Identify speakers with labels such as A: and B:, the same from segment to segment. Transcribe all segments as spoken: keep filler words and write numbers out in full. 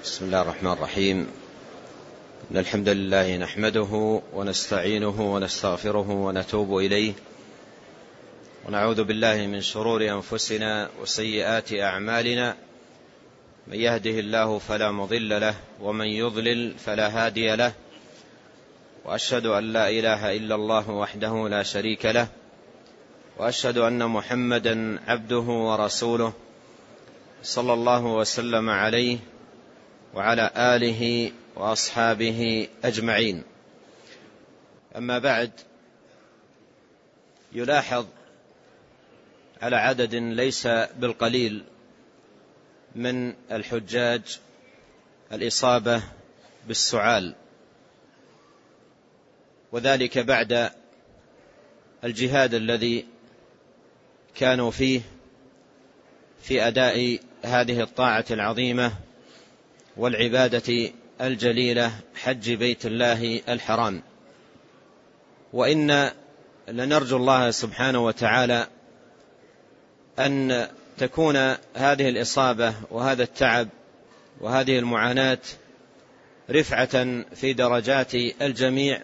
A: بسم الله الرحمن الرحيم. إن الحمد لله نحمده ونستعينه ونستغفره ونتوب إليه، ونعوذ بالله من شرور أنفسنا وسيئات أعمالنا. من يهده الله فلا مضل له، ومن يضلل فلا هادي له، وأشهد أن لا إله إلا الله وحده لا شريك له، وأشهد أن محمدا عبده ورسوله صلى الله وسلم عليه وعلى آله وأصحابه أجمعين. أما بعد، يلاحظ على عدد ليس بالقليل من الحجاج الإصابة بالسعال، وذلك بعد الجهاد الذي كانوا فيه في أداء هذه الطاعة العظيمة والعبادة الجليلة، حج بيت الله الحرام. وإن لنرجو الله سبحانه وتعالى أن تكون هذه الإصابة وهذا التعب وهذه المعاناة رفعة في درجات الجميع،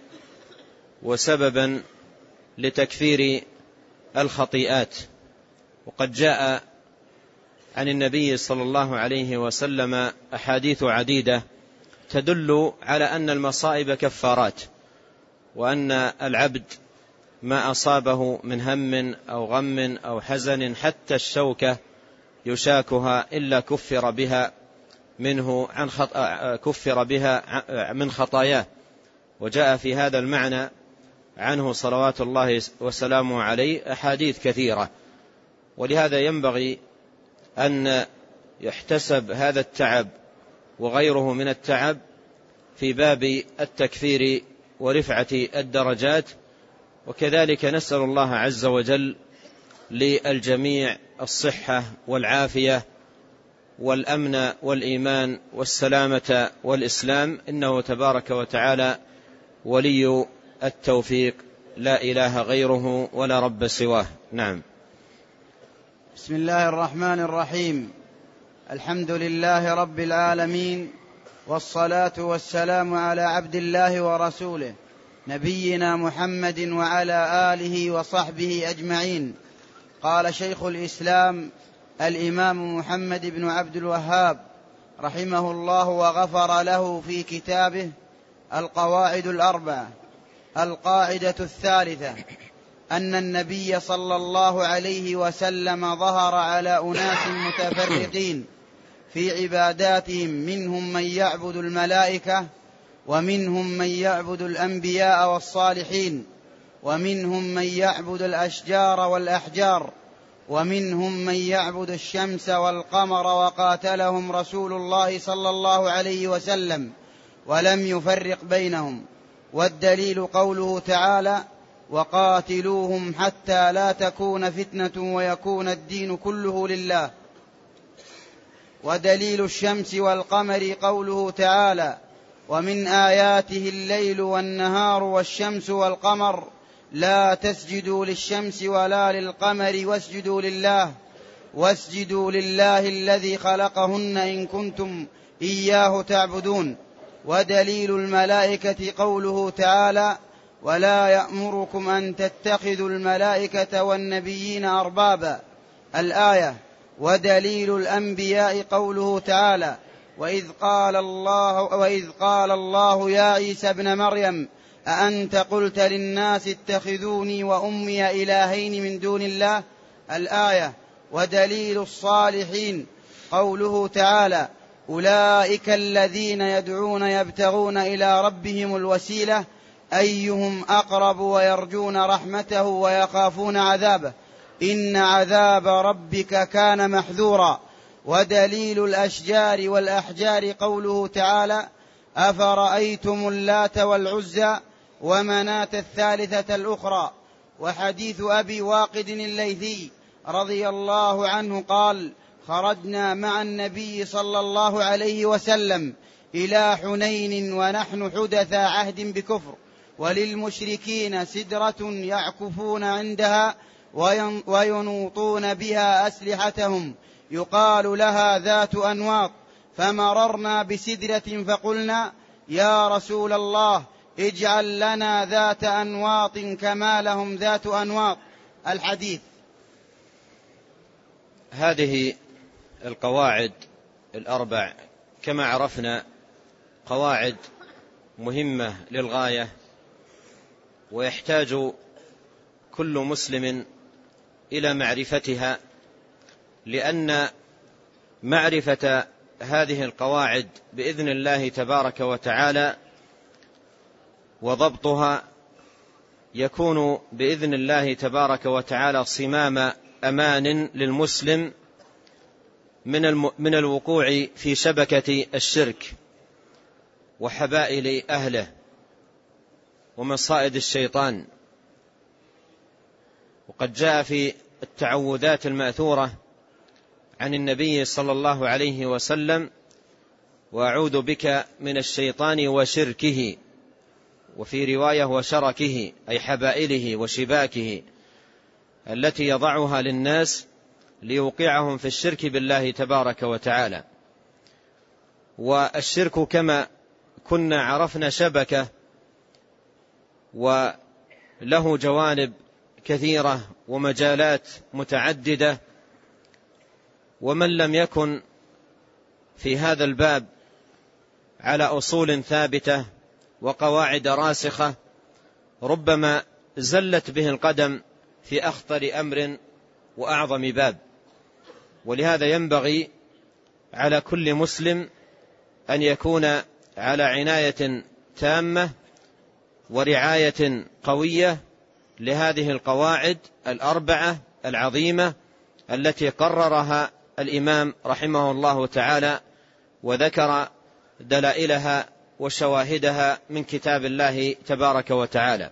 A: وسببا لتكفير الخطيئات. وقد جاء عن النبي صلى الله عليه وسلم أحاديث عديدة تدل على أن المصائب كفارات، وأن العبد ما أصابه من هم أو غم أو حزن حتى الشوكة يشاكها إلا كفر بها منه عن خطأ كفر بها من خطاياه. وجاء في هذا المعنى عنه صلوات الله وسلامه عليه أحاديث كثيرة. ولهذا ينبغي أن يحتسب هذا التعب وغيره من التعب في باب التكفير ورفعة الدرجات. وكذلك نسأل الله عز وجل للجميع الصحة والعافية والأمن والإيمان والسلامة والإسلام، إنه تبارك وتعالى ولي التوفيق، لا إله غيره ولا رب سواه. نعم.
B: بسم الله الرحمن الرحيم. الحمد لله رب العالمين، والصلاة والسلام على عبد الله ورسوله نبينا محمد وعلى آله وصحبه أجمعين. قال شيخ الإسلام الإمام محمد بن عبد الوهاب رحمه الله وغفر له في كتابه القواعد الأربعة: القاعدة الثالثة أن النبي صلى الله عليه وسلم ظهر على أناس متفرقين في عباداتهم، منهم من يعبد الملائكة، ومنهم من يعبد الأنبياء والصالحين، ومنهم من يعبد الأشجار والأحجار، ومنهم من يعبد الشمس والقمر، وقاتلهم رسول الله صلى الله عليه وسلم ولم يفرق بينهم. والدليل قوله تعالى: وقاتلوهم حتى لا تكون فتنة ويكون الدين كله لله. ودليل الشمس والقمر قوله تعالى: ومن آياته الليل والنهار والشمس والقمر لا تسجدوا للشمس ولا للقمر واسجدوا لله واسجدوا لله الذي خلقهن إن كنتم إياه تعبدون. ودليل الملائكة قوله تعالى: ولا يأمركم أن تتخذوا الملائكة والنبيين أربابا، الآية. ودليل الأنبياء قوله تعالى: وإذ قال الله, وإذ قال الله يا عيسى ابن مريم أأنت قلت للناس اتخذوني وأمي إلهين من دون الله، الآية. ودليل الصالحين قوله تعالى: أولئك الذين يدعون يبتغون إلى ربهم الوسيلة أيهم أقرب ويرجون رحمته ويخافون عذابه إن عذاب ربك كان محذورا. ودليل الأشجار والأحجار قوله تعالى: أفرأيتم اللات والعزى ومناة الثالثة الأخرى. وحديث أبي واقد الليثي رضي الله عنه قال: خرجنا مع النبي صلى الله عليه وسلم إلى حنين ونحن حدث عهد بكفر، وللمشركين سدرة يعكفون عندها وينوطون بها أسلحتهم، يقال لها ذات أنواط، فمررنا بسدرة فقلنا يا رسول الله اجعل لنا ذات أنواط كما لهم ذات أنواط. الحديث.
A: هذه القواعد الأربع كما عرفنا قواعد مهمة للغاية، ويحتاج كل مسلم إلى معرفتها، لأن معرفة هذه القواعد بإذن الله تبارك وتعالى وضبطها يكون بإذن الله تبارك وتعالى صمام أمان للمسلم من من الوقوع في شبكة الشرك وحبائل أهله ومصائد الشيطان. وقد جاء في التعوذات المأثورة عن النبي صلى الله عليه وسلم: وأعوذ بك من الشيطان وشركه، وفي رواية وشركه، أي حبائله وشباكه التي يضعها للناس ليوقعهم في الشرك بالله تبارك وتعالى. والشرك كما كنا عرفنا شبكة، وله جوانب كثيرة ومجالات متعددة، ومن لم يكن في هذا الباب على أصول ثابتة وقواعد راسخة ربما زلت به القدم في أخطر أمر وأعظم باب. ولهذا ينبغي على كل مسلم أن يكون على عناية تامة ورعاية قوية لهذه القواعد الأربعة العظيمة التي قررها الإمام رحمه الله تعالى، وذكر دلائلها وشواهدها من كتاب الله تبارك وتعالى.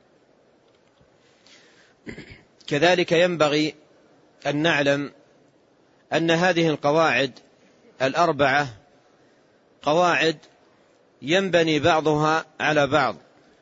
A: كذلك ينبغي أن نعلم أن هذه القواعد الأربعة قواعد ينبني بعضها على بعض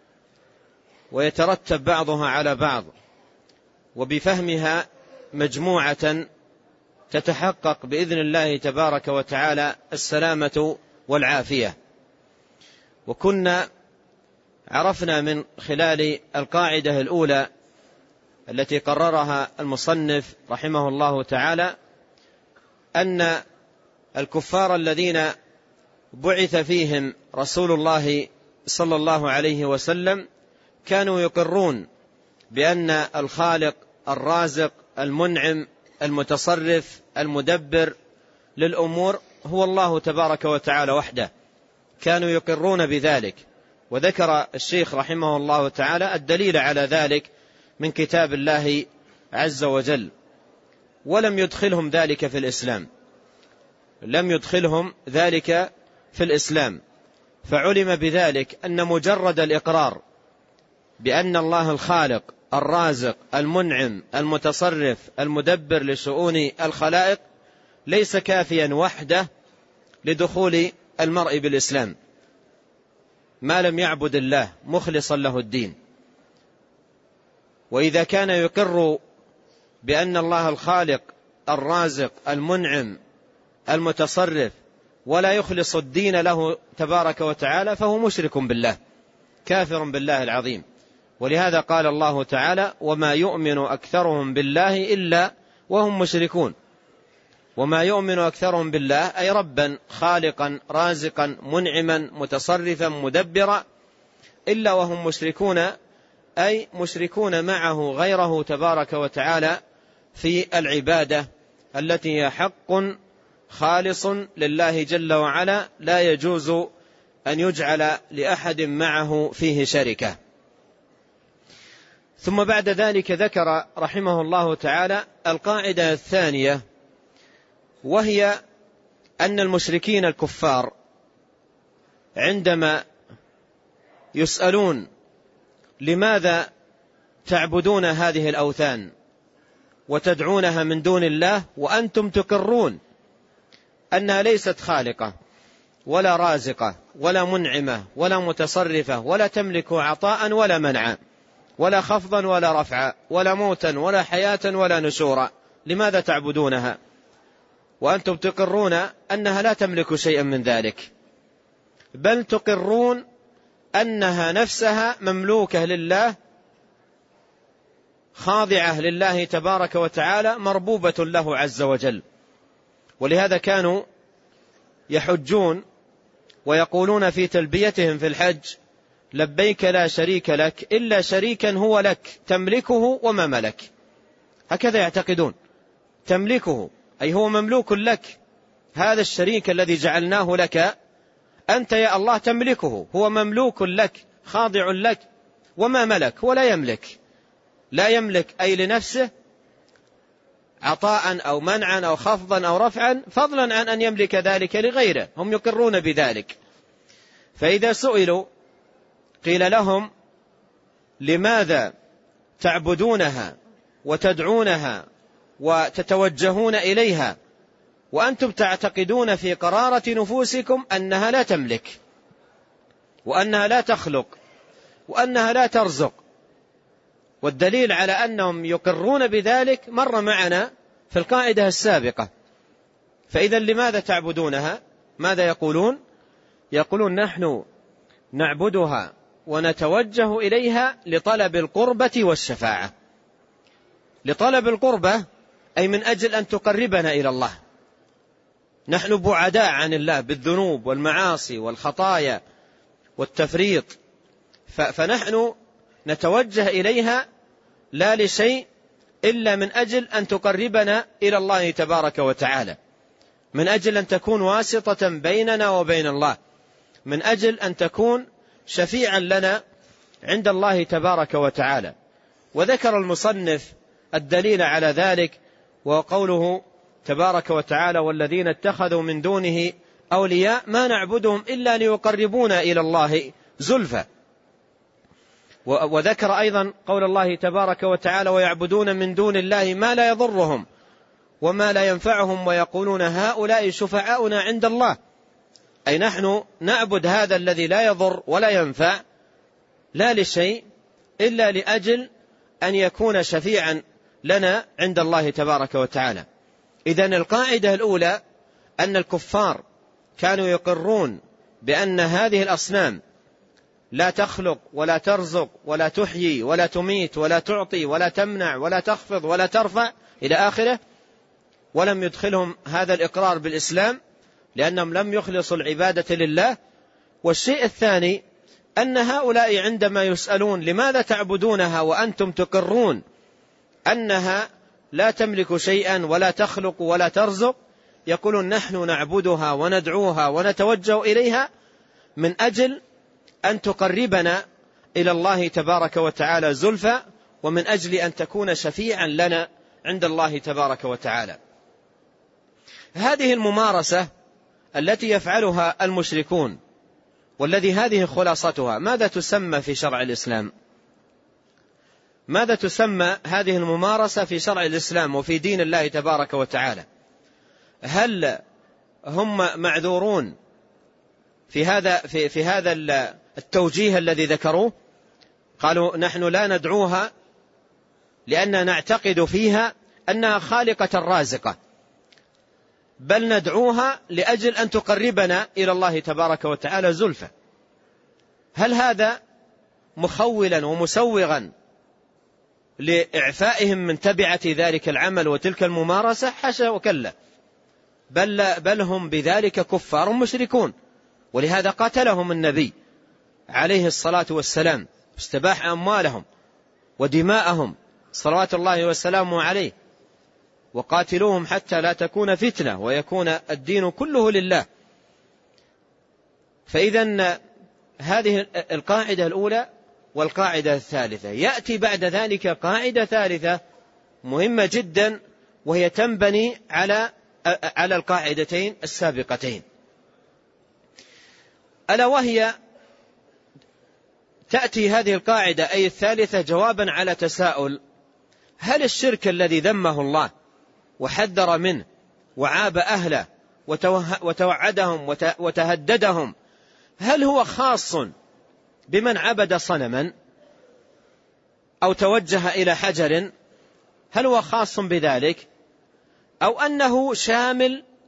A: ويترتب بعضها على بعض، وبفهمها مجموعة تتحقق بإذن الله تبارك وتعالى السلامة والعافية. وكنا عرفنا من خلال القاعدة الأولى التي قررها المصنف رحمه الله تعالى أن الكفار الذين بعث فيهم رسول الله صلى الله عليه وسلم كانوا يقرون بأن الخالق الرازق المنعم المتصرف المدبر للأمور هو الله تبارك وتعالى وحده، كانوا يقرون بذلك. وذكر الشيخ رحمه الله تعالى الدليل على ذلك من كتاب الله عز وجل، ولم يدخلهم ذلك في الإسلام، لم يدخلهم ذلك في الإسلام. فعلم بذلك أن مجرد الإقرار بأن الله الخالق الرازق المنعم المتصرف المدبر لشؤون الخلائق ليس كافيا وحده لدخول المرء بالإسلام ما لم يعبد الله مخلصا له الدين. وإذا كان يقر بأن الله الخالق الرازق المنعم المتصرف ولا يخلص الدين له تبارك وتعالى فهو مشرك بالله كافر بالله العظيم. ولهذا قال الله تعالى: وما يؤمن أكثرهم بالله إلا وهم مشركون. وما يؤمن أكثرهم بالله أي ربا خالقا رازقا منعما متصرفا مدبرا إلا وهم مشركون، أي مشركون معه غيره تبارك وتعالى في العبادة التي هي حق خالص لله جل وعلا لا يجوز أن يجعل لأحد معه فيه شركة. ثم بعد ذلك ذكر رحمه الله تعالى القاعدة الثانية، وهي أن المشركين الكفار عندما يسألون لماذا تعبدون هذه الأوثان وتدعونها من دون الله وأنتم تقرون أنها ليست خالقة ولا رازقة ولا منعمة ولا متصرفة ولا تملك عطاء ولا منعا ولا خفضا ولا رفعا ولا موتا ولا حياة ولا نشورا، لماذا تعبدونها؟ وأنتم تقرون أنها لا تملك شيئا من ذلك، بل تقرون أنها نفسها مملوكة لله، خاضعة لله تبارك وتعالى، مربوبة له عز وجل. ولهذا كانوا يحجون ويقولون في تلبيتهم في الحج: لبيك لا شريك لك إلا شريكا هو لك تملكه وما ملك. هكذا يعتقدون، تملكه أي هو مملوك لك، هذا الشريك الذي جعلناه لك أنت يا الله تملكه، هو مملوك لك خاضع لك، وما ملك هو لا يملك، لا يملك أي لنفسه عطاء أو منعا أو خفضا أو رفعا، فضلا عن أن يملك ذلك لغيره. هم يقرون بذلك. فإذا سئلوا قيل لهم: لماذا تعبدونها وتدعونها وتتوجهون إليها وأنتم تعتقدون في قرارة نفوسكم أنها لا تملك، وأنها لا تخلق، وأنها لا ترزق؟ والدليل على أنهم يقرون بذلك مر معنا في القاعدة السابقة. فإذا لماذا تعبدونها؟ ماذا يقولون؟ يقولون: نحن نعبدها ونتوجه إليها لطلب القربة والشفاعة. لطلب القربة أي من أجل أن تقربنا إلى الله، نحن بعداء عن الله بالذنوب والمعاصي والخطايا والتفريط، فنحن نتوجه إليها لا لشيء إلا من أجل أن تقربنا إلى الله تبارك وتعالى، من أجل أن تكون واسطة بيننا وبين الله، من أجل أن تكون شفيعا لنا عند الله تبارك وتعالى. وذكر المصنف الدليل على ذلك، وقوله تبارك وتعالى: والذين اتخذوا من دونه أولياء ما نعبدهم إلا ليقربونا إلى الله زلفى. وذكر أيضا قول الله تبارك وتعالى: ويعبدون من دون الله ما لا يضرهم وما لا ينفعهم ويقولون هؤلاء شفعاؤنا عند الله. أي نحن نعبد هذا الذي لا يضر ولا ينفع لا لشيء إلا لأجل أن يكون شفيعا لنا عند الله تبارك وتعالى. إذن القاعدة الأولى أن الكفار كانوا يقرون بأن هذه الأصنام لا تخلق ولا ترزق ولا تحيي ولا تميت ولا تعطي ولا تمنع ولا تخفض ولا ترفع إلى آخره، ولم يدخلهم هذا الإقرار بالإسلام لأنهم لم يخلصوا العبادة لله. والشيء الثاني أن هؤلاء عندما يسألون لماذا تعبدونها وأنتم تقرون أنها لا تملك شيئا ولا تخلق ولا ترزق، يقولون: نحن نعبدها وندعوها ونتوجه إليها من أجل أن تقربنا إلى الله تبارك وتعالى زلفى، ومن أجل أن تكون شفيعا لنا عند الله تبارك وتعالى. هذه الممارسة التي يفعلها المشركون، والذي هذه خلاصتها، ماذا تسمى في شرع الإسلام؟ ماذا تسمى هذه الممارسة في شرع الإسلام وفي دين الله تبارك وتعالى؟ هل هم معذورون في هذا في في هذا التوجيه الذي ذكروه؟ قالوا: نحن لا ندعوها لأننا نعتقد فيها أنها خالقة رازقة، بل ندعوها لأجل أن تقربنا إلى الله تبارك وتعالى زلفى. هل هذا مخولا ومسوغا لإعفائهم من تبعة ذلك العمل وتلك الممارسة؟ حاشا وكلا، بل, بل هم بذلك كفار مشركون. ولهذا قاتلهم النبي عليه الصلاة والسلام، استباح أموالهم ودماءهم صلوات الله وسلامه عليه، وقاتلوهم حتى لا تكون فتنة ويكون الدين كله لله. فإذا هذه القاعدة الأولى. والقاعدة الثالثة يأتي بعد ذلك قاعدة ثالثة مهمة جدا، وهي تنبني على على القاعدتين السابقتين، ألا وهي تأتي هذه القاعدة أي الثالثة جوابا على تساؤل: هل الشرك الذي ذمه الله وحذر منه وعاب أهله وتوعدهم وتهددهم، هل هو خاص بمن عبد صنما أو توجه إلى حجر؟ هل هو خاص بذلك، أو أنه شامل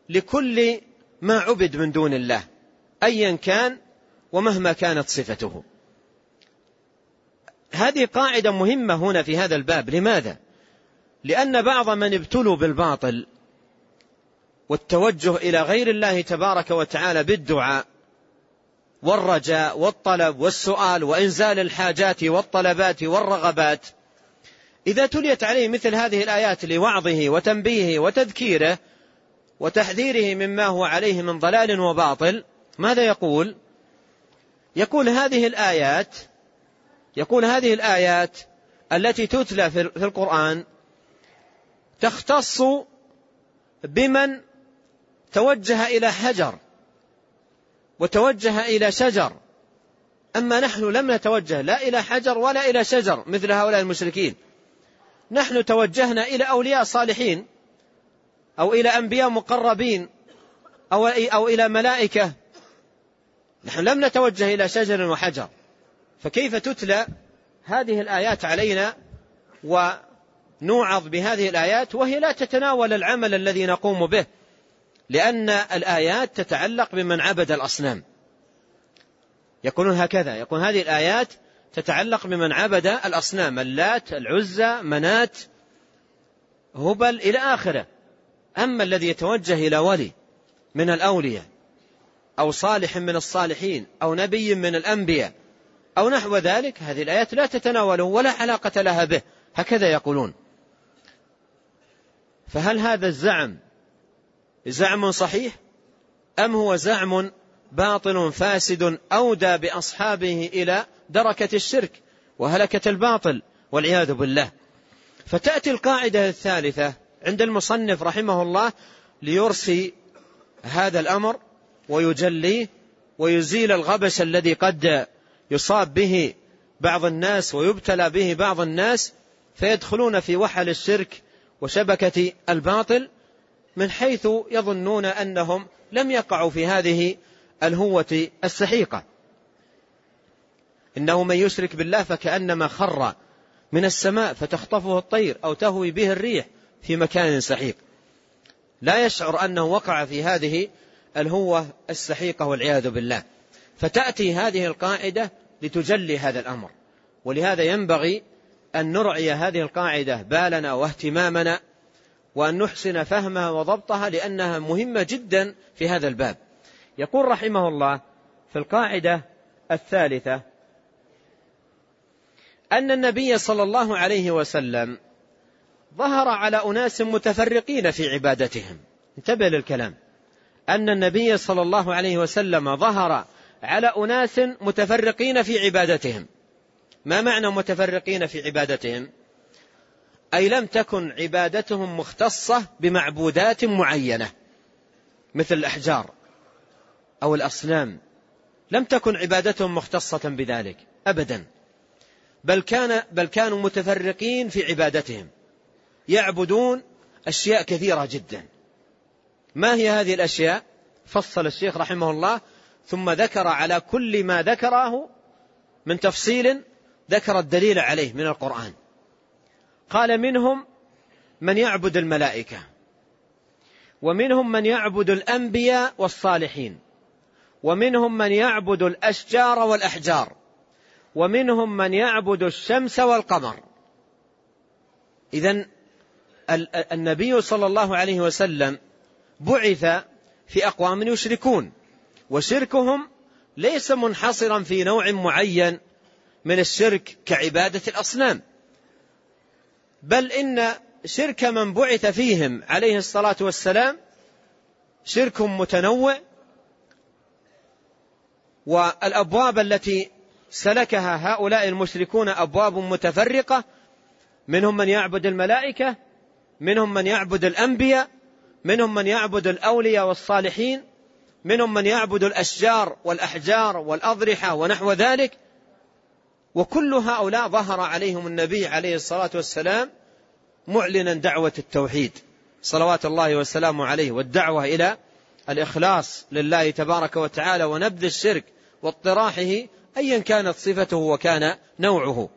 C: لكل ما عبد من دون الله أيا كان ومهما كانت صفته. هذه قاعدة مهمة هنا في هذا الباب. لماذا؟ لأن بعض من ابتلوا بالباطل والتوجه إلى غير الله تبارك وتعالى بالدعاء والرجاء والطلب والسؤال وإنزال الحاجات والطلبات والرغبات، إذا تليت عليه مثل هذه الآيات لوعظه وتنبيهه وتذكيره وتحذيره مما هو عليه من ضلال وباطل، ماذا يقول؟ يقول هذه الآيات يقول هذه الآيات التي تتلى في القرآن تختص بمن توجه إلى حجر وتوجه إلى شجر، أما نحن لم نتوجه لا إلى حجر ولا إلى شجر مثل هؤلاء المشركين، نحن توجهنا إلى أولياء صالحين أو إلى أنبياء مقربين أو, أو إلى ملائكة، نحن لم نتوجه إلى شجر وحجر. فكيف تتلى هذه الآيات علينا ونوعظ بهذه الآيات وهي لا تتناول العمل الذي نقوم به؟ لأن الآيات تتعلق بمن عبد الأصنام. يقولون هكذا، يقول هذه الآيات تتعلق بمن عبد الأصنام، اللات، العزى، منات، هبل إلى آخره. أما الذي يتوجه إلى ولي من الأولياء أو صالح من الصالحين أو نبي من الأنبياء أو نحو ذلك، هذه الآيات لا تتناوله ولا علاقة لها به، هكذا يقولون. فهل هذا الزعم زعم صحيح أم هو زعم باطل فاسد أودى بأصحابه إلى دركة الشرك وهلكة الباطل والعياذ بالله؟ فتأتي القاعدة الثالثة عند المصنف رحمه الله ليرسي هذا الأمر ويجليه ويزيل الغبش الذي قد يصاب به بعض الناس ويبتلى به بعض الناس فيدخلون في وحل الشرك وشبكة الباطل من حيث يظنون أنهم لم يقعوا في هذه الهوة السحيقة. إنه من يشرك بالله فكأنما خر من السماء فتخطفه الطير أو تهوي به الريح في مكان سحيق، لا يشعر أنه وقع في هذه الهوة السحيقة والعياذ بالله. فتأتي هذه القاعدة لتجلي هذا الأمر، ولهذا ينبغي أن نرعي هذه القاعدة بالنا واهتمامنا وأن نحسن فهمها وضبطها لأنها مهمة جدا في هذا الباب. يقول رحمه الله في القاعدة الثالثة أن النبي صلى الله عليه وسلم ظهر على أناس متفرقين في عبادتهم. انتبه للكلام، أن النبي صلى الله عليه وسلم ظهر على أناس متفرقين في عبادتهم. ما معنى متفرقين في عبادتهم؟ أي لم تكن عبادتهم مختصة بمعبودات معينة مثل الأحجار أو الأصنام، لم تكن عبادتهم مختصة بذلك أبدا، بل كان بل كانوا متفرقين في عبادتهم، يعبدون أشياء كثيرة جدا. ما هي هذه الأشياء؟ فصل الشيخ رحمه الله ثم ذكر على كل ما ذكره من تفصيل ذكر الدليل عليه من القرآن. قال منهم من يعبد الملائكة، ومنهم من يعبد الأنبياء والصالحين، ومنهم من يعبد الأشجار والأحجار، ومنهم من يعبد الشمس والقمر. إذن النبي صلى الله عليه وسلم بعث في أقوام يشركون، وشركهم ليس منحصرا في نوع معين من الشرك كعبادة الأصنام، بل إن شرك من بعث فيهم عليه الصلاة والسلام شرك متنوع، والأبواب التي سلكها هؤلاء المشركون أبواب متفرقة، منهم من يعبد الملائكة، منهم من يعبد الأنبياء، منهم من يعبد الأولياء والصالحين، منهم من يعبد الأشجار والأحجار والأضرحة ونحو ذلك. وكل هؤلاء ظهر عليهم النبي عليه الصلاة والسلام معلنا دعوة التوحيد صلوات الله وسلامه عليه، والدعوة إلى الإخلاص لله تبارك وتعالى ونبذ الشرك واطراحه أيا كانت صفته وكان نوعه.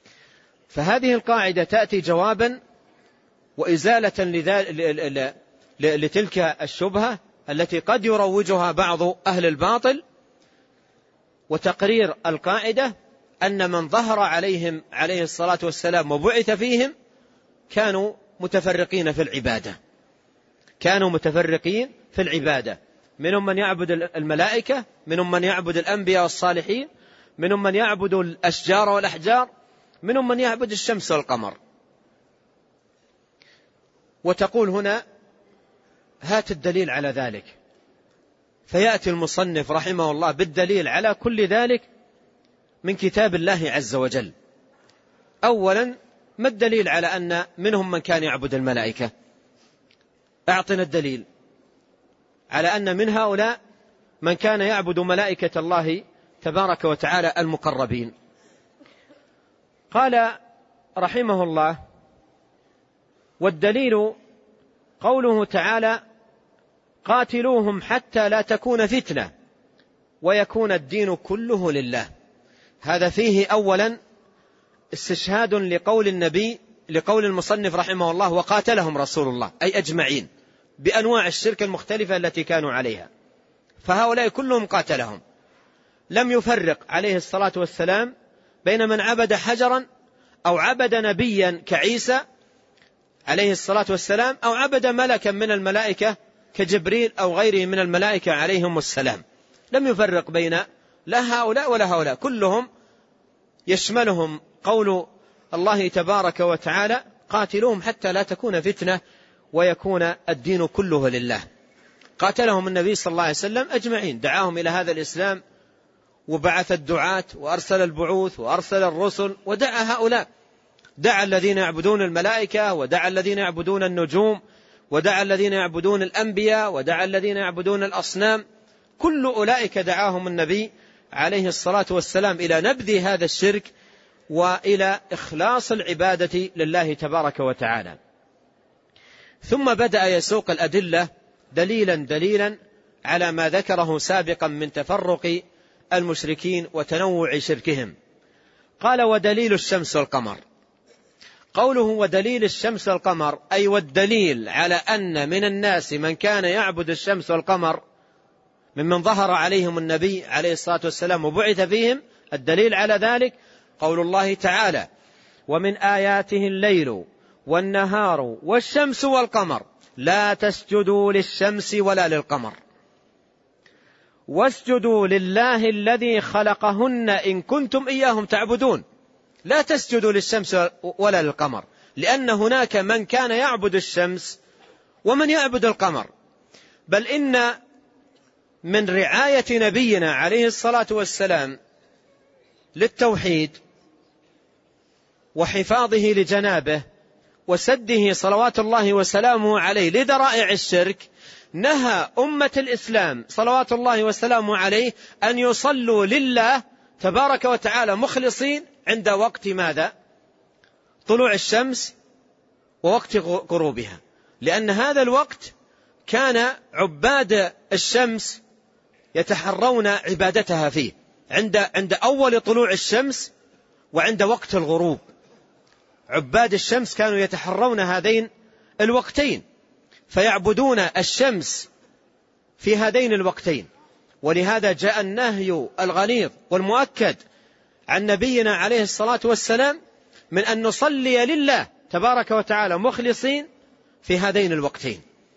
C: فهذه القاعدة تأتي جوابا وإزالة لتلك الشبهة التي قد يروجها بعض أهل الباطل، وتقرير القاعدة أن من ظهر عليهم عليه الصلاة والسلام وبعث فيهم كانوا متفرقين في العبادة، كانوا متفرقين في العبادة، منهم من يعبد الملائكة، منهم من يعبد الأنبياء والصالحين، منهم من يعبد الأشجار والأحجار، منهم من يعبد الشمس والقمر. وتقول هنا هات الدليل على ذلك، فيأتي المصنف رحمه الله بالدليل على كل ذلك من كتاب الله عز وجل. أولا، ما الدليل على أن منهم من كان يعبد الملائكة؟ أعطنا الدليل على أن من هؤلاء من كان يعبد ملائكة الله تبارك وتعالى المقربين. قال رحمه الله: والدليل قوله تعالى: قاتلوهم حتى لا تكون فتنة ويكون الدين كله لله. هذا فيه أولا استشهاد لقول النبي لقول المصنف رحمه الله: وقاتلهم رسول الله، أي أجمعين بأنواع الشرك المختلفة التي كانوا عليها، فهؤلاء كلهم قاتلهم، لم يفرق عليه الصلاة والسلام بين من عبد حجرا أو عبد نبيا كعيسى عليه الصلاة والسلام أو عبد ملكا من الملائكة كجبريل أو غيره من الملائكة عليهم السلام، لم يفرق بين لا هؤلاء ولا هؤلاء، كلهم يشملهم قول الله تبارك وتعالى: قاتلوهم حتى لا تكون فتنة ويكون الدين كله لله. قاتلهم النبي صلى الله عليه وسلم أجمعين، دعاهم إلى هذا الإسلام وبعث الدعاة وأرسل البعوث وأرسل الرسل ودعا هؤلاء، دعا الذين يعبدون الملائكة، ودعا الذين يعبدون النجوم، ودعا الذين يعبدون الأنبياء، ودعا الذين يعبدون الأصنام، كل أولئك دعاهم النبي عليه الصلاة والسلام إلى نبذ هذا الشرك وإلى إخلاص العبادة لله تبارك وتعالى. ثم بدأ يسوق الأدلة دليلا دليلا على ما ذكره سابقا من تفرق المشركين وتنوع شركهم. قال: ودليل الشمس والقمر. قوله ودليل الشمس والقمر أي والدليل على أن من الناس من كان يعبد الشمس والقمر ممن ظهر عليهم النبي عليه الصلاة والسلام وبعث فيهم. الدليل على ذلك قول الله تعالى: ومن آياته الليل والنهار والشمس والقمر لا تسجدوا للشمس ولا للقمر واسجدوا لله الذي خلقهن إن كنتم إياهم تعبدون. لا تسجدوا للشمس ولا للقمر، لأن هناك من كان يعبد الشمس ومن يعبد القمر، بل إن من رعاية نبينا عليه الصلاة والسلام للتوحيد وحفاظه لجنابه وسده صلوات الله وسلامه عليه لذرائع الشرك، نهى أمة الإسلام صلوات الله وسلامه عليه أن يصلوا لله تبارك وتعالى مخلصين عند وقت ماذا؟ طلوع الشمس ووقت غروبها، لأن هذا الوقت كان عباد الشمس يتحرون عبادتها فيه، عند عند أول طلوع الشمس وعند وقت الغروب. عباد الشمس كانوا يتحرون هذين الوقتين، فيعبدون الشمس في هذين الوقتين. ولهذا جاء النهي الغليظ والمؤكد عن نبينا عليه الصلاة والسلام من أن نصلي لله تبارك وتعالى مخلصين في هذين الوقتين.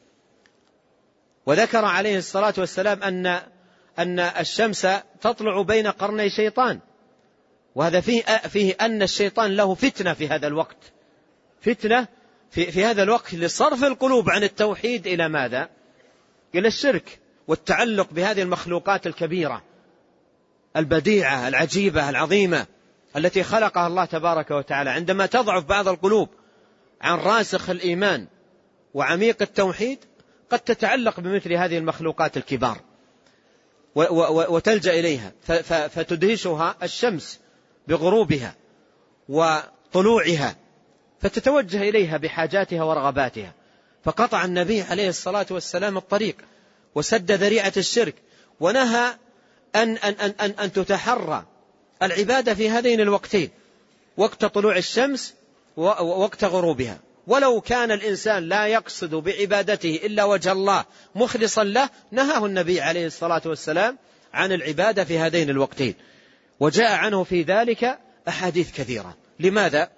C: وذكر عليه الصلاة والسلام أن أن الشمس تطلع بين قرني شيطان، وهذا فيه فيه أن الشيطان له فتنة في هذا الوقت، فتنة في في هذا الوقت لصرف القلوب عن التوحيد إلى ماذا؟ إلى الشرك والتعلق بهذه المخلوقات الكبيرة البديعة العجيبة العظيمة التي خلقها الله تبارك وتعالى. عندما تضعف بعض القلوب عن راسخ الإيمان وعميق التوحيد قد تتعلق بمثل هذه المخلوقات الكبار وتلجأ إليها، فتدهشها الشمس بغروبها وطلوعها، فتتوجه إليها بحاجاتها ورغباتها. فقطع النبي عليه الصلاة والسلام الطريق وسد ذريعة الشرك، ونهى أن, أن, أن, أن, أن تتحرى العبادة في هذين الوقتين، وقت طلوع الشمس ووقت غروبها. ولو كان الإنسان لا يقصد بعبادته إلا وجه الله مخلصا له نهاه النبي عليه الصلاة والسلام عن العبادة في هذين الوقتين، وجاء عنه في ذلك أحاديث كثيرة. لماذا؟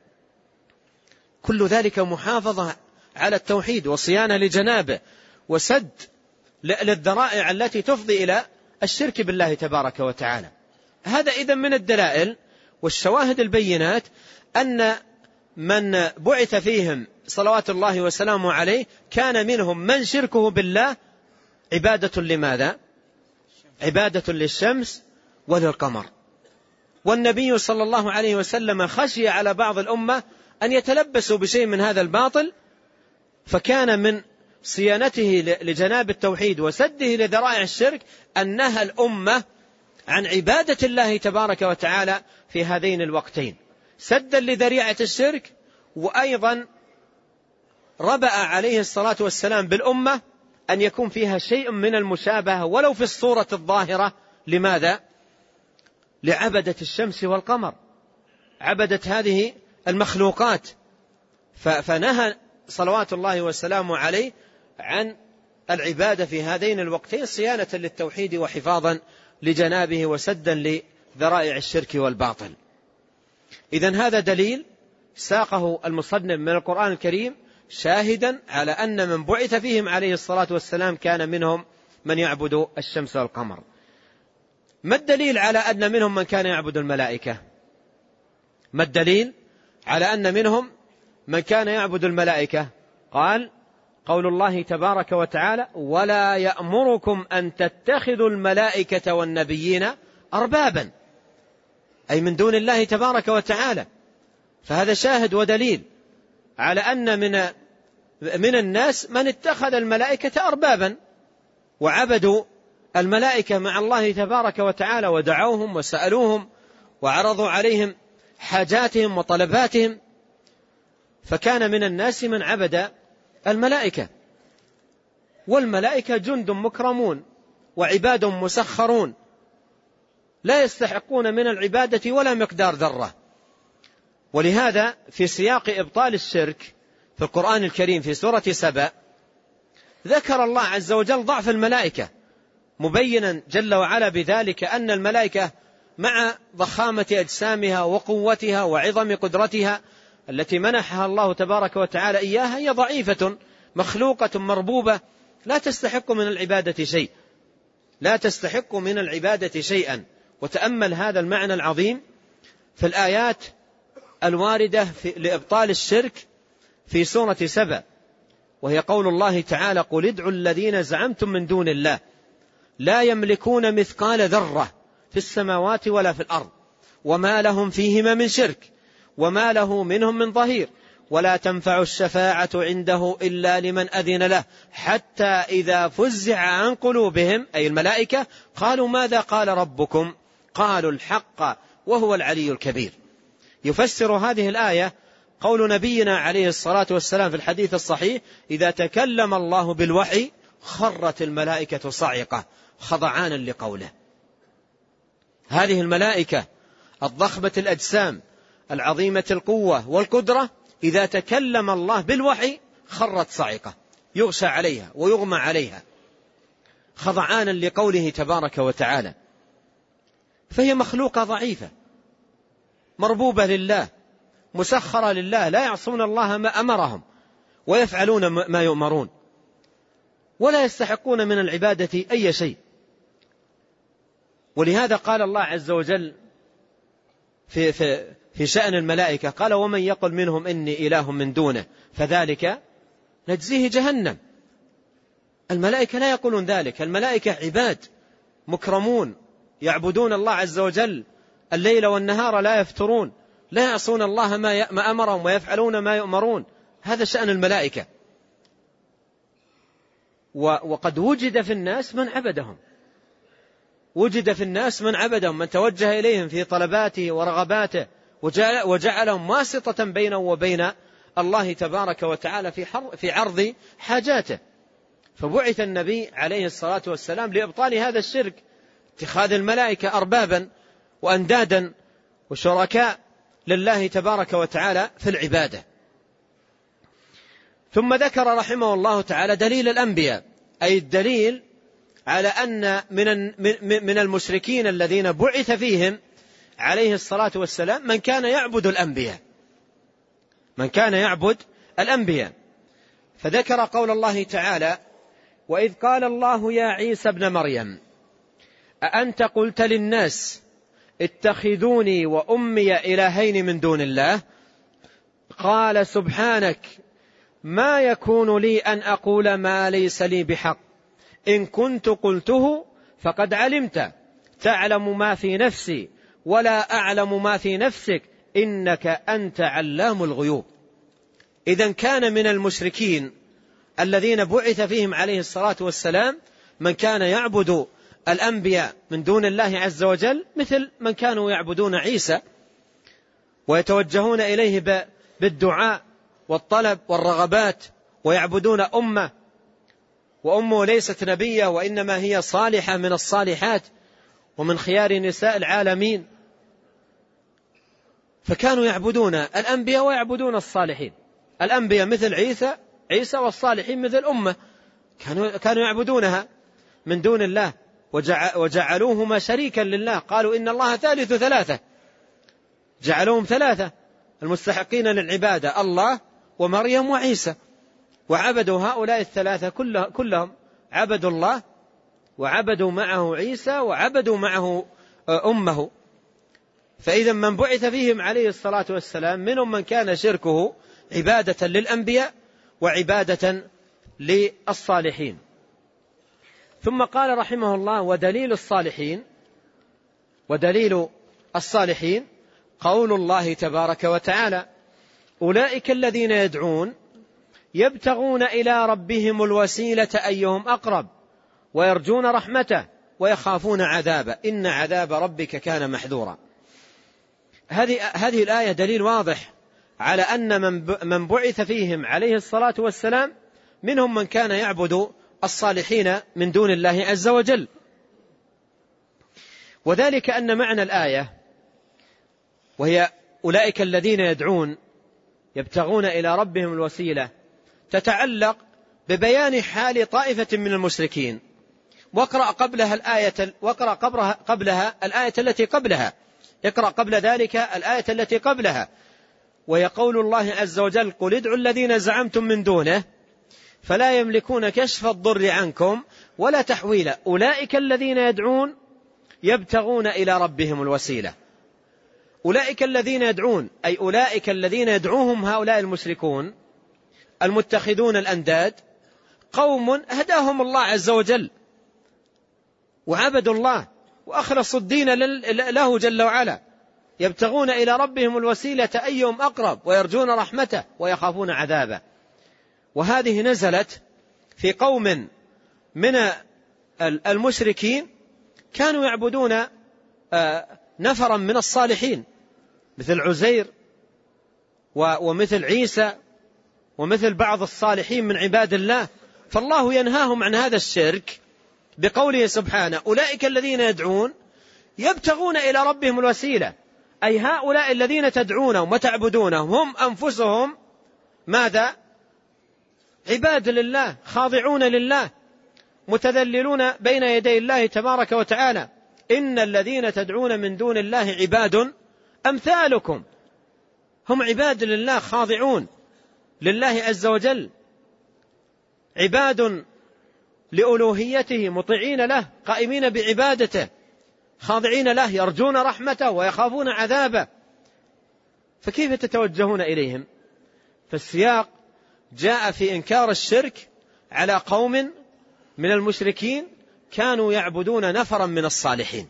C: كل ذلك محافظة على التوحيد وصيانة لجنابه وسد للذرائع التي تفضي إلى الشرك بالله تبارك وتعالى. هذا إذن من الدلائل والشواهد البينات أن من بعث فيهم صلوات الله وسلامه عليه كان منهم من شركه بالله عبادة لماذا؟ عبادة للشمس وللقمر. والنبي صلى الله عليه وسلم خشي على بعض الأمة أن يتلبسوا بشيء من هذا الباطل، فكان من صيانته لجناب التوحيد وسده لذرائع الشرك أن نهى الأمة عن عبادة الله تبارك وتعالى في هذين الوقتين، سدا لذريعة الشرك، وأيضا ربأ عليه الصلاة والسلام بالأمة أن يكون فيها شيء من المشابهة ولو في الصورة الظاهرة. لماذا؟ لعبدة الشمس والقمر، عبدة هذه المخلوقات، فنهى صلوات الله وسلامه عليه عن العبادة في هذين الوقتين صيانة للتوحيد وحفاظا لجنابه وسدا لذرائع الشرك والباطل. إذن هذا دليل ساقه المصنف من القرآن الكريم شاهدا على أن من بعث فيهم عليه الصلاة والسلام كان منهم من يعبد الشمس والقمر. ما الدليل على أن منهم من كان يعبد الملائكة؟ ما الدليل على أن منهم من كان يعبد الملائكة؟ قال قول الله تبارك وتعالى ولا يأمركم أن تتخذوا الملائكة والنبيين أربابا، أي من دون الله تبارك وتعالى. فهذا شاهد ودليل على أن من من الناس من اتخذ الملائكة أربابا وعبدوا الملائكة مع الله تبارك وتعالى ودعوهم وسألوهم وعرضوا عليهم حاجاتهم وطلباتهم. فكان من الناس من عبد الملائكة، والملائكة جند مكرمون وعباد مسخرون لا يستحقون من العبادة ولا مقدار ذرة. ولهذا في سياق إبطال الشرك في القرآن الكريم في سورة سبأ ذكر الله عز وجل ضعف الملائكة، مبينا جل وعلا بذلك أن الملائكة مع ضخامة أجسامها وقوتها وعظم قدرتها التي منحها الله تبارك وتعالى إياها هي ضعيفة مخلوقة مربوبة لا تستحق من العبادة شيء، لا تستحق من العبادة شيئا. وتأمل هذا المعنى العظيم في الآيات الواردة لإبطال الشرك في سورة سبأ، وهي قول الله تعالى قل ادعوا الذين زعمتم من دون الله لا يملكون مثقال ذرة في السماوات ولا في الأرض وما لهم فيهما من شرك وما له منهم من ظهير ولا تنفع الشفاعة عنده إلا لمن أذن له حتى إذا فزع عن قلوبهم أي الملائكة قالوا ماذا قال ربكم قالوا الحق وهو العلي الكبير. يفسر هذه الآية قول نبينا عليه الصلاة والسلام في الحديث الصحيح إذا تكلم الله بالوحي خرت الملائكة صعقة خضعانا لقوله. هذه الملائكة الضخمة الأجسام العظيمة القوة والقدرة إذا تكلم الله بالوحي خرت صعقة يغشى عليها ويغمى عليها خضعانا لقوله تبارك وتعالى. فهي مخلوقة ضعيفة مربوبة لله مسخرة لله لا يعصون الله ما أمرهم ويفعلون ما يؤمرون ولا يستحقون من العبادة أي شيء. ولهذا قال الله عز وجل في, في, في شأن الملائكة قال ومن يقل منهم إني إله من دونه فذلك نجزيه جهنم. الملائكة لا يقولون ذلك، الملائكة عباد مكرمون يعبدون الله عز وجل الليل والنهار لا يفترون لا يعصون الله ما أمرهم ويفعلون ما يؤمرون. هذا شأن الملائكة. وقد وجد في الناس من عبدهم وجد في الناس من عبدهم من توجه إليهم في طلباته ورغباته وجعلهم واسطة بينه وبين الله تبارك وتعالى في عرض حاجاته. فبعث النبي عليه الصلاة والسلام لإبطال هذا الشرك اتخاذ الملائكة أربابا وأندادا وشركاء لله تبارك وتعالى في العبادة. ثم ذكر رحمه الله تعالى دليل الأنبياء، أي الدليل على أن من من المشركين الذين بعث فيهم عليه الصلاة والسلام من كان يعبد الأنبياء، من كان يعبد الأنبياء. فذكر قول الله تعالى: وإذ قال الله يا عيسى ابن مريم أأنت قلت للناس اتخذوني وأمي إلهين من دون الله قال سبحانك ما يكون لي أن أقول ما ليس لي بحق إن كنت قلته فقد علمت تعلم ما في نفسي ولا أعلم ما في نفسك إنك أنت علام الغيوب. إذن كان من المشركين الذين بعث فيهم عليه الصلاة والسلام من كان يعبد الأنبياء من دون الله عز وجل، مثل من كانوا يعبدون عيسى ويتوجهون إليه بالدعاء والطلب والرغبات، ويعبدون أمه وأمه ليست نبية وإنما هي صالحة من الصالحات ومن خيار نساء العالمين. فكانوا يعبدون الأنبياء ويعبدون الصالحين، الأنبياء مثل عيسى عيسى والصالحين مثل أمه، كانوا كانوا يعبدونها من دون الله وجعلوهما شريكا لله. قالوا إن الله ثالث ثلاثة، جعلوهم ثلاثة المستحقين للعبادة، الله ومريم وعيسى، وعبدوا هؤلاء الثلاثة كلهم، عبدوا الله وعبدوا معه عيسى وعبدوا معه أمه. فإذا من بعث فيهم عليه الصلاة والسلام منهم من كان شركه عبادة للأنبياء وعبادة للصالحين. ثم قال رحمه الله: ودليل الصالحين ودليل الصالحين قول الله تبارك وتعالى: أولئك الذين يدعون يبتغون إلى ربهم الوسيلة أيهم أقرب ويرجون رحمته ويخافون عذابه إن عذاب ربك كان محذورا. هذه هذه الآية دليل واضح على أن من بعث فيهم عليه الصلاة والسلام منهم من كان يعبد الصالحين من دون الله عز وجل. وذلك أن معنى الآية وهي أولئك الذين يدعون يبتغون إلى ربهم الوسيلة تتعلق ببيان حال طائفة من المشركين. واقرأ قبلها الآية واقرأ قبلها الآية التي قبلها اقرأ قبل ذلك الآية التي قبلها، ويقول الله عز وجل: قل ادعوا الذين زعمتم من دونه فلا يملكون كشف الضر عنكم ولا تحويلا أولئك الذين يدعون يبتغون إلى ربهم الوسيلة. أولئك الذين يدعون أي أولئك الذين يدعوهم هؤلاء المشركون المتخذون الأنداد قوم هداهم الله عز وجل وعبدوا الله وأخلصوا الدين له جل وعلا، يبتغون إلى ربهم الوسيلة أيهم أقرب ويرجون رحمته ويخافون عذابه. وهذه نزلت في قوم من المشركين كانوا يعبدون نفرا من الصالحين مثل عزير ومثل عيسى ومثل بعض الصالحين من عباد الله، فالله ينهاهم عن هذا الشرك بقوله سبحانه: أولئك الذين يدعون يبتغون إلى ربهم الوسيلة، أي هؤلاء الذين تدعونهم وتعبدونهم هم أنفسهم ماذا؟ عباد لله خاضعون لله متذللون بين يدي الله تبارك وتعالى. إن الذين تدعون من دون الله عباد أمثالكم، هم عباد لله خاضعون لله عز وجل، عباد لألوهيته مطيعين له قائمين بعبادته خاضعين له يرجون رحمته ويخافون عذابه، فكيف تتوجهون إليهم؟ فالسياق جاء في إنكار الشرك على قوم من المشركين كانوا يعبدون نفرا من الصالحين،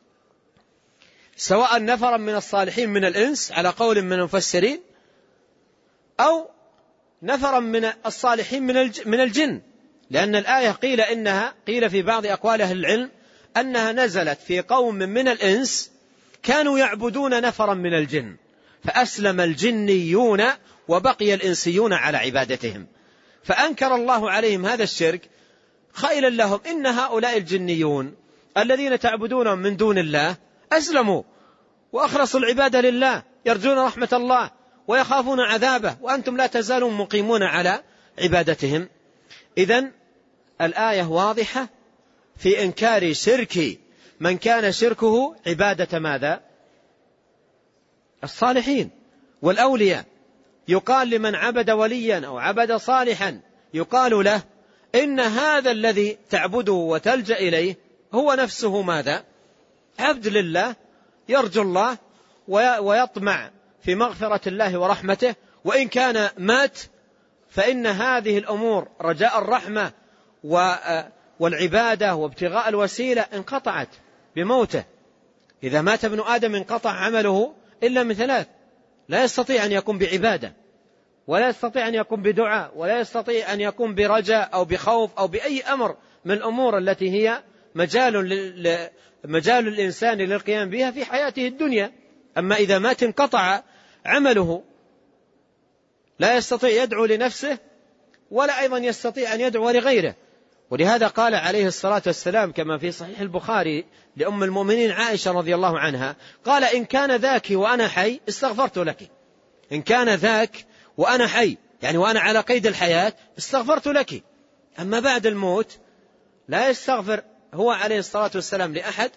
C: سواء نفرا من الصالحين من الإنس على قول من المفسرين أو نفرا من الصالحين من الجن، لأن الآية قيل إنها قيل في بعض أقوال أهل العلم أنها نزلت في قوم من الإنس كانوا يعبدون نفرا من الجن فأسلم الجنيون وبقي الإنسيون على عبادتهم، فأنكر الله عليهم هذا الشرك قائلا لهم: إن هؤلاء الجنيون الذين تعبدونهم من دون الله أسلموا وأخلصوا العبادة لله يرجون رحمة الله ويخافون عذابه، وأنتم لا تزالون مقيمون على عبادتهم. إذن الآية واضحة في إنكار شرك من كان شركه عبادة ماذا؟ الصالحين والأولياء. يقال لمن عبد وليا أو عبد صالحا يقال له إن هذا الذي تعبده وتلجأ إليه هو نفسه ماذا؟ عبد لله يرجو الله ويطمع في مغفرة الله ورحمته، وإن كان مات فإن هذه الأمور رجاء الرحمة والعبادة وابتغاء الوسيلة انقطعت بموته. إذا مات ابن آدم انقطع عمله إلا من ثلاث: لا يستطيع أن يكون بعبادة، ولا يستطيع أن يكون بدعاء، ولا يستطيع أن يكون برجاء أو بخوف أو بأي أمر من الأمور التي هي مجال مجال الإنسان للقيام بها في حياته الدنيا. أما إذا مات انقطع عمله، لا يستطيع يدعو لنفسه ولا أيضا يستطيع أن يدعو لغيره. ولهذا قال عليه الصلاة والسلام كما في صحيح البخاري لأم المؤمنين عائشة رضي الله عنها، قال: إن كان ذاك وأنا حي استغفرت لك. إن كان ذاك وأنا حي، يعني وأنا على قيد الحياة، استغفرت لك. أما بعد الموت لا يستغفر هو عليه الصلاة والسلام لأحد،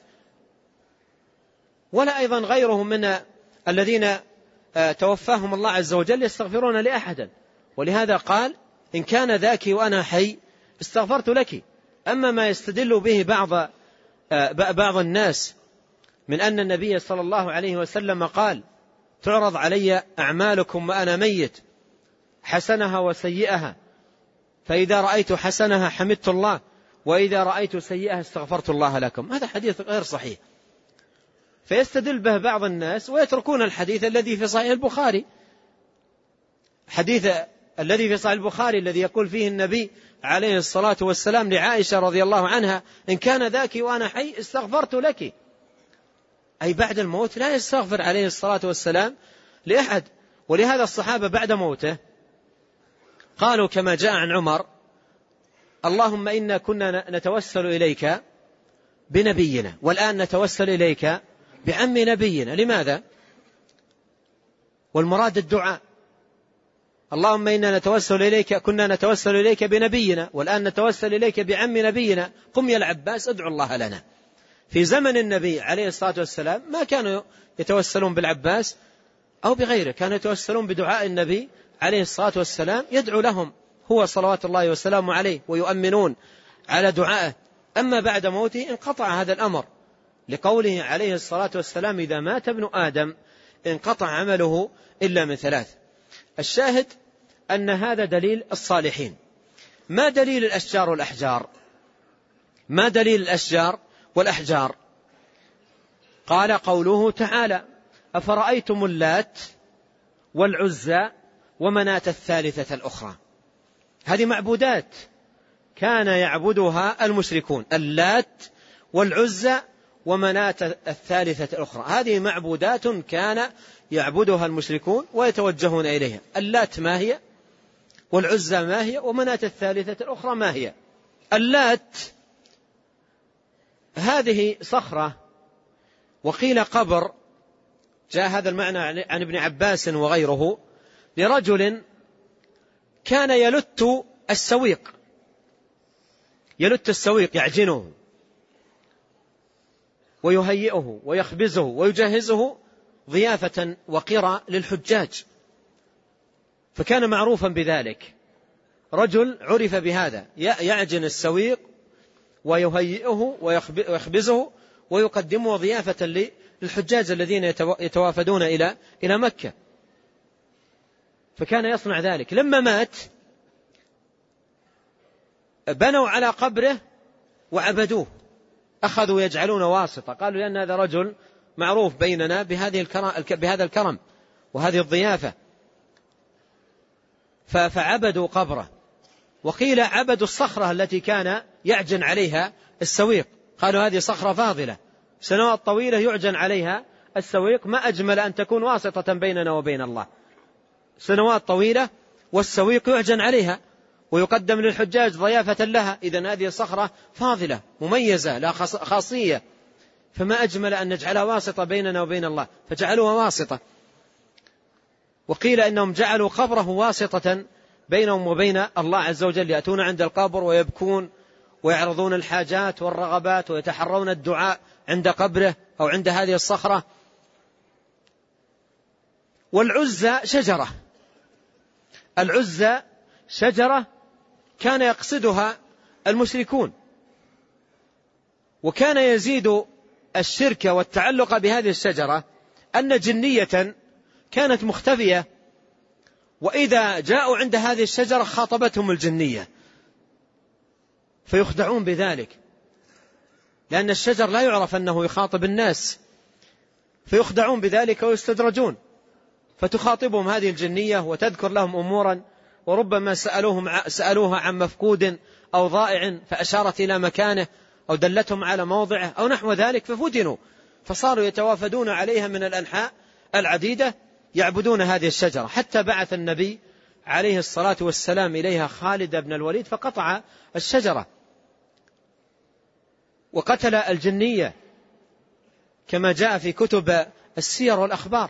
C: ولا أيضا غيره من الذين توفاهم الله عز وجل يستغفرون لأحد. ولهذا قال: إن كان ذاك وأنا حي استغفرت لك. أما ما يستدل به بعض بعض الناس من أن النبي صلى الله عليه وسلم قال: تعرض علي أعمالكم وأنا ميت، حسنها وسيئها، فإذا رأيت حسنها حمدت الله، وإذا رأيت سيئها استغفرت الله لكم. هذا حديث غير صحيح، فيستدل به بعض الناس ويتركون الحديث الذي في صحيح البخاري، حديث الذي في صحيح البخاري الذي يقول فيه النبي عليه الصلاة والسلام لعائشة رضي الله عنها: إن كان ذاك وأنا حي استغفرت لك. أي بعد الموت لا يستغفر عليه الصلاة والسلام لأحد. ولهذا الصحابة بعد موته قالوا كما جاء عن عمر: اللهم إنا كنا نتوسل إليك بنبينا، والآن نتوسل إليك بعم نبينا. لماذا؟ والمراد الدعاء. اللهم إنا نتوسل إليك، كنا نتوسل إليك بنبينا، والآن نتوسل إليك بعم نبينا، قم يا العباس ادعو الله لنا. في زمن النبي عليه الصلاة والسلام ما كانوا يتوسلون بالعباس أو بغيره، كانوا يتوسلون بدعاء النبي عليه الصلاة والسلام يدعو لهم هو صلوات الله وسلامه عليه، ويؤمنون على دعائه. أما بعد موته انقطع هذا الأمر، لقوله عليه الصلاة والسلام: إذا مات ابن آدم انقطع عمله إلا من ثلاث. الشاهد أن هذا دليل الصالحين. ما دليل الأشجار والأحجار؟ ما دليل الأشجار والأحجار؟ قال قوله تعالى: أفرأيتم اللات والعزى ومناة الثالثة الأخرى. هذه معبودات كان يعبدها المشركون، اللات والعزى ومناة الثالثة الأخرى. هذه معبودات كان يعبدها المشركون ويتوجهون إليها. اللات ما هي؟ والعزى ما هي؟ ومناة الثالثة الأخرى ما هي؟ اللات هذه صخرة، وقيل قبر، جاء هذا المعنى عن ابن عباس وغيره، لرجل كان يلت السويق، يلت السويق يعجنه ويهيئه ويخبزه ويجهزه ضيافة وقرى للحجاج، فكان معروفا بذلك. رجل عرف بهذا، يعجن السويق ويهيئه ويخبزه ويقدمه ضيافة للحجاج الذين يتوافدون إلى إلى مكة، فكان يصنع ذلك. لما مات بنوا على قبره وعبدوه، أخذوا يجعلون واسطة، قالوا لأن هذا رجل معروف بيننا بهذه الكرم بهذا الكرم وهذه الضيافة، فعبدوا قبره. وقيل عبدوا الصخرة التي كان يعجن عليها السويق، قالوا هذه صخرة فاضلة سنوات طويلة يعجن عليها السويق، ما أجمل أن تكون واسطة بيننا وبين الله، سنوات طويلة والسويق يعجن عليها ويقدم للحجاج ضيافة لها، إذن هذه الصخرة فاضلة مميزة لا خاصية، فما أجمل أن نجعلها واسطة بيننا وبين الله، فجعلوها واسطة. وقيل إنهم جعلوا قبره واسطة بينهم وبين الله عز وجل، يأتون عند القبر ويبكون ويعرضون الحاجات والرغبات ويتحرون الدعاء عند قبره أو عند هذه الصخرة. والعزى شجرة، العزى شجرة كان يقصدها المشركون، وكان يزيد الشرك والتعلق بهذه الشجرة أن جنية كانت مختفية، وإذا جاءوا عند هذه الشجرة خاطبتهم الجنية فيخدعون بذلك، لأن الشجر لا يعرف أنه يخاطب الناس، فيخدعون بذلك ويستدرجون، فتخاطبهم هذه الجنية وتذكر لهم أمورا، وربما سألوهم سألوها عن مفقود أو ضائع فأشارت إلى مكانه أو دلتهم على موضعه أو نحو ذلك، ففتنوا فصاروا يتوافدون عليها من الأنحاء العديدة يعبدون هذه الشجرة، حتى بعث النبي عليه الصلاة والسلام إليها خالد بن الوليد فقطع الشجرة وقتل الجنية كما جاء في كتب السير والأخبار.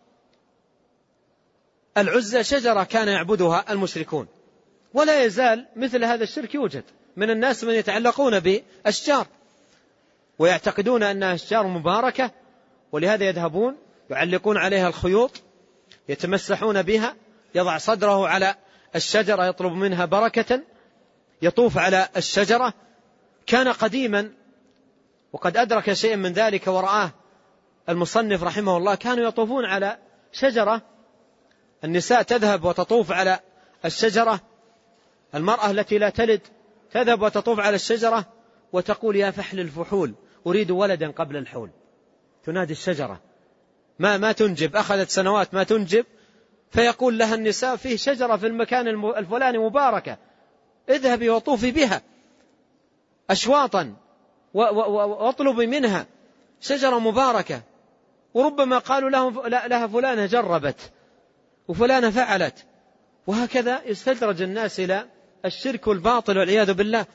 C: العزى شجرة كان يعبدها المشركون، ولا يزال مثل هذا الشرك يوجد من الناس من يتعلقون بأشجار ويعتقدون أنها أشجار مباركة، ولهذا يذهبون يعلقون عليها الخيوط يتمسحون بها، يضع صدره على الشجرة يطلب منها بركة، يطوف على الشجرة. كان قديما وقد أدرك شيء من ذلك ورآه المصنف رحمه الله، كانوا يطوفون على شجرة، النساء تذهب وتطوف على الشجرة، المرأة التي لا تلد تذهب وتطوف على الشجرة وتقول يا فحل الفحول أريد ولدا قبل الحول، تنادي الشجرة ما ما تنجب، أخذت سنوات ما تنجب، فيقول لها النساء فيه شجرة في المكان الفلاني مباركة اذهبي وطوفي بها أشواطا واطلبي منها، شجرة مباركة. وربما قالوا لهم لها فلانة جربت وفلانة فعلت، وهكذا يستدرج الناس إلى الشرك والباطل والعياذ بالله.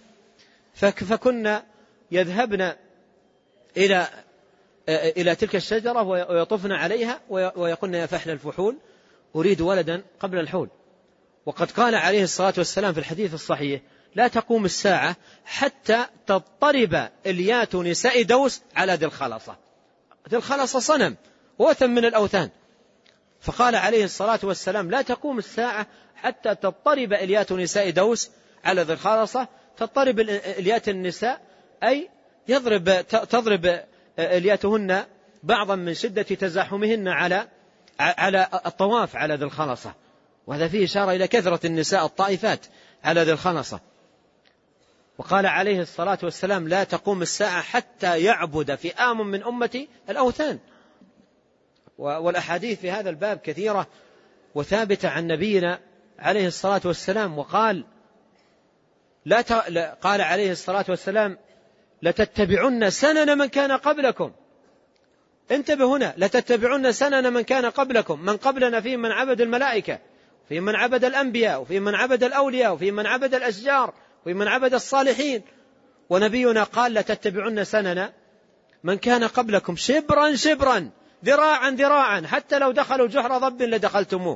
C: فكنا يذهبن إلى إلى تلك الشجرة ويطفن عليها ويقولن يا فحل الفحول أريد ولدا قبل الحول. وقد قال عليه الصلاة والسلام في الحديث الصحيح لا تقوم الساعة حتى تضطرب إليات نساء دوس على ذي الخلصة. ذي الخلصة صنم وثن من الأوثان، فقال عليه الصلاة والسلام لا تقوم الساعة حتى تضطرب إليات نساء دوس على ذي الخلصة. تضطرب إليات النساء أي يضرب تضرب إلياتهن بعضا من شدة تزاحمهن على على الطواف على ذي الخلصة، وهذا فيه إشارة إلى كثرة النساء الطائفات على ذي الخلصة. وقال عليه الصلاة والسلام لا تقوم الساعة حتى يعبد فئام من أمتي الأوثان. والأحاديث في هذا الباب كثيرة وثابتة عن نبينا عليه الصلاة والسلام. وقال لا ت... قال عليه الصلاة والسلام لتتبعن سنن من كان قبلكم. انتبه هنا، لتتبعن سنن من كان قبلكم، من قبلنا في من عبد الملائكة، في من عبد الأنبياء، وفي من عبد الأولياء، وفي من عبد الأشجار، وفي من عبد الصالحين. ونبينا قال لتتبعن سنن من كان قبلكم شبرا شبرا ذراعا ذراعا حتى لو دخلوا جحر ضب لدخلتموه.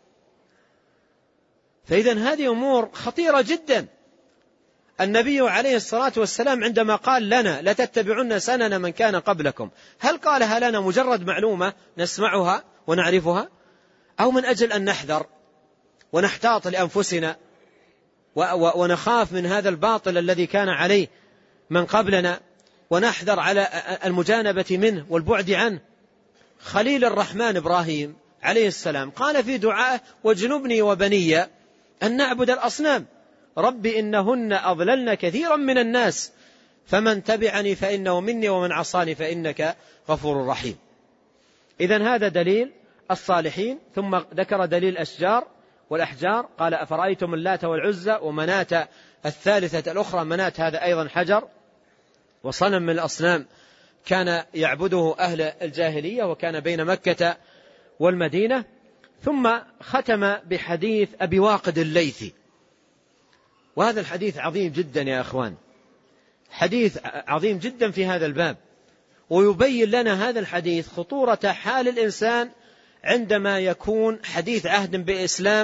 C: فإذن هذه أمور خطيرة جدا. النبي عليه الصلاة والسلام عندما قال لنا لتتبعن سنن من كان قبلكم، هل قالها لنا مجرد معلومة نسمعها ونعرفها، أو من أجل أن نحذر ونحتاط لأنفسنا ونخاف من هذا الباطل الذي كان عليه من قبلنا ونحذر على المجانبة منه والبعد عنه؟ خليل الرحمن إبراهيم عليه السلام قال في دعائه واجنبني وبني أن نعبد الأصنام رب إنهن أضللن كثيرا من الناس فمن تبعني فإنه مني ومن عصاني فإنك غفور رحيم. إذن هذا دليل الصالحين. ثم ذكر دليل الأشجار والأحجار، قال أفرأيتم اللات والعزى ومناة الثالثة الأخرى. مناة هذا أيضا حجر وصنم من الأصنام كان يعبده أهل الجاهلية، وكان بين مكة والمدينة. ثم ختم بحديث أبي واقد الليثي، وهذا الحديث عظيم جدا يا أخوان، حديث عظيم جدا في هذا الباب، ويبين لنا هذا الحديث خطورة حال الإنسان عندما يكون حديث عهد بالإسلام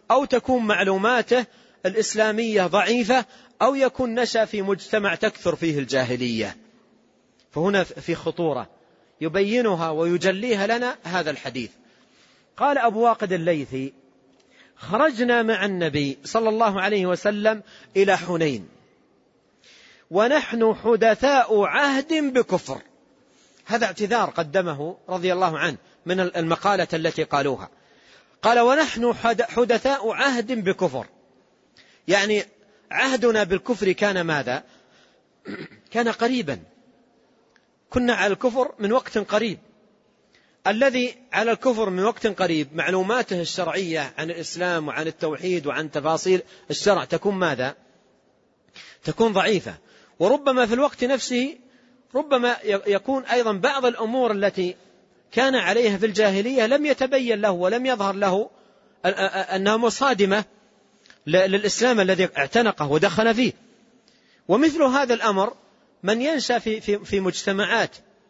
C: أو تكون معلوماته الإسلامية ضعيفة، أو يكون نشأ في مجتمع تكثر فيه الجاهلية. فهنا في خطورة يبينها ويجليها لنا هذا الحديث. قال أبو واقد الليثي: خرجنا مع النبي صلى الله عليه وسلم إلى حنين ونحن حدثاء عهد بكفر. هذا اعتذار قدمه رضي الله عنه من المقالة التي قالوها. قال: ونحن حدثاء عهد بكفر، يعني عهدنا بالكفر كان ماذا؟ كان قريبا، كنا على الكفر من وقت قريب. الذي على الكفر من وقت قريب معلوماته الشرعية عن الإسلام وعن التوحيد وعن تفاصيل الشرع تكون ماذا؟ تكون ضعيفة. وربما في الوقت نفسه ربما يكون أيضا بعض الأمور التي كان عليها في الجاهلية لم يتبين له ولم يظهر له أنها مصادمة للإسلام الذي اعتنقه ودخل فيه. ومثل هذا الأمر من ينشأ في, في, في مجتمعات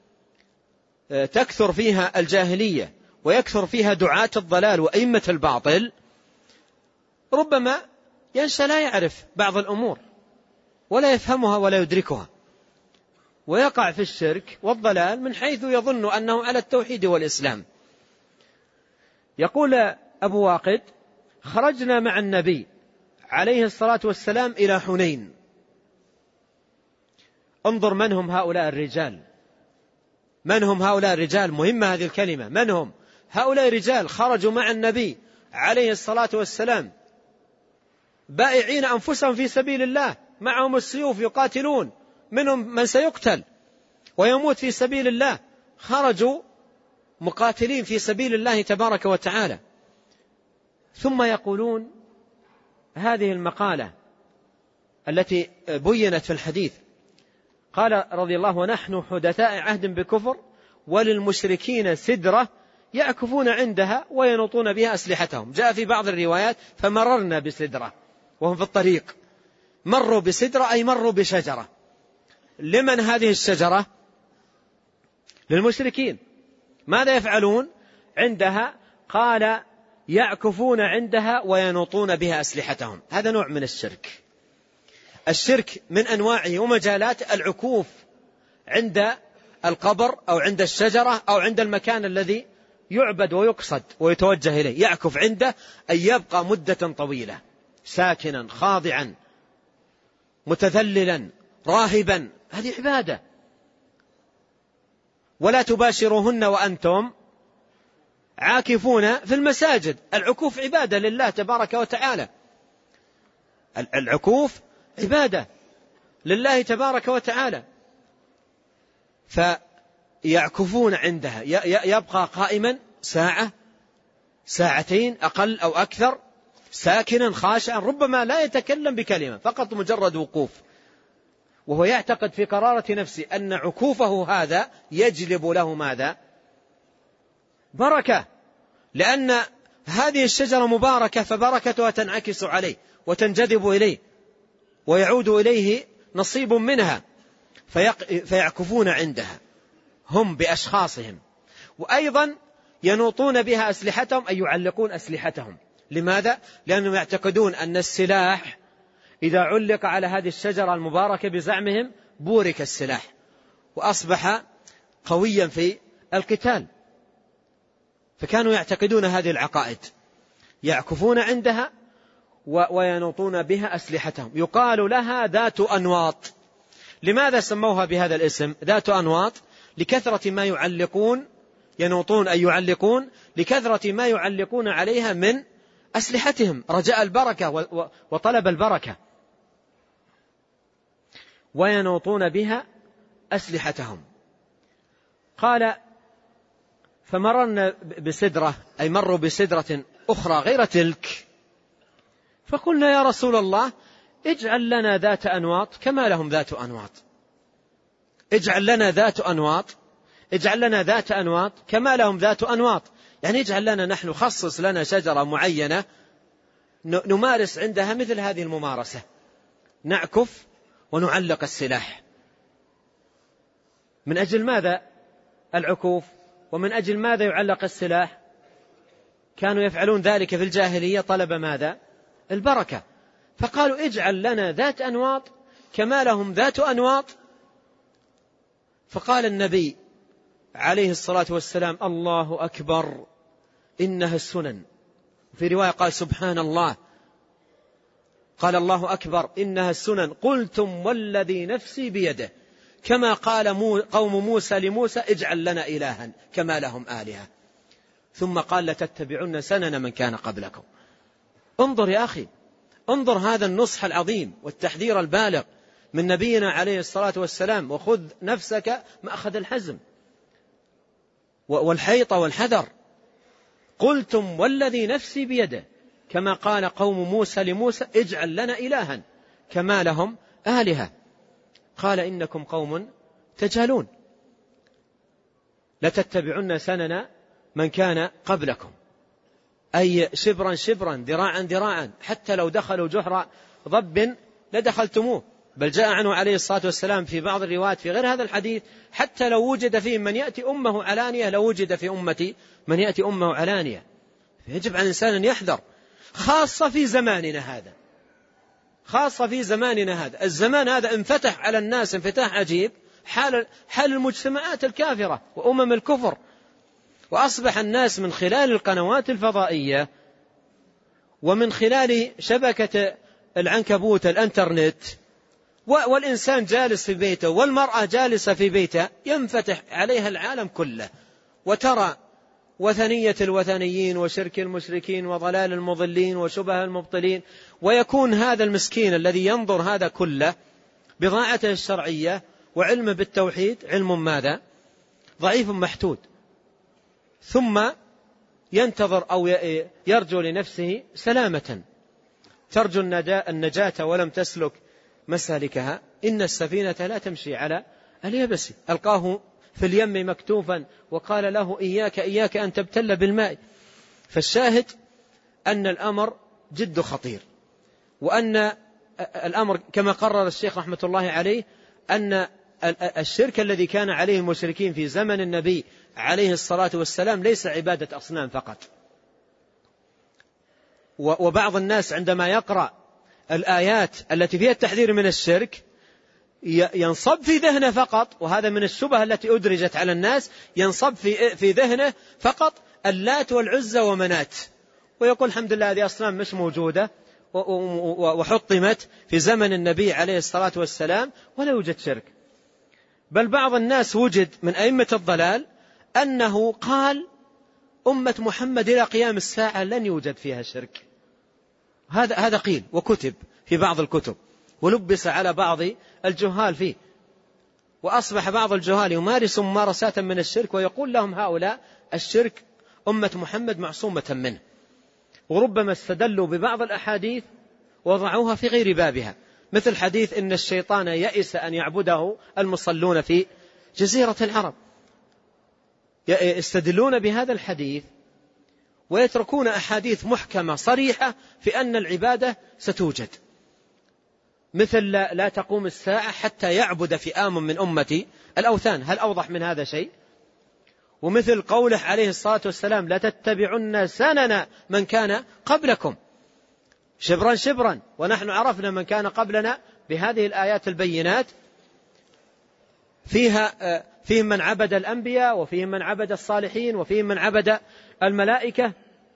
C: تكثر فيها الجاهلية ويكثر فيها دعاة الضلال وأئمة الباطل، ربما ينشأ لا يعرف بعض الأمور ولا يفهمها ولا يدركها، ويقع في الشرك والضلال من حيث يظن أنه على التوحيد والإسلام. يقول أبو واقد: خرجنا مع النبي عليه الصلاة والسلام إلى حنين. انظر من هم هؤلاء الرجال، من هم هؤلاء الرجال؟ مهمة هذه الكلمة. من هم هؤلاء الرجال؟ خرجوا مع النبي عليه الصلاة والسلام بائعين أنفسهم في سبيل الله، معهم السيوف يقاتلون، منهم من سيقتل ويموت في سبيل الله. خرجوا مقاتلين في سبيل الله تبارك وتعالى. ثم يقولون هذه المقالة التي بينت في الحديث. قال رضي الله: ونحن حدثاء عهد بكفر وللمشركين سدرة يعكفون عندها وينطون بها أسلحتهم. جاء في بعض الروايات: فمررنا بسدرة، وهم في الطريق. مروا بسدرة أي مروا بشجرة. لمن هذه الشجرة؟ للمشركين. ماذا يفعلون عندها؟ قال: يعكفون عندها وينطون بها أسلحتهم. هذا نوع من الشرك. الشرك من أنواعه ومجالات العكوف عند القبر أو عند الشجرة أو عند المكان الذي يعبد ويقصد ويتوجه إليه. يعكف عنده أن يبقى مدة طويلة ساكنا خاضعا متذللا راهبا. هذه عبادة. ولا تباشروهن وأنتم عاكفون في المساجد. العكوف عبادة لله تبارك وتعالى. العكوف عبادة لله تبارك وتعالى. فيعكفون عندها، يبقى قائما ساعة ساعتين أقل أو أكثر، ساكنا خاشعا، ربما لا يتكلم بكلمة، فقط مجرد وقوف، وهو يعتقد في قرارة نفسه أن عكوفه هذا يجلب له ماذا؟ بركة، لأن هذه الشجرة مباركة فبركتها تنعكس عليه وتنجذب إليه ويعود إليه نصيب منها، فيعكفون عندها هم بأشخاصهم. وأيضا ينوطون بها أسلحتهم، أي يعلقون أسلحتهم. لماذا؟ لأنهم يعتقدون أن السلاح إذا علق على هذه الشجرة المباركة بزعمهم بورك السلاح وأصبح قويا في القتال. فكانوا يعتقدون هذه العقائد، يعكفون عندها وينوطون بها أسلحتهم. يقال لها ذات أنواط. لماذا سموها بهذا الاسم ذات أنواط؟ لكثرة ما يعلقون، ينوطون أي يعلقون، لكثرة ما يعلقون عليها من أسلحتهم رجاء البركة وطلب البركة. وينوطون بها أسلحتهم. قال: فمررنا بسدرة، أي مروا بسدرة أخرى غير تلك، فقلنا يا رسول الله اجعل لنا ذات أنواط كما لهم ذات أنواط. اجعل لنا ذات أنواط، اجعل لنا ذات أنواط كما لهم ذات أنواط. يعني اجعل لنا نحن، خصص لنا شجرة معينة نمارس عندها مثل هذه الممارسة، نعكف ونعلق السلاح. من أجل ماذا العكوف؟ ومن أجل ماذا يعلق السلاح؟ كانوا يفعلون ذلك في الجاهلية، طلب ماذا؟ البركة. فقالوا اجعل لنا ذات أنواط كما لهم ذات أنواط. فقال النبي عليه الصلاة والسلام الله أكبر إنها السنن. في رواية قال سبحان الله، قال الله أكبر إنها السنن. قلتم والذي نفسي بيده، كما قال قوم موسى لموسى اجعل لنا إلها كما لهم آلهة. ثم قال لتتبعن سنن من كان قبلكم. انظر يا أخي، انظر هذا النصح العظيم والتحذير البالغ من نبينا عليه الصلاة والسلام. وخذ نفسك مأخذ الحزم والحيطة والحذر. قلتم والذي نفسي بيده، كما قال قوم موسى لموسى اجعل لنا إلها كما لهم آلهة. قال إنكم قوم تجهلون، لتتبعن سنن من كان قبلكم، أي شبرا شبرا ذراعا ذراعا، حتى لو دخلوا جحر ضب لدخلتموه. بل جاء عنه عليه الصلاة والسلام في بعض الروايات في غير هذا الحديث حتى لو وجد فيه من يأتي أمه علانية لو وجد في أمتي من يأتي أمه علانية. يجب على الإنسان أن يحذر، خاصة في زماننا هذا، خاصة في زماننا هذا. الزمان هذا انفتح على الناس انفتاح عجيب، حال, حال المجتمعات الكافرة وأمم الكفر، وأصبح الناس من خلال القنوات الفضائية ومن خلال شبكة العنكبوت الانترنت، والإنسان جالس في بيته والمرأة جالسة في بيته، ينفتح عليها العالم كله، وترى وثنية الوثنيين وشرك المشركين وضلال المضلين وشبه المبطلين. ويكون هذا المسكين الذي ينظر هذا كله بضاعته الشرعية وعلمه بالتوحيد علم ماذا؟ ضعيف محتود. ثم ينتظر أو يرجو لنفسه سلامة، ترجو النجاة ولم تسلك مسالكها. إن السفينة لا تمشي على اليبس، ألقاه في اليم مكتوفا وقال له إياك إياك أن تبتل بالماء. فالشاهد أن الأمر جد خطير، وأن الأمر كما قرر الشيخ رحمة الله عليه أن الشرك الذي كان عليه المشركين في زمن النبي عليه الصلاة والسلام ليس عبادة أصنام فقط. وبعض الناس عندما يقرأ الآيات التي فيها التحذير من الشرك ينصب في ذهنه فقط، وهذا من الشبهة التي أدرجت على الناس، ينصب في في ذهنه فقط اللات والعزى ومنات، ويقول الحمد لله هذه أصنام مش موجودة وحطمت في زمن النبي عليه الصلاة والسلام ولا يوجد شرك. بل بعض الناس وجد من أئمة الضلال أنه قال أمة محمد إلى قيام الساعة لن يوجد فيها شرك. هذا هذا قيل وكتب في بعض الكتب ولبس على بعض الجهال فيه، وأصبح بعض الجهال يمارس ممارسات من الشرك ويقول لهم هؤلاء الشرك أمة محمد معصومة منه، وربما استدلوا ببعض الأحاديث وضعوها في غير بابها، مثل حديث إن الشيطان يئس أن يعبده المصلون في جزيرة العرب. يستدلون بهذا الحديث ويتركون أحاديث محكمة صريحة في أن العبادة ستوجد، مثل لا, لا تقوم الساعة حتى يعبد فئام من أمتي الأوثان. هل أوضح من هذا شيء؟ ومثل قوله عليه الصلاة والسلام لا تتبعن سنن من كان قبلكم شبرا شبرا، ونحن عرفنا من كان قبلنا بهذه الآيات البينات، فيها فيهم من عبد الأنبياء وفيهم من عبد الصالحين وفيهم من عبد الملائكة.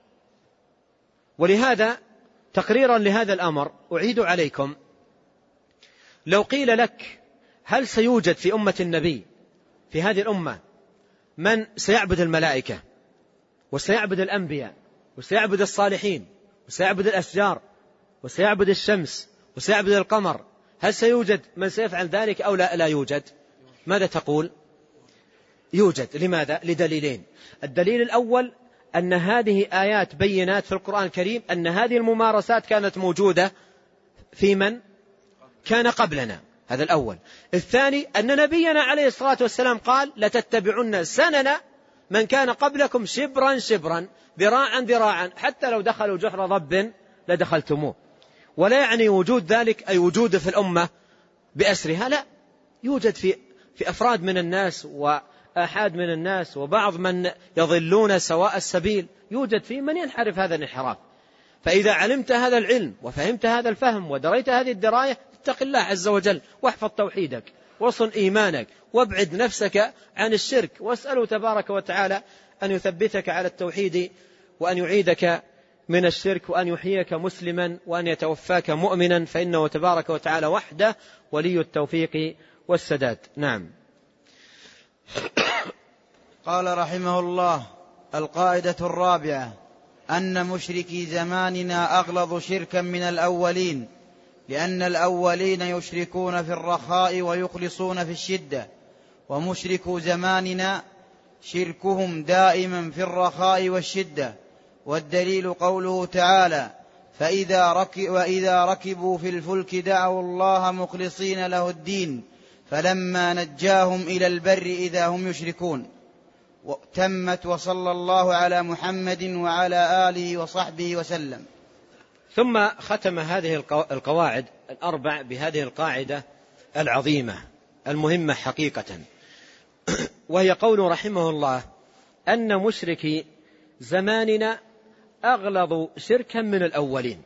C: ولهذا تقريرا لهذا الأمر أعيد عليكم، لو قيل لك هل سيوجد في أمة النبي في هذه الأمة من سيعبد الملائكة وسيعبد الأنبياء وسيعبد الصالحين وسيعبد الأشجار وسيعبد الشمس وسيعبد القمر، هل سيوجد من سيفعل ذلك أو لا, لا يوجد؟ ماذا تقول؟ يوجد. لماذا؟ لدليلين. الدليل الأول أن هذه آيات بينات في القرآن الكريم أن هذه الممارسات كانت موجودة في من كان قبلنا، هذا الأول. الثاني أن نبينا عليه الصلاة والسلام قال لتتبعن سنن من كان قبلكم شبرا شبرا ذراعا ذراعا، حتى لو دخلوا جحر ضب لدخلتموه. ولا يعني وجود ذلك أي وجود في الأمة بأسرها، لا، يوجد في في أفراد من الناس آحاد من الناس وبعض من يضلون سواء السبيل، يوجد فيه من ينحرف هذا الانحراف. فإذا علمت هذا العلم وفهمت هذا الفهم ودريت هذه الدراية، اتق الله عز وجل واحفظ توحيدك وصن إيمانك وابعد نفسك عن الشرك، واسأله تبارك وتعالى أن يثبتك على التوحيد وأن يعيدك من الشرك وأن يحييك مسلما وأن يتوفاك مؤمنا، فإنه تبارك وتعالى وحده ولي التوفيق والسداد. نعم.
B: قال رحمه الله: القاعدة الرابعة أن مشركي زماننا أغلظ شركا من الأولين، لأن الأولين يشركون في الرخاء ويخلصون في الشدة، ومشركو زماننا شركهم دائما في الرخاء والشدة. والدليل قوله تعالى: فإذا ركب وإذا ركبوا في الفلك دعوا الله مخلصين له الدين فلما نجاهم إلى البر إذا هم يشركون. تمت، وصلى الله على محمد وعلى آله وصحبه وسلم.
C: ثم ختم هذه القواعد الأربع بهذه القاعدة العظيمة المهمة حقيقة، وهي قول رحمه الله: أن مشركي زماننا أغلظ شركا من الأولين.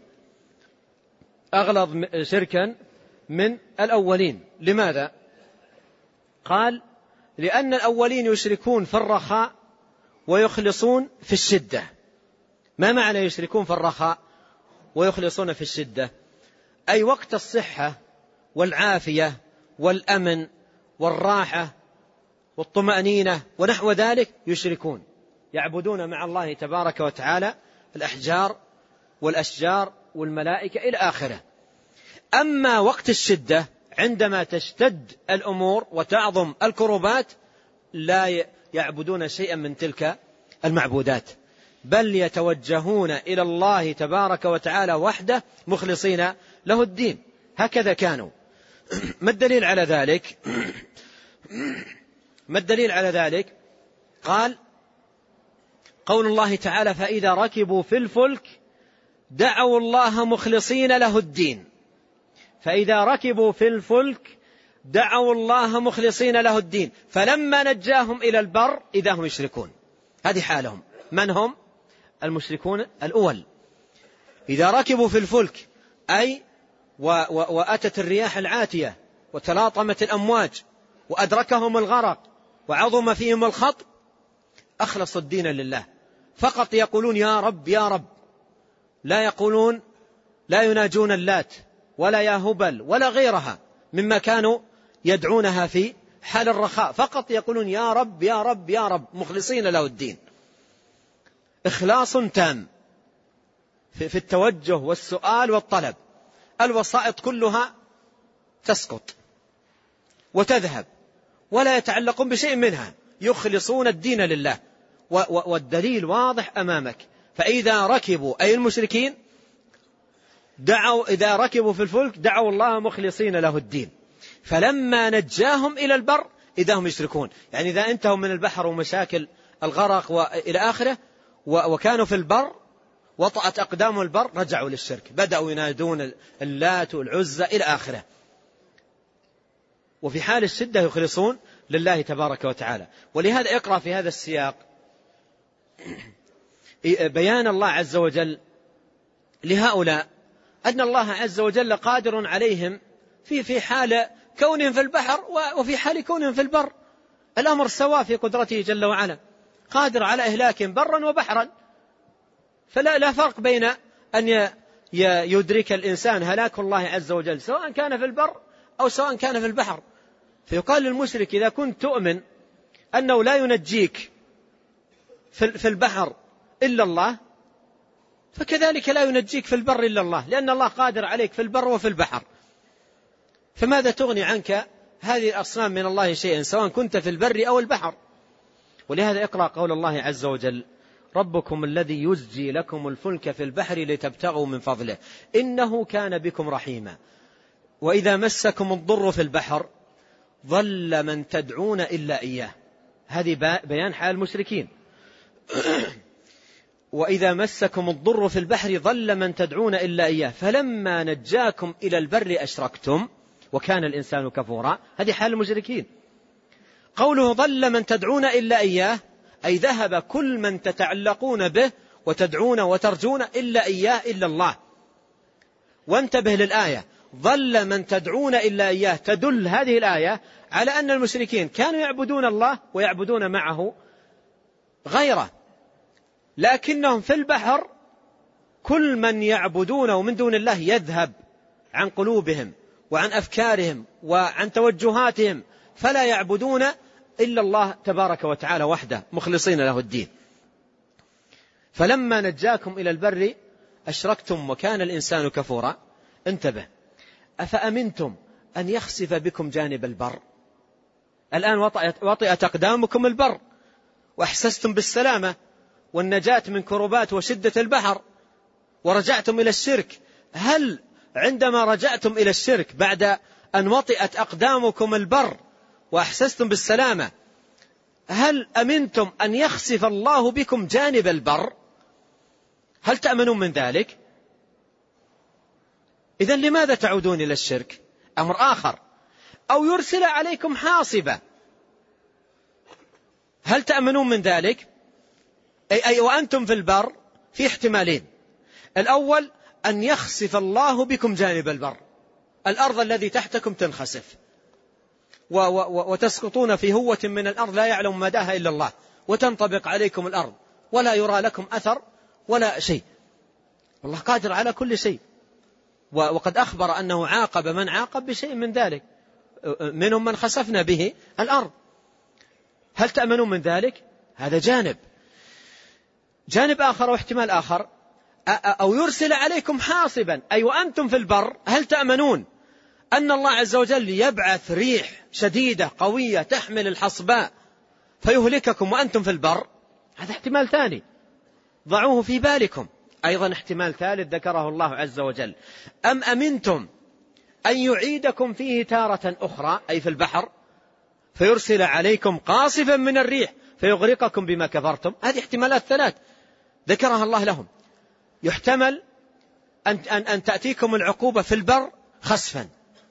C: أغلظ شركا من الأولين. لماذا؟ قال: لأن الأولين يشركون في الرخاء ويخلصون في الشدة. ما معنى يشركون في الرخاء ويخلصون في الشدة؟ أي وقت الصحة والعافية والأمن والراحة والطمأنينة ونحو ذلك يشركون، يعبدون مع الله تبارك وتعالى الأحجار والأشجار والملائكة إلى آخره. أما وقت الشدة عندما تشتد الأمور وتعظم الكربات لا يعبدون شيئا من تلك المعبودات، بل يتوجهون إلى الله تبارك وتعالى وحده مخلصين له الدين. هكذا كانوا. ما الدليل على ذلك؟ ما الدليل على ذلك؟ قال: قول الله تعالى: فإذا ركبوا في الفلك دعوا الله مخلصين له الدين. فإذا ركبوا في الفلك دعوا الله مخلصين له الدين فلما نجاهم إلى البر إذا هم يشركون. هذه حالهم. من هم؟ المشركون الأول. إذا ركبوا في الفلك أي و و وأتت الرياح العاتية وتلاطمت الأمواج وأدركهم الغرق وعظم فيهم الخطب، أخلصوا الدين لله، فقط يقولون يا رب يا رب، لا يقولون، لا يناجون اللات ولا يا هبل ولا غيرها مما كانوا يدعونها في حال الرخاء، فقط يقولون يا رب يا رب يا رب مخلصين له الدين. إخلاص تام في التوجه والسؤال والطلب. الوسائط كلها تسقط وتذهب ولا يتعلقون بشيء منها، يخلصون الدين لله. والدليل واضح أمامك. فإذا ركبوا أي المشركين دعوا، إذا ركبوا في الفلك دعوا الله مخلصين له الدين فلما نجاهم إلى البر إذا هم يشركون. يعني إذا انتهوا من البحر ومشاكل الغرق وإلى آخره وكانوا في البر وطأت أقدامهم البر رجعوا للشرك، بدأوا ينادون اللات والعزى إلى آخره. وفي حال الشدة يخلصون لله تبارك وتعالى. ولهذا اقرأ في هذا السياق بيان الله عز وجل لهؤلاء أن الله عز وجل قادر عليهم في في حال كونهم في البحر وفي حال كونهم في البر، الأمر سواء في قدرته جل وعلا، قادر على إهلاكهم برا وبحرا. فلا لا فرق بين أن يدرك الإنسان هلاك الله عز وجل سواء كان في البر أو سواء كان في البحر. فيقال للمشرك: إذا كنت تؤمن أنه لا ينجيك في البحر إلا الله فكذلك لا ينجيك في البر إلا الله، لأن الله قادر عليك في البر وفي البحر. فماذا تغني عنك هذه الأصنام من الله شيئا سواء كنت في البر أو البحر؟ ولهذا اقرأ قول الله عز وجل: ربكم الذي يزجي لكم الفلك في البحر لتبتغوا من فضله إنه كان بكم رحيما وإذا مسكم الضر في البحر ظل من تدعون إلا إياه. هذه بيان حال المشركين. وإذا مسكم الضر في البحر ظل من تدعون إلا إياه فلما نجاكم إلى البر أشركتم وكان الإنسان كفورا. هذه حال المشركين. قوله ضل من تدعون إلا إياه أي ذهب كل من تتعلقون به وتدعون وترجون إلا إياه إلا الله. وانتبه للآية، ضل من تدعون إلا إياه، تدل هذه الآية على أن المشركين كانوا يعبدون الله ويعبدون معه غيره، لكنهم في البحر كل من يعبدونه من دون الله يذهب عن قلوبهم وعن أفكارهم وعن توجهاتهم، فلا يعبدون إلا الله تبارك وتعالى وحده مخلصين له الدين. فلما نجاكم إلى البر أشركتم وكان الإنسان كفورا. انتبه، أفأمنتم أن يخسف بكم جانب البر؟ الآن وطئت أقدامكم البر وأحسستم بالسلامة والنجاة من كربات وشدة البحر ورجعتم إلى الشرك. هل عندما رجعتم إلى الشرك بعد أن وطئت أقدامكم البر وأحسستم بالسلامة، هل أمنتم أن يخسف الله بكم جانب البر؟ هل تأمنون من ذلك؟ إذن لماذا تعودون إلى الشرك؟ أمر آخر، أو يرسل عليكم حاصبا، هل تأمنون من ذلك؟ أي, أي وأنتم في البر في احتمالين. الأول أن يخسف الله بكم جانب البر، الأرض الذي تحتكم تنخسف و و وتسقطون في هوة من الأرض لا يعلم مداها إلا الله، وتنطبق عليكم الأرض ولا يرى لكم أثر ولا شيء. الله قادر على كل شيء، وقد أخبر أنه عاقب من عاقب بشيء من ذلك، منهم من خسفنا به الأرض. هل تأمنون من ذلك؟ هذا جانب. جانب آخر واحتمال آخر، أو يرسل عليكم حاصبا، أي وأنتم في البر هل تأمنون أن الله عز وجل يبعث ريح شديدة قوية تحمل الحصباء فيهلككم وأنتم في البر؟ هذا احتمال ثاني، ضعوه في بالكم. أيضا احتمال ثالث ذكره الله عز وجل، أم أمنتم أن يعيدكم فيه تارة أخرى، أي في البحر، فيرسل عليكم قاصفا من الريح فيغرقكم بما كفرتم. هذه احتمالات ثلاث ذكرها الله لهم. يحتمل أن, أن, أن تأتيكم العقوبة في البر خسفا،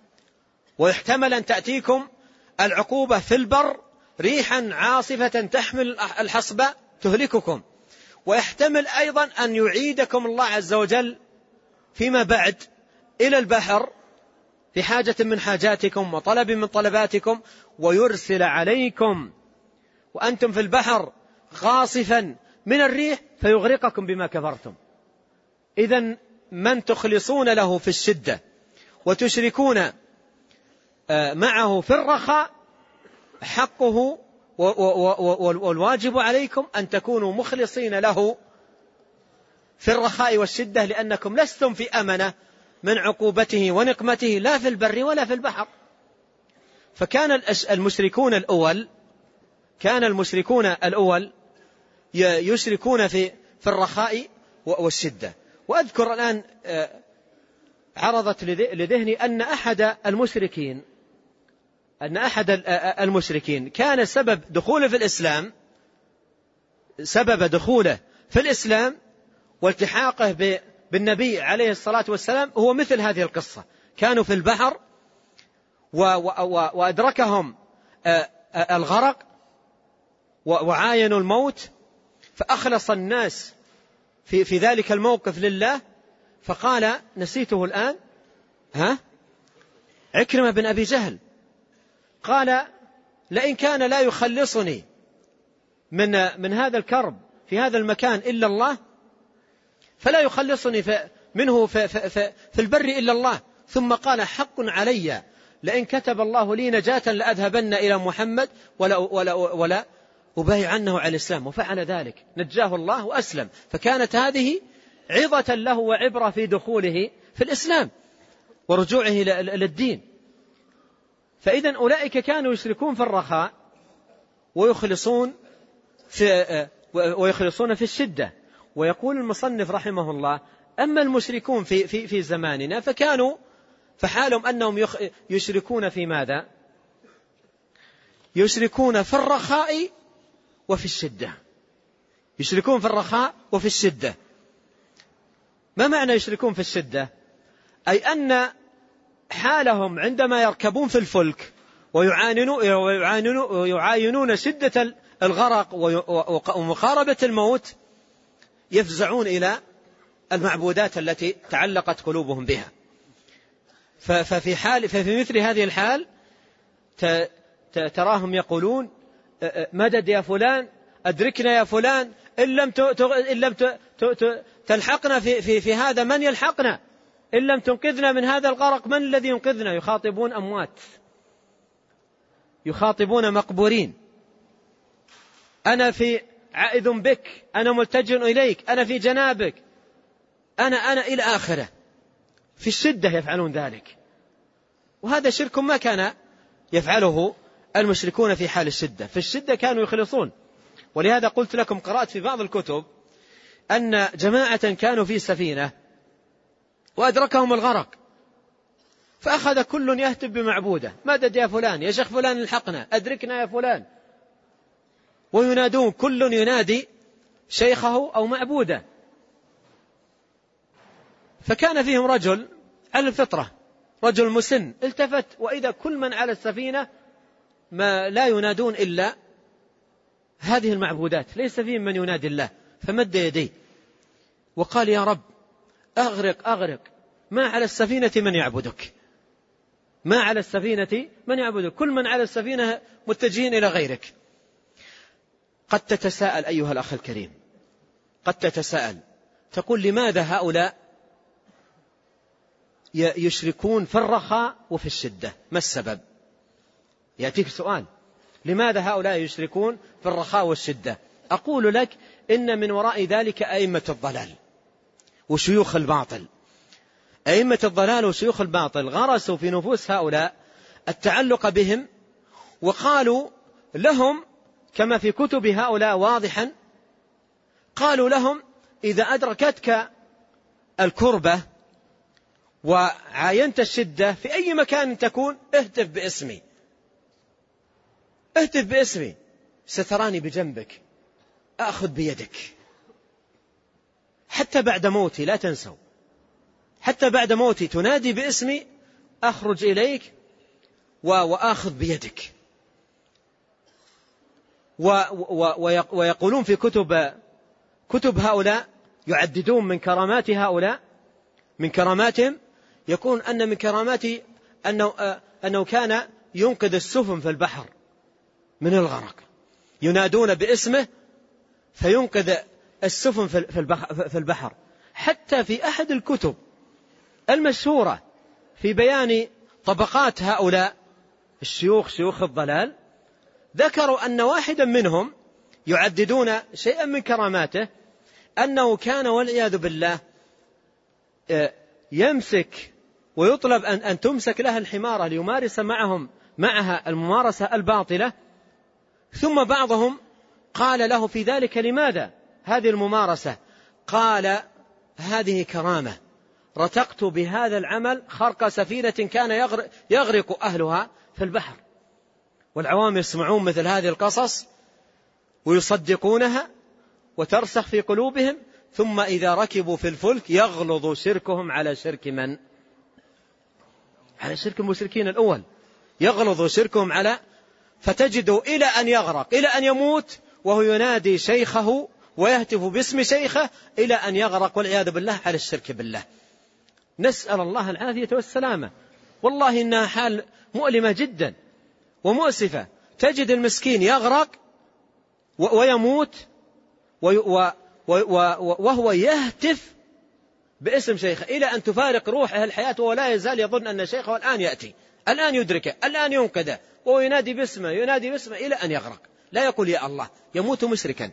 C: ويحتمل أن تأتيكم العقوبة في البر ريحا عاصفة تحمل الحصبة تهلككم، ويحتمل أيضا أن يعيدكم الله عز وجل فيما بعد إلى البحر في حاجة من حاجاتكم وطلب من طلباتكم، ويرسل عليكم وأنتم في البحر قاصفا من الريح فيغرقكم بما كفرتم. إذن من تخلصون له في الشدة وتشركون معه في الرخاء حقه والواجب عليكم أن تكونوا مخلصين له في الرخاء والشدة، لأنكم لستم في أمنة من عقوبته ونقمته لا في البر ولا في البحر. فكان المشركون الأول كان المشركون الأول يشركون في في الرخاء والشدة. وأذكر الآن عرضت لذهني أن أحد المشركين أن أحد المشركين كان سبب دخوله في الإسلام سبب دخوله في الإسلام والتحاقه بالنبي عليه الصلاة والسلام هو مثل هذه القصة. كانوا في البحر وأدركهم الغرق وعاينوا الموت، فأخلص الناس في في ذلك الموقف لله، فقال نسيته الآن ها عكرمة بن أبي جهل، قال لئن كان لا يخلصني من من هذا الكرب في هذا المكان إلا الله فلا يخلصني في منه في, في, في, في البر إلا الله. ثم قال حق علي لئن كتب الله لي نجاة لأذهبن إلى محمد ولا, ولا, ولا أبايع عنه على الإسلام، وفعل ذلك نجاه الله وأسلم. فكانت هذه عظة له وعبرة في دخوله في الإسلام ورجوعه للدين. فإذا أولئك كانوا يشركون في الرخاء ويخلصون في ويخلصون في الشدة. ويقول المصنف رحمه الله أما المشركون في في في زماننا فكانوا فحالهم أنهم يشركون في ماذا؟ يشركون في الرخاء وفي الشدة. يشركون في الرخاء وفي الشدة. ما معنى يشركون في الشدة؟ أي أن حالهم عندما يركبون في الفلك ويعاينون شدة الغرق ومقاربة الموت يفزعون إلى المعبودات التي تعلقت قلوبهم بها. ففي حال ففي مثل هذه الحال تراهم يقولون مدد يا فلان، أدركنا يا فلان، إن لم إن لم تلحقنا في في في هذا من يلحقنا، إن لم تنقذنا من هذا الغرق من الذي ينقذنا. يخاطبون أموات، يخاطبون مقبورين. أنا في عائذ بك، أنا ملتجئ إليك، أنا في جنابك، أنا أنا إلى آخره. في الشدة يفعلون ذلك، وهذا شرك ما كان يفعله المشركون في حال الشدة. في الشدة كانوا يخلصون. ولهذا قلت لكم قرأت في بعض الكتب أن جماعة كانوا في سفينة وأدركهم الغرق، فأخذ كل يهتف بمعبوده، مدد يا فلان، يا شيخ فلان الحقنا، أدركنا يا فلان، وينادون كل ينادي شيخه أو معبوده. فكان فيهم رجل على الفطرة، رجل مسن، التفت وإذا كل من على السفينة ما لا ينادون إلا هذه المعبودات، ليس فيهم من ينادي الله. فمد يديه وقال يا رب أغرق أغرق، ما على السفينة من يعبدك، ما على السفينة من يعبدك، كل من على السفينة متجهين إلى غيرك. قد تتساءل أيها الأخ الكريم، قد تتساءل تقول لماذا هؤلاء يشركون في الرخاء وفي الشدة؟ ما السبب؟ يأتيك سؤال، لماذا هؤلاء يشركون في الرخاء والشدة؟ أقول لك إن من وراء ذلك أئمة الضلال وشيوخ الباطل. أئمة الضلال وشيوخ الباطل غرسوا في نفوس هؤلاء التعلق بهم، وقالوا لهم كما في كتب هؤلاء واضحا، قالوا لهم إذا أدركتك الكربة وعاينت الشدة في أي مكان تكون اهتف باسمي، اهتف باسمي، ستراني بجنبك، أخذ بيدك، حتى بعد موتي لا تنسوا، حتى بعد موتي تنادي باسمي، أخرج إليك وأخذ بيدك. ويقولون في كتب كتب هؤلاء، يعددون من كرامات هؤلاء، من كراماتهم يكون أن من كراماته أنه, أنه كان ينقذ السفن في البحر من الغرق، ينادون باسمه فينقذ السفن في البحر. حتى في أحد الكتب المشهورة في بيان طبقات هؤلاء الشيوخ شيوخ الضلال، ذكروا أن واحدا منهم يعددون شيئا من كراماته أنه كان والعياذ بالله يمسك ويطلب أن, أن تمسك له الحمارة ليمارس معهم معها الممارسة الباطلة، ثم بعضهم قال له في ذلك لماذا هذه الممارسة؟ قال هذه كرامة، رتقت بهذا العمل خرق سفينة كان يغرق, يغرق أهلها في البحر. والعوام يسمعون مثل هذه القصص ويصدقونها وترسخ في قلوبهم، ثم إذا ركبوا في الفلك يغلظ شركهم على شرك من؟ على شرك المشركين الأول، يغلظ شركهم على، فتجدوا إلى أن يغرق، إلى أن يموت وهو ينادي شيخه ويهتف باسم شيخه، إلى أن يغرق والعياذ بالله على الشرك بالله. نسأل الله العافية والسلامة. والله إنها حال مؤلمة جدا ومؤسفة، تجد المسكين يغرق ويموت وهو يهتف باسم شيخه، إلى أن تفارق روحه الحياة وهو لا يزال يظن أن شيخه الآن يأتي، الآن يدركه، الآن ينقذه، وهو ينادي باسمه ينادي باسمه إلى أن يغرق، لا يقول يا الله، يموت مشركا،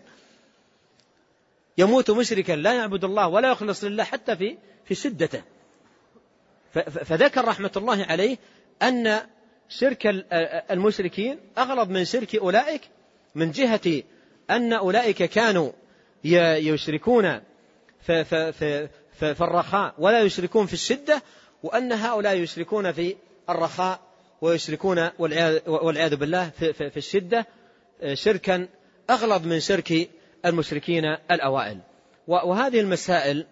C: يموت مشركا لا يعبد الله ولا يخلص لله حتى في في شدته. فذكر رحمة الله عليه أن شرك المشركين أغلظ من شرك أولئك، من جهة أن أولئك كانوا يشركون في, في, في, في, في الرخاء ولا يشركون في الشدة، وأن هؤلاء يشركون في الرخاء ويشركون والعياذ بالله في, في, في الشدة شركا أغلظ من شرك المشركين الأوائل. وهذه المسائل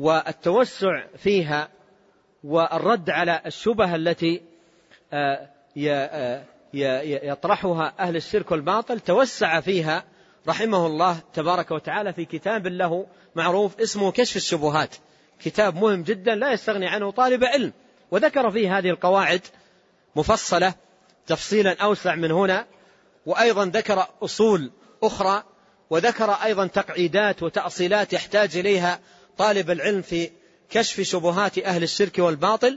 C: والتوسع فيها والرد على الشبهة التي يطرحها أهل الشرك والباطل توسع فيها رحمه الله تبارك وتعالى في كتاب له معروف اسمه كشف الشبهات، كتاب مهم جدا لا يستغني عنه طالب علم، وذكر فيه هذه القواعد مفصلة تفصيلا أوسع من هنا، وأيضا ذكر أصول أخرى، وذكر أيضا تقعيدات وتأصيلات يحتاج إليها طالب العلم في كشف شبهات أهل الشرك والباطل.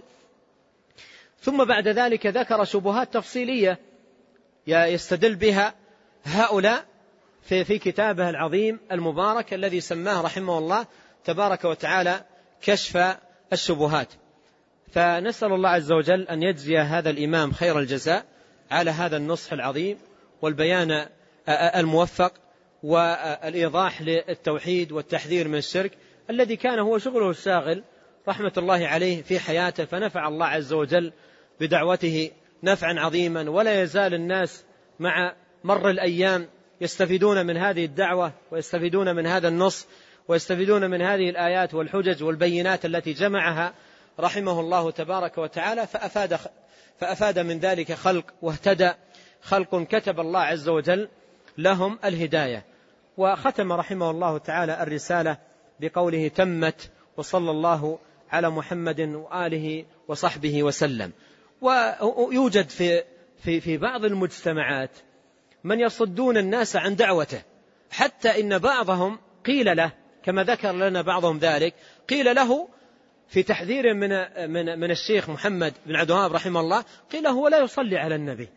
C: ثم بعد ذلك ذكر شبهات تفصيلية يستدل بها هؤلاء في, في كتابه العظيم المبارك الذي سماه رحمه الله تبارك وتعالى كشف الشبهات. فنسأل الله عز وجل أن يجزي هذا الإمام خير الجزاء على هذا النصح العظيم والبيان الموفق والإيضاح للتوحيد والتحذير من الشرك الذي كان هو شغله الشاغل رحمة الله عليه في حياته، فنفع الله عز وجل بدعوته نفعا عظيما، ولا يزال الناس مع مر الأيام يستفيدون من هذه الدعوة ويستفيدون من هذا النص ويستفيدون من هذه الآيات والحجج والبينات التي جمعها رحمه الله تبارك وتعالى، فأفاد, فأفاد من ذلك خلق واهتدى خلق كتب الله عز وجل لهم الهداية. وختم رحمه الله تعالى الرسالة بقوله تمت وصلى الله على محمد وآله وصحبه وسلم. ويوجد في, في, في بعض المجتمعات من يصدون الناس عن دعوته، حتى إن بعضهم قيل له كما ذكر لنا بعضهم ذلك، قيل له في تحذير من, من, من الشيخ محمد بن عبد الوهاب رحمه الله، قيل هو لا يصلي على النبي،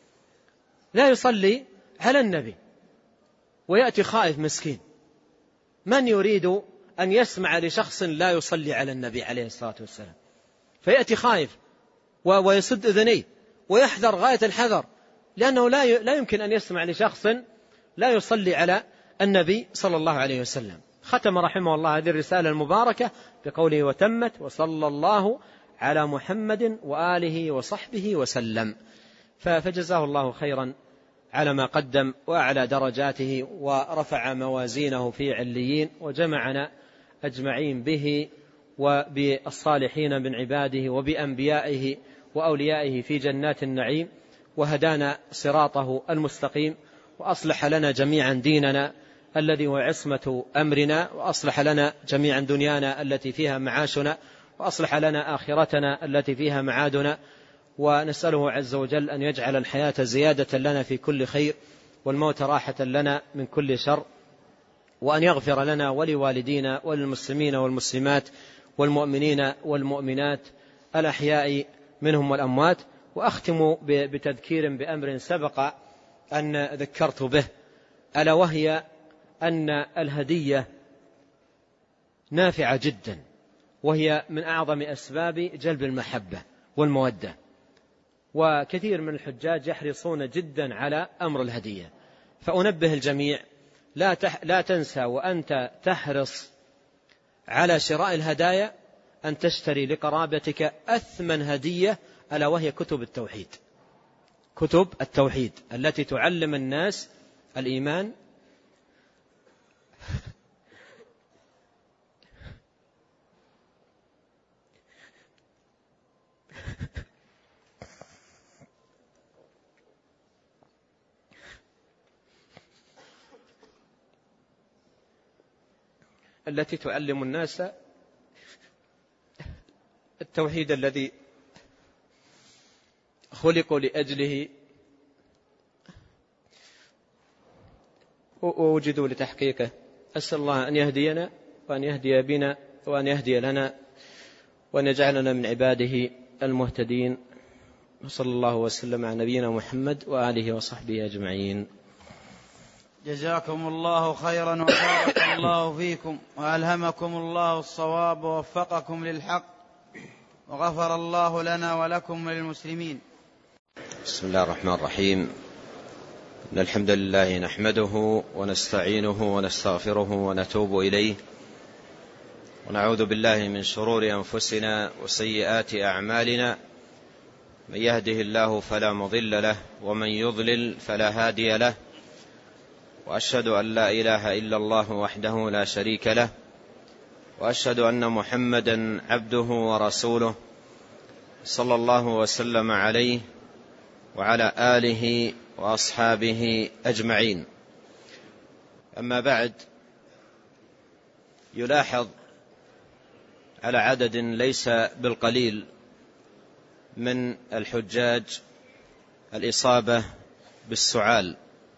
C: لا يصلي على النبي، ويأتي خائف مسكين، من يريد أن يسمع لشخص لا يصلي على النبي عليه الصلاة والسلام؟ فيأتي خائف ويسد أذنيه ويحذر غاية الحذر، لأنه لا يمكن أن يسمع لشخص لا يصلي على النبي صلى الله عليه وسلم. ختم رحمه الله هذه الرسالة المباركة بقوله وتمت وصلى الله على محمد وآله وصحبه وسلم. فجزاه الله خيرا على ما قدم وأعلى درجاته ورفع موازينه في عليين، وجمعنا أجمعين به وبالصالحين من عباده وبأنبيائه وأوليائه في جنات النعيم، وهدانا صراطه المستقيم، وأصلح لنا جميعا ديننا الذي هو عصمة أمرنا، وأصلح لنا جميعا دنيانا التي فيها معاشنا، وأصلح لنا آخرتنا التي فيها معادنا. ونسأله عز وجل أن يجعل الحياة زيادة لنا في كل خير، والموت راحة لنا من كل شر، وأن يغفر لنا ولوالدينا وللمسلمين والمسلمات والمؤمنين والمؤمنات الأحياء منهم والأموات. وأختم بتذكير بأمر سبق أن ذكرت به، ألا وهي أن الهدية نافعة جدا، وهي من أعظم أسباب جلب المحبة والمودة، وكثير من الحجاج يحرصون جدا على أمر الهدية. فأنبه الجميع لا, تح لا تنسى وأنت تحرص على شراء الهدايا أن تشتري لقرابتك أثمن هدية، ألا وهي كتب التوحيد، كتب التوحيد التي تعلم الناس الإيمان التي تعلم الناس التوحيد الذي خلقوا لأجله ووجدوا لتحقيقه. أسأل الله أن يهدينا وأن يهدي بنا وأن يهدي لنا وأن يجعلنا من عباده المهتدين. وصلى الله وسلم على نبينا محمد وآله وصحبه أجمعين.
B: جزاكم الله خيرا وبارك الله فيكم وألهمكم الله الصواب ووفقكم للحق، وغفر الله لنا ولكم وللمسلمين.
A: بسم الله الرحمن الرحيم. إن الحمد لله نحمده ونستعينه ونستغفره ونتوب إليه، ونعوذ بالله من شرور أنفسنا وسيئات أعمالنا، من يهده الله فلا مضل له ومن يضلل فلا هادي له، وأشهد أن لا إله إلا الله وحده لا شريك له، وأشهد أن محمدا عبده ورسوله صلى الله وسلم عليه وعلى آله وأصحابه أجمعين. أما بعد، يلاحظ على عدد ليس بالقليل من الحجاج الإصابة بالسعال،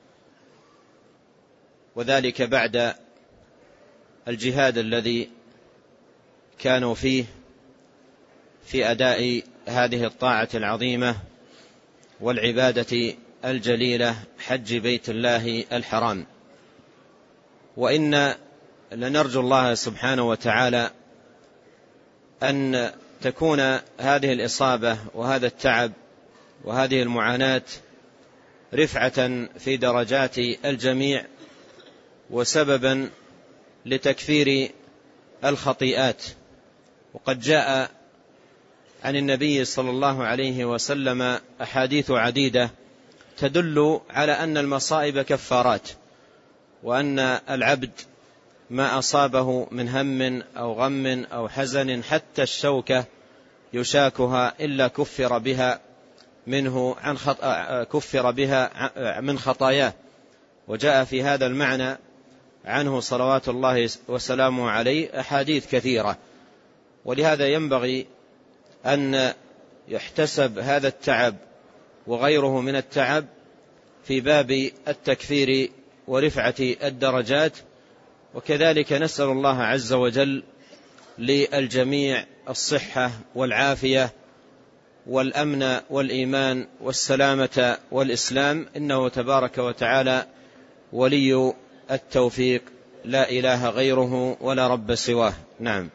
A: وذلك بعد الجهاد الذي كانوا فيه في أداء هذه الطاعة العظيمة والعبادة الجليلة، حج بيت الله الحرام. وإن لنرجو الله سبحانه وتعالى أن تكون هذه الإصابة وهذا التعب وهذه المعاناة رفعة في درجات الجميع، وسببا لتكفير الخطيئات. وقد جاء عن النبي صلى الله عليه وسلم أحاديث عديدة تدل على أن المصائب كفارات، وأن العبد ما أصابه من هم أو غم أو حزن حتى الشوكة يشاكها إلا كفر بها منه عن خطأ كفر بها من خطاياه. وجاء في هذا المعنى عنه صلوات الله وسلامه عليه أحاديث كثيرة. ولهذا ينبغي أن يحتسب هذا التعب وغيره من التعب في باب التكفير ورفعة الدرجات. وكذلك نسأل الله عز وجل للجميع الصحة والعافية والأمن والإيمان والسلامة والإسلام، إنه تبارك وتعالى ولي التوفيق، لا إله غيره ولا رب سواه. نعم.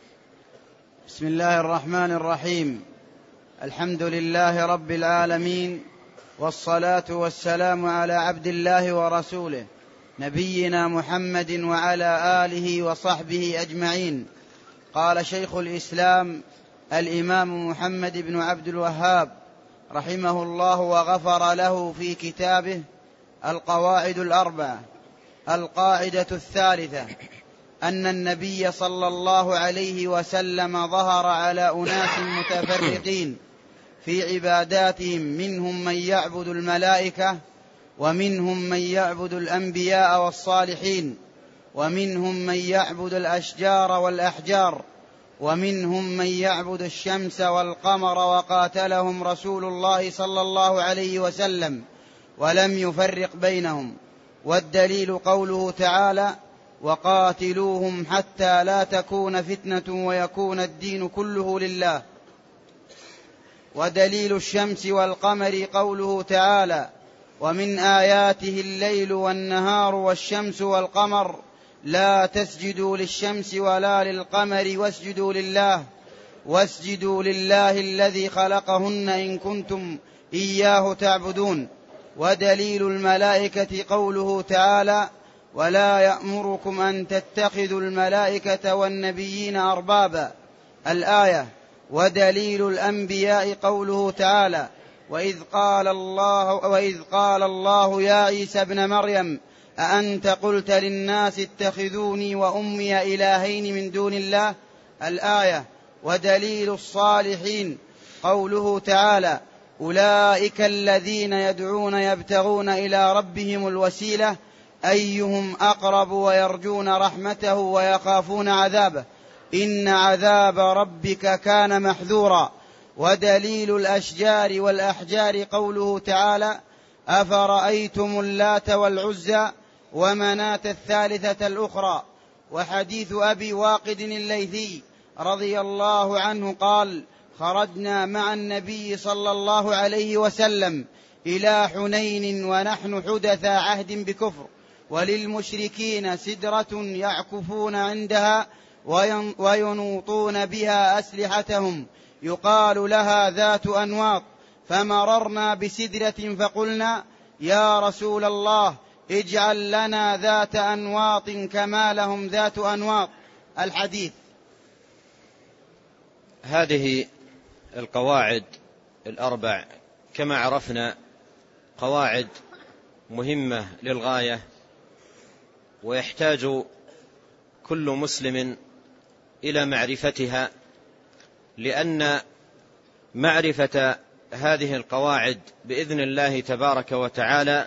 B: بسم الله الرحمن الرحيم. الحمد لله رب العالمين، والصلاة والسلام على عبد الله ورسوله نبينا محمد وعلى آله وصحبه أجمعين. قال شيخ الإسلام الإمام محمد بن عبد الوهاب رحمه الله وغفر له في كتابه القواعد الأربعة: القاعدة الثالثة أن النبي صلى الله عليه وسلم ظهر على أناس متفرقين في عباداتهم، منهم من يعبد الملائكة، ومنهم من يعبد الأنبياء والصالحين، ومنهم من يعبد الأشجار والأحجار، ومنهم من يعبد الشمس والقمر، وقاتلهم رسول الله صلى الله عليه وسلم ولم يفرق بينهم. والدليل قوله تعالى: وقاتلوهم حتى لا تكون فتنة ويكون الدين كله لله. ودليل الشمس والقمر قوله تعالى: ومن آياته الليل والنهار والشمس والقمر لا تسجدوا للشمس ولا للقمر واسجدوا لله واسجدوا لله الذي خلقهن إن كنتم إياه تعبدون. ودليل الملائكة قوله تعالى: ولا يأمركم أن تتخذوا الملائكة والنبيين أربابا، الآية. ودليل الأنبياء قوله تعالى: وإذ قال الله, وإذ قال الله يا عيسى ابن مريم أأنت قلت للناس اتخذوني وأمي إلهين من دون الله، الآية. ودليل الصالحين قوله تعالى: أولئك الذين يدعون يبتغون إلى ربهم الوسيلة أيهم أقرب ويرجون رحمته ويخافون عذابه إن عذاب ربك كان محذورا. ودليل الأشجار والأحجار قوله تعالى: أفرأيتم اللات والعزى ومناة الثالثة الأخرى. وحديث أبي واقد الليثي رضي الله عنه قال: خرجنا مع النبي صلى الله عليه وسلم إلى حنين ونحن حدث عهد بكفر، وللمشركين سدرة يعكفون عندها وينوطون بها أسلحتهم يقال لها ذات أنواط، فمررنا بسدرة فقلنا: يا رسول الله اجعل لنا ذات أنواط كما لهم ذات أنواط. الحديث.
A: هذه القواعد الأربع كما عرفنا قواعد مهمة للغاية، ويحتاج كل مسلم إلى معرفتها، لأن معرفة هذه القواعد بإذن الله تبارك وتعالى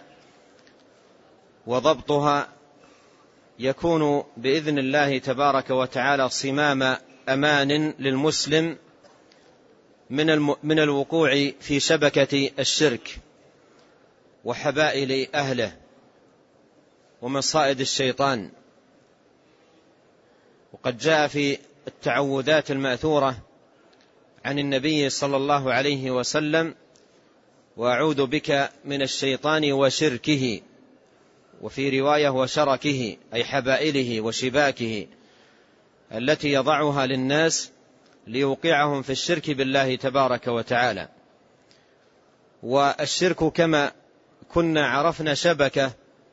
A: وضبطها يكون بإذن الله تبارك وتعالى صمام أمان للمسلم من من الوقوع في شبكة الشرك وحبائل أهله ومصائد الشيطان. وقد جاء في التعوذات المأثورة عن النبي صلى الله عليه وسلم: وأعوذ بك من الشيطان وشركه، وفي رواية وشركه، أي حبائله وشباكه التي يضعها للناس ليوقعهم في الشرك بالله تبارك وتعالى. والشرك كما كنا عرفنا شبكة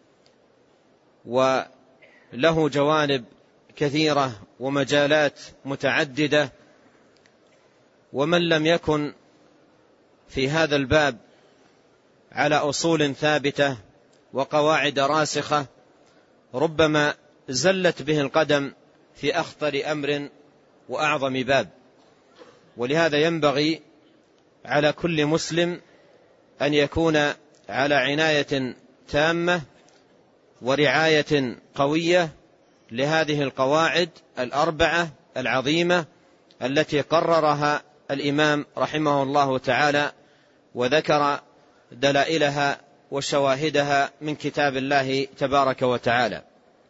A: وله جوانب كثيرة ومجالات متعددة، ومن لم يكن في هذا الباب على أصول ثابتة وقواعد راسخة ربما زلت به القدم في أخطر أمر وأعظم باب. ولهذا ينبغي على كل مسلم أن يكون على عناية تامة ورعاية قوية لهذه القواعد الأربعة العظيمة التي قررها الإمام رحمه الله تعالى، وذكر دلائلها وشواهدها من كتاب الله تبارك وتعالى.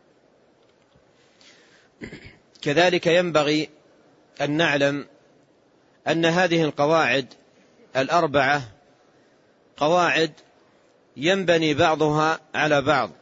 A: كذلك ينبغي أن نعلم أن هذه القواعد الأربعة قواعد ينبني بعضها على بعض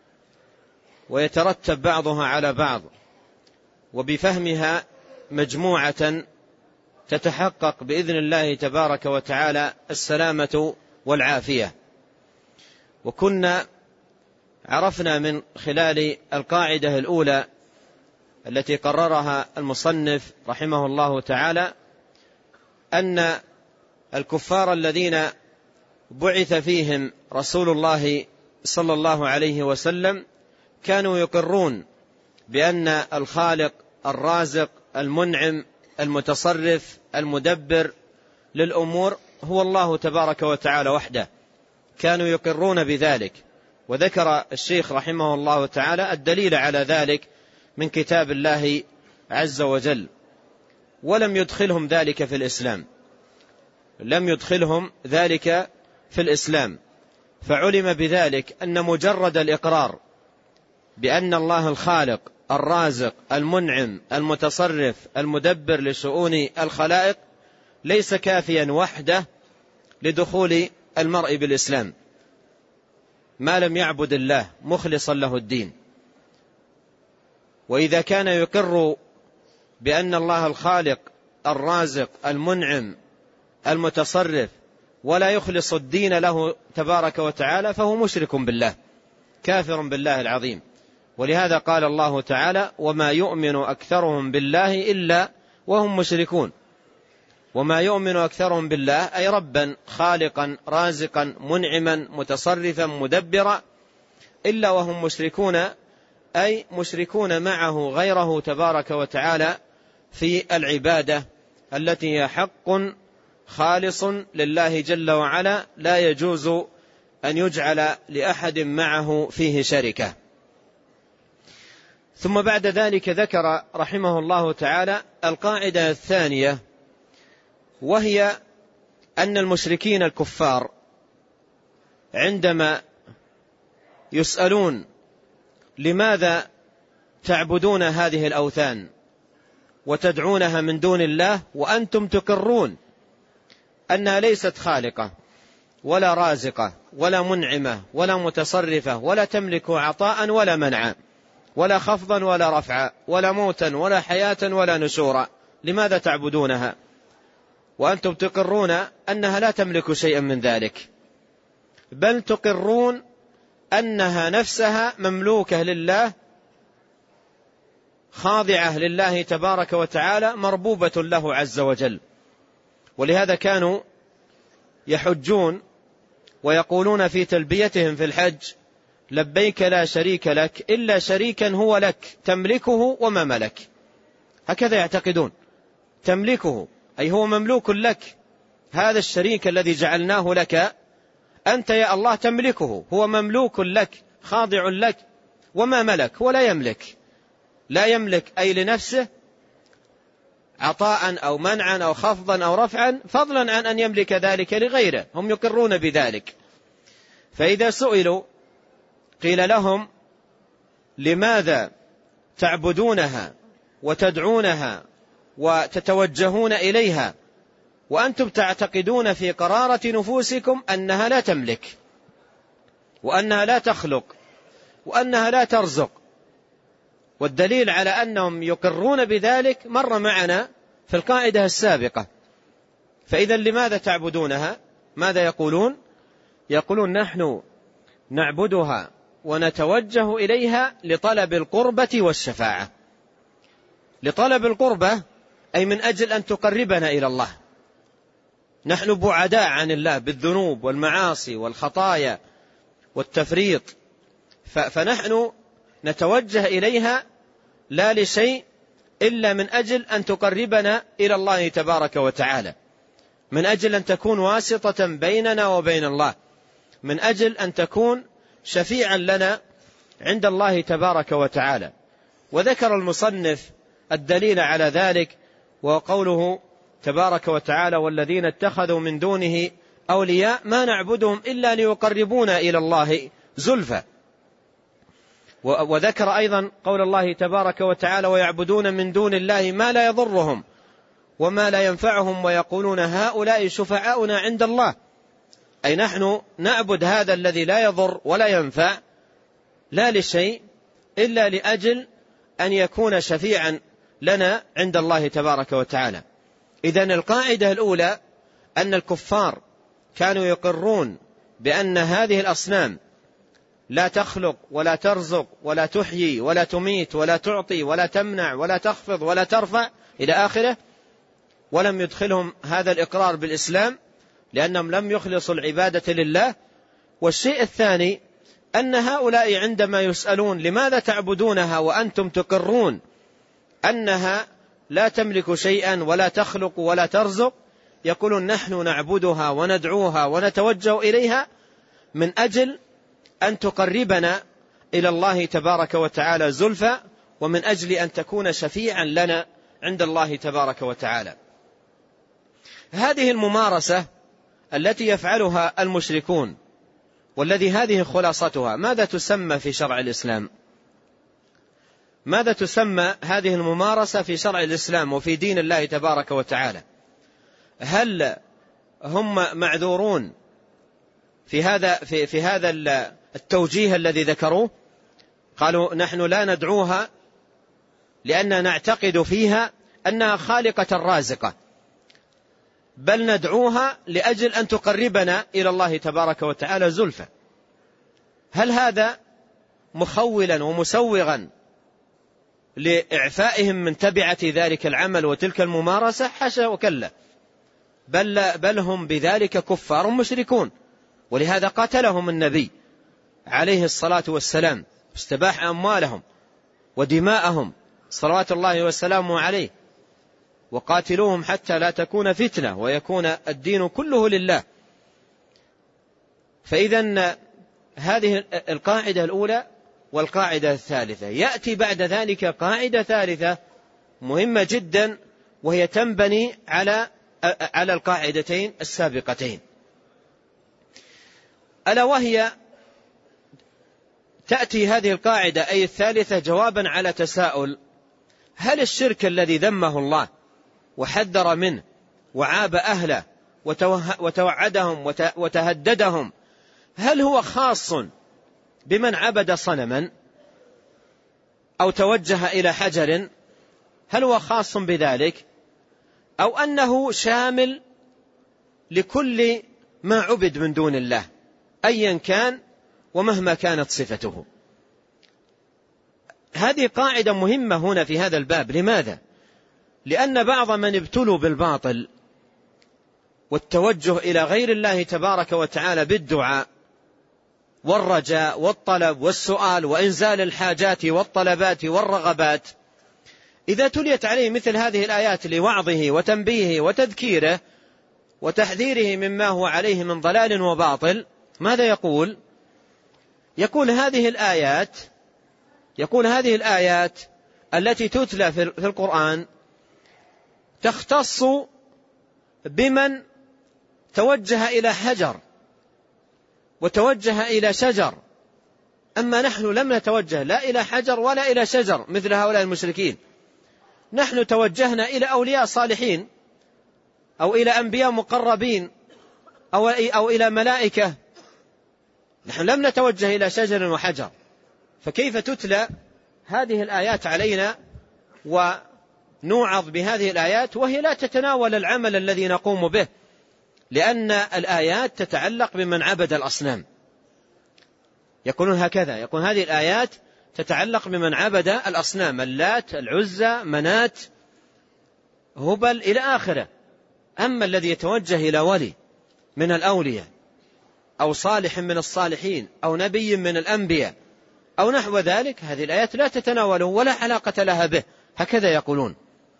A: ويترتب بعضها على بعض، وبفهمها مجموعة تتحقق بإذن الله تبارك وتعالى السلامة والعافية. وكنا عرفنا من خلال القاعدة الأولى التي قررها المصنف رحمه الله تعالى أن الكفار الذين بعث فيهم رسول الله صلى الله عليه وسلم كانوا يقرون بأن الخالق الرازق المنعم المتصرف المدبر للأمور هو الله تبارك وتعالى وحده، كانوا يقرون بذلك. وذكر الشيخ رحمه الله تعالى الدليل على ذلك من كتاب الله عز وجل، ولم يدخلهم ذلك في الإسلام، لم يدخلهم ذلك في الإسلام. فعلم بذلك أن مجرد الإقرار بأن الله الخالق الرازق المنعم المتصرف المدبر لشؤون الخلائق ليس كافيا وحده لدخول المرء بالإسلام ما لم يعبد الله مخلصا له الدين. وإذا كان يقر بأن الله الخالق الرازق المنعم المتصرف ولا يخلص الدين له تبارك وتعالى فهو مشرك بالله كافر بالله العظيم. ولهذا قال الله تعالى: وما يؤمن أكثرهم بالله إلا وهم مشركون. وما يؤمن أكثرهم بالله أي ربا خالقا رازقا منعما متصرفا مدبرا إلا وهم مشركون، أي مشركون معه غيره تبارك وتعالى في العبادة التي هي حق خالص لله جل وعلا لا يجوز أن يجعل لأحد معه فيه شركة. ثم بعد ذلك ذكر رحمه الله تعالى القاعدة الثانية، وهي أن المشركين الكفار عندما يسألون لماذا تعبدون هذه الأوثان وتدعونها من دون الله وأنتم تقرون أنها ليست خالقة ولا رازقة ولا منعمة ولا متصرفة ولا تملك عطاء ولا منعا ولا خفضا ولا رفعا ولا موتا ولا حياة ولا نشورا، لماذا تعبدونها وأنتم تقرون أنها لا تملك شيئا من ذلك، بل تقرون أنها نفسها مملوكة لله خاضعة لله تبارك وتعالى مربوبة له عز وجل. ولهذا كانوا يحجون ويقولون في تلبيتهم في الحج: لبيك لا شريك لك إلا شريكا هو لك تملكه وما ملك. هكذا يعتقدون، تملكه أي هو مملوك لك
C: هذا الشريك الذي جعلناه لك أنت يا الله تملكه، هو مملوك لك خاضع لك، وما ملك هو لا يملك، لا يملك أي لنفسه عطاء أو منعا أو خفضا أو رفعا، فضلا عن أن يملك ذلك لغيره، هم يقرون بذلك. فإذا سئلوا قيل لهم لماذا تعبدونها وتدعونها وتتوجهون إليها وأنتم تعتقدون في قرارة نفوسكم أنها لا تملك وأنها لا تخلق وأنها لا ترزق، والدليل على أنهم يقرون بذلك مر معنا في القاعدة السابقة. فإذا لماذا تعبدونها؟ ماذا يقولون؟ يقولون نحن نعبدها ونتوجه إليها لطلب القربة والشفاعة. لطلب القربة أي من أجل أن تقربنا إلى الله، نحن بعداء عن الله بالذنوب والمعاصي والخطايا والتفريط، فنحن نتوجه إليها لا لشيء إلا من أجل أن تقربنا إلى الله تبارك وتعالى، من أجل أن تكون واسطة بيننا وبين الله، من أجل أن تكون شفيعا لنا عند الله تبارك وتعالى. وذكر المصنف الدليل على ذلك وقوله تبارك وتعالى والذين اتخذوا من دونه أولياء ما نعبدهم إلا ليقربونا إلى الله زلفى. وذكر أيضا قول الله تبارك وتعالى ويعبدون من دون الله ما لا يضرهم وما لا ينفعهم ويقولون هؤلاء شفعاؤنا عند الله، أي نحن نعبد هذا الذي لا يضر ولا ينفع لا لشيء إلا لأجل أن يكون شفيعا لنا عند الله تبارك وتعالى. إذن القاعدة الأولى أن الكفار كانوا يقرون بأن هذه الأصنام لا تخلق ولا ترزق ولا تحيي ولا تميت ولا تعطي ولا تمنع ولا تخفض ولا ترفع إلى آخره، ولم يدخلهم هذا الإقرار بالإسلام لأنهم لم يخلصوا العبادة لله. والشيء الثاني أن هؤلاء عندما يسألون لماذا تعبدونها وأنتم تقرون أنها لا تملك شيئا ولا تخلق ولا ترزق، يقولون نحن نعبدها وندعوها ونتوجه إليها من أجل أن تقربنا إلى الله تبارك وتعالى زلفى، ومن أجل أن تكون شفيعا لنا عند الله تبارك وتعالى. هذه الممارسة التي يفعلها المشركون والذي هذه خلاصتها ماذا تسمى في شرع الإسلام؟ ماذا تسمى هذه الممارسة في شرع الإسلام وفي دين الله تبارك وتعالى؟ هل هم معذورون في هذا في في هذا التوجيه الذي ذكروه؟ قالوا نحن لا ندعوها لأننا نعتقد فيها أنها خالقة رازقة، بل ندعوها لأجل أن تقربنا إلى الله تبارك وتعالى زلفى. هل هذا مخولا ومسوغا لإعفائهم من تبعة ذلك العمل وتلك الممارسة؟ حاشا وكلا، بل, بل هم بذلك كفار مشركون، ولهذا قاتلهم النبي عليه الصلاة والسلام، استباح أموالهم ودماءهم صلوات الله وسلامه عليه، وقاتلوهم حتى لا تكون فتنة ويكون الدين كله لله. فإذا هذه القاعدة الأولى. والقاعدة الثالثة يأتي بعد ذلك قاعدة ثالثة مهمة جدا، وهي تنبني على على القاعدتين السابقتين، ألا وهي تأتي هذه القاعدة أي الثالثة جوابا على تساؤل: هل الشرك الذي ذمه الله وحذر منه وعاب أهله وتوعدهم وتهددهم هل هو خاص بمن عبد صنما أو توجه إلى حجر؟ هل هو خاص بذلك، أو أنه شامل لكل ما عبد من دون الله أيا كان ومهما كانت صفته؟ هذه قاعدة مهمة هنا في هذا الباب. لماذا؟ لأن بعض من ابتلوا بالباطل والتوجه إلى غير الله تبارك وتعالى بالدعاء والرجاء والطلب والسؤال وإنزال الحاجات والطلبات والرغبات، إذا تليت عليه مثل هذه الآيات لوعظه وتنبيهه وتذكيره وتحذيره مما هو عليه من ضلال وباطل، ماذا يقول؟ يقول هذه الآيات يقول هذه الآيات التي تتلى في القرآن تختص بمن توجه إلى حجر وتوجه إلى شجر، أما نحن لم نتوجه لا إلى حجر ولا إلى شجر مثل هؤلاء المشركين، نحن توجهنا إلى أولياء صالحين أو إلى أنبياء مقربين أو, أو إلى ملائكة، نحن لم نتوجه إلى شجر وحجر. فكيف تتلى هذه الآيات علينا ونوعظ بهذه الآيات وهي لا تتناول العمل الذي نقوم به؟ لأن الآيات تتعلق بمن عبد الأصنام، يقولون هكذا، يقول هذه الآيات تتعلق بمن عبد الأصنام، اللات، العزى، منات، هبل إلى آخره. أما الذي يتوجه إلى ولي من الأولياء أو صالح من الصالحين أو نبي من الأنبياء أو نحو ذلك، هذه الآيات لا تتناوله ولا علاقة لها به، هكذا يقولون.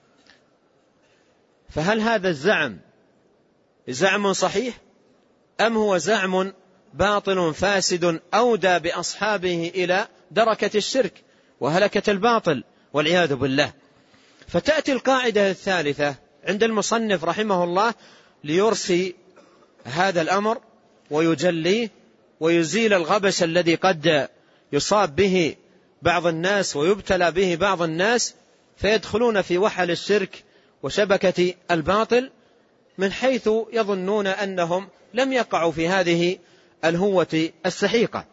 C: فهل هذا الزعم زعم صحيح أم هو زعم باطل فاسد أودى بأصحابه إلى دركة الشرك وهلكة الباطل والعياذ بالله؟ فتأتي القاعدة الثالثة عند المصنف رحمه الله ليرسي هذا الأمر ويجليه ويزيل الغبش الذي قد يصاب به بعض الناس ويبتلى به بعض الناس فيدخلون في وحل الشرك وشبكة الباطل من حيث يظنون أنهم لم يقعوا في هذه الهوة السحيقة.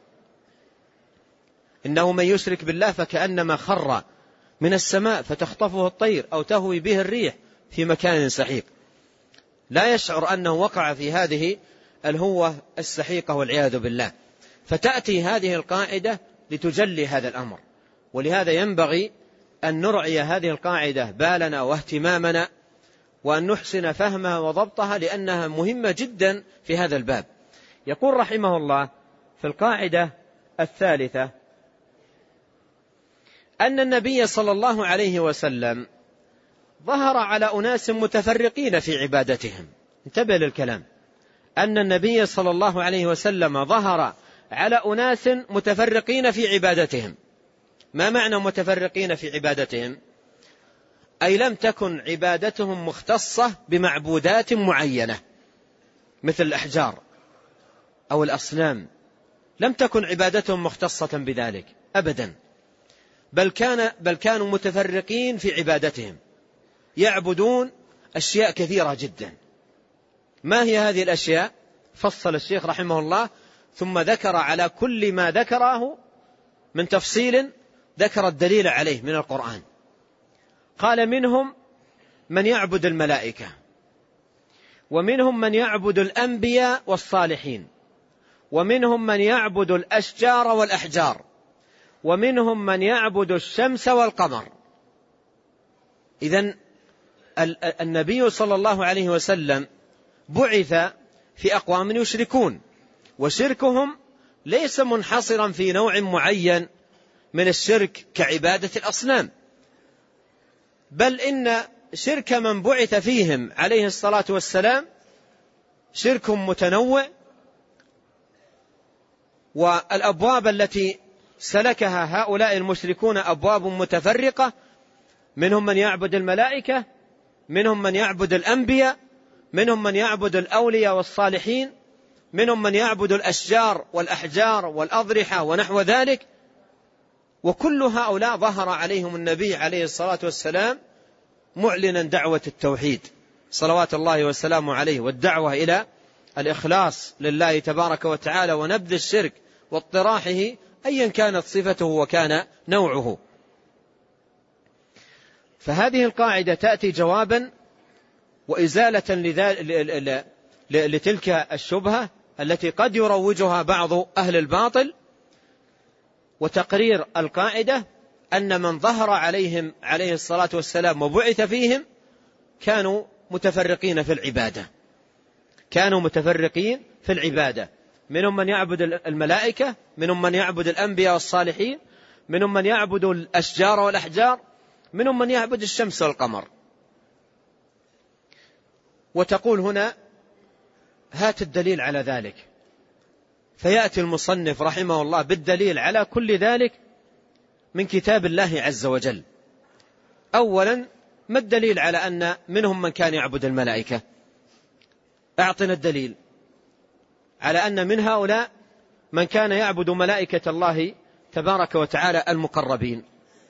C: إنه من يشرك بالله فكأنما خر من السماء فتخطفه الطير أو تهوي به الريح في مكان سحيق، لا يشعر أنه وقع في هذه الهوة السحيقة والعياذ بالله. فتأتي هذه القاعدة لتجلي هذا الأمر، ولهذا ينبغي أن نرعي هذه القاعدة بالنا واهتمامنا وأن نحسن فهمها وضبطها، لأنها مهمة جدا في هذا الباب. يقول رحمه الله في القاعدة الثالثة أن النبي صلى الله عليه وسلم ظهر على أناس متفرقين في عبادتهم. انتبه للكلام، أن النبي صلى الله عليه وسلم ظهر على أناس متفرقين في عبادتهم. ما معنى متفرقين في عبادتهم؟ أي لم تكن عبادتهم مختصة بمعبودات معينة مثل الأحجار أو الأصنام، لم تكن عبادتهم مختصة بذلك أبدا، بل, كان بل كانوا متفرقين في عبادتهم، يعبدون أشياء كثيرة جدا. ما هي هذه الأشياء؟ فصل الشيخ رحمه الله ثم ذكر على كل ما ذكره من تفصيل ذكر الدليل عليه من القرآن. قال منهم من يعبد الملائكة، ومنهم من يعبد الأنبياء والصالحين، ومنهم من يعبد الأشجار والأحجار، ومنهم من يعبد الشمس والقمر. إذن النبي صلى الله عليه وسلم بعث في أقوام يشركون، وشركهم ليس منحصرا في نوع معين من الشرك كعبادة الأصنام، بل إن شرك من بعث فيهم عليه الصلاة والسلام شرك متنوع، والأبواب التي سلكها هؤلاء المشركون أبواب متفرقة، منهم من يعبد الملائكة، منهم من يعبد الأنبياء، منهم من يعبد الأولياء والصالحين، منهم من يعبد الأشجار والأحجار والأضرحة ونحو ذلك. وكل هؤلاء ظهر عليهم النبي عليه الصلاة والسلام معلنا دعوة التوحيد صلوات الله والسلام عليه، والدعوة إلى الإخلاص لله تبارك وتعالى ونبذ الشرك واطراحه أيا كانت صفته وكان نوعه. فهذه القاعدة تأتي جوابا وإزالة لتلك الشبهة التي قد يروجها بعض أهل الباطل، وتقرير القاعدة أن من ظهر عليهم عليه الصلاة والسلام وبعث فيهم كانوا متفرقين في العبادة، كانوا متفرقين في العبادة، منهم من يعبد الملائكة، منهم من يعبد الأنبياء والصالحين، منهم من يعبد الأشجار والأحجار، منهم من يعبد الشمس والقمر. وتقول هنا هات الدليل على ذلك. فيأتي المصنف رحمه الله بالدليل على كل ذلك من كتاب الله عز وجل. أولا، ما الدليل على أن منهم من كان يعبد الملائكة؟ أعطنا الدليل على أن من هؤلاء من كان يعبد ملائكة الله تبارك وتعالى المقربين.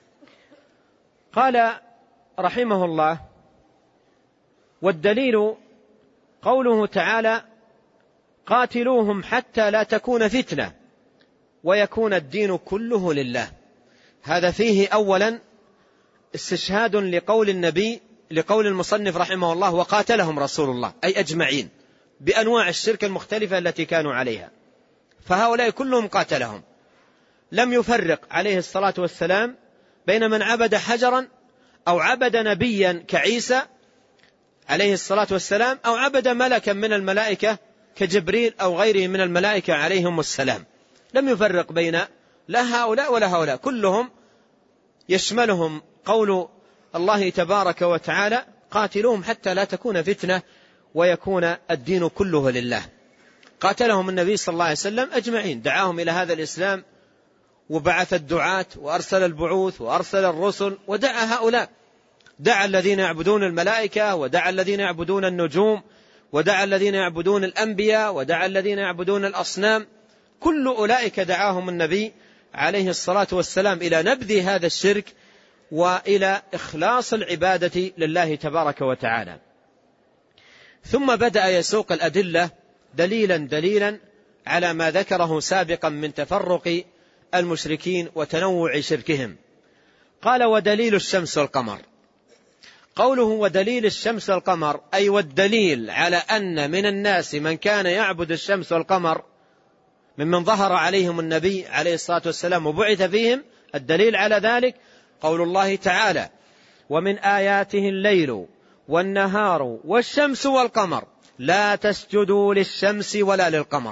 C: قال رحمه الله: والدليل قوله تعالى: قاتلوهم حتى لا تكون فتنة ويكون الدين كله لله. هذا فيه أولا استشهاد لقول النبي لقول المصنف رحمه الله: وقاتلهم رسول الله، أي أجمعين بأنواع الشرك المختلفة التي كانوا عليها. فهؤلاء كلهم قاتلهم، لم يفرق عليه الصلاة والسلام بين من عبد حجرا أو عبد نبيا كعيسى عليه الصلاة والسلام أو عبد ملكا من الملائكة كجبريل أو غيره من الملائكة عليهم السلام. لم يفرق بين لا هؤلاء ولا هؤلاء، كلهم يشملهم قول الله تبارك وتعالى: قاتلوهم حتى لا تكون فتنة ويكون الدين كله لله. قاتلهم النبي صلى الله عليه وسلم أجمعين، دعاهم إلى هذا الإسلام وبعث الدعاة وأرسل البعوث وأرسل الرسل ودعا هؤلاء، دعا الذين يعبدون الملائكة ودعا الذين يعبدون النجوم ودعا الذين يعبدون الأنبياء ودعا الذين يعبدون الأصنام. كل أولئك دعاهم النبي عليه الصلاة والسلام إلى نبذ هذا الشرك وإلى إخلاص العبادة لله تبارك وتعالى. ثم بدأ يسوق الأدلة دليلا دليلا على ما ذكره سابقا من تفرق المشركين وتنوع شركهم. قال: ودليل الشمس والقمر. قوله ودليل الشمس والقمر أي والدليل على أن من الناس من كان يعبد الشمس والقمر ممن ظهر عليهم النبي عليه الصلاة والسلام وبعث فيهم. الدليل على ذلك قول الله تعالى: ومن آياته الليل والنهار والشمس والقمر لا تسجدوا للشمس ولا للقمر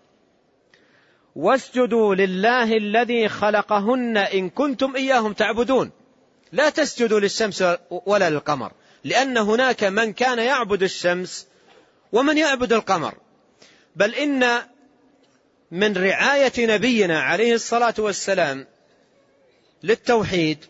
C: واسجدوا لله الذي خلقهن إن كنتم إياهم تعبدون. لا تسجدوا للشمس ولا للقمر، لأن هناك من كان يعبد الشمس ومن يعبد القمر. بل إن من رعاية نبينا عليه الصلاة والسلام للتوحيد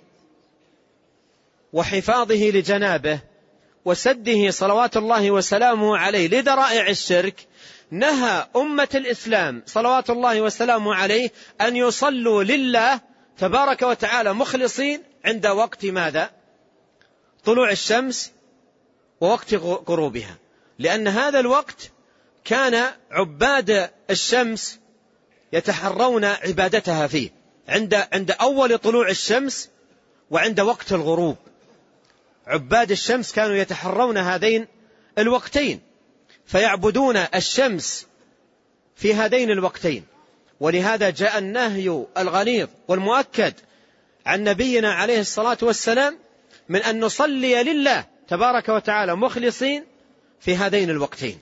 C: وحفاظه لجنابه وسده صلوات الله وسلامه عليه لذرائع الشرك، نهى أمة الإسلام صلوات الله وسلامه عليه أن يصلوا لله تبارك وتعالى مخلصين عند وقت ماذا؟ طلوع الشمس ووقت غروبها، لأن هذا الوقت كان عباد الشمس يتحرون عبادتها فيه عند عند أول طلوع الشمس وعند وقت الغروب. عباد الشمس كانوا يتحرون هذين الوقتين فيعبدون الشمس في هذين الوقتين. ولهذا جاء النهي الغليظ والمؤكد عن نبينا عليه الصلاة والسلام من أن نصلي لله تبارك وتعالى مخلصين في هذين الوقتين.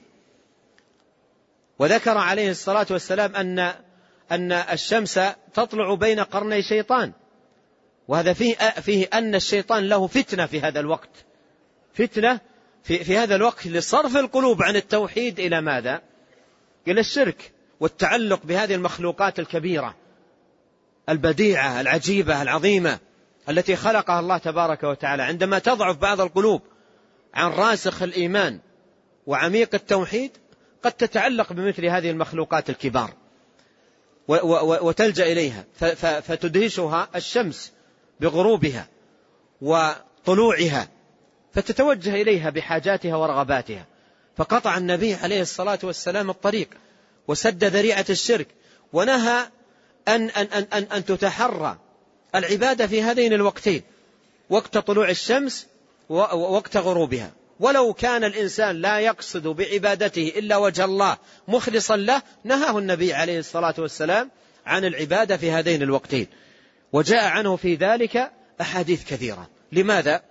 C: وذكر عليه الصلاة والسلام أن أن الشمس تطلع بين قرني شيطان، وهذا فيه فيه أن الشيطان له فتنة في هذا الوقت، فتنة في في هذا الوقت لصرف القلوب عن التوحيد إلى ماذا؟ إلى الشرك والتعلق بهذه المخلوقات الكبيرة البديعة العجيبة العظيمة التي خلقها الله تبارك وتعالى. عندما تضعف بعض القلوب عن راسخ الإيمان وعميق التوحيد قد تتعلق بمثل هذه المخلوقات الكبار وتلجأ إليها فتدهشها الشمس بغروبها وطلوعها فتتوجه إليها بحاجاتها ورغباتها. فقطع النبي عليه الصلاة والسلام الطريق وسد ذريعة الشرك ونهى أن, أن, أن, أن, أن تتحرى العبادة في هذين الوقتين، وقت طلوع الشمس ووقت غروبها. ولو كان الإنسان لا يقصد بعبادته إلا وجه الله مخلصا له نهاه النبي عليه الصلاة والسلام عن العبادة في هذين الوقتين، وجاء عنه في ذلك أحاديث كثيرة. لماذا؟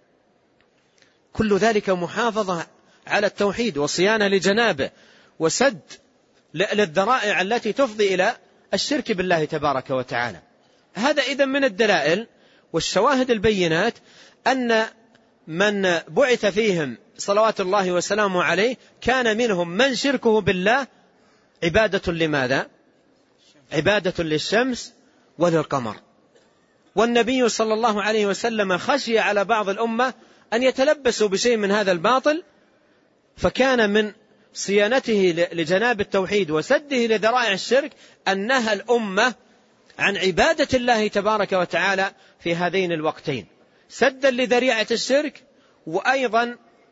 C: كل ذلك محافظة على التوحيد وصيانة لجنابه وسد للذرائع التي تفضي إلى الشرك بالله تبارك وتعالى. هذا إذن من الدلائل والشواهد البينات أن من بعث فيهم صلوات الله وسلامه عليه كان منهم من شركه بالله عبادة لماذا؟ عبادة للشمس وللقمر. والنبي صلى الله عليه وسلم خشي على بعض الأمة أن يتلبسوا بشيء من هذا الباطل، فكان من صيانته لجناب التوحيد وسده لذرائع الشرك أن نهى الأمة عن عبادة الله تبارك وتعالى في هذين الوقتين، سدا لذريعة الشرك، وأيضا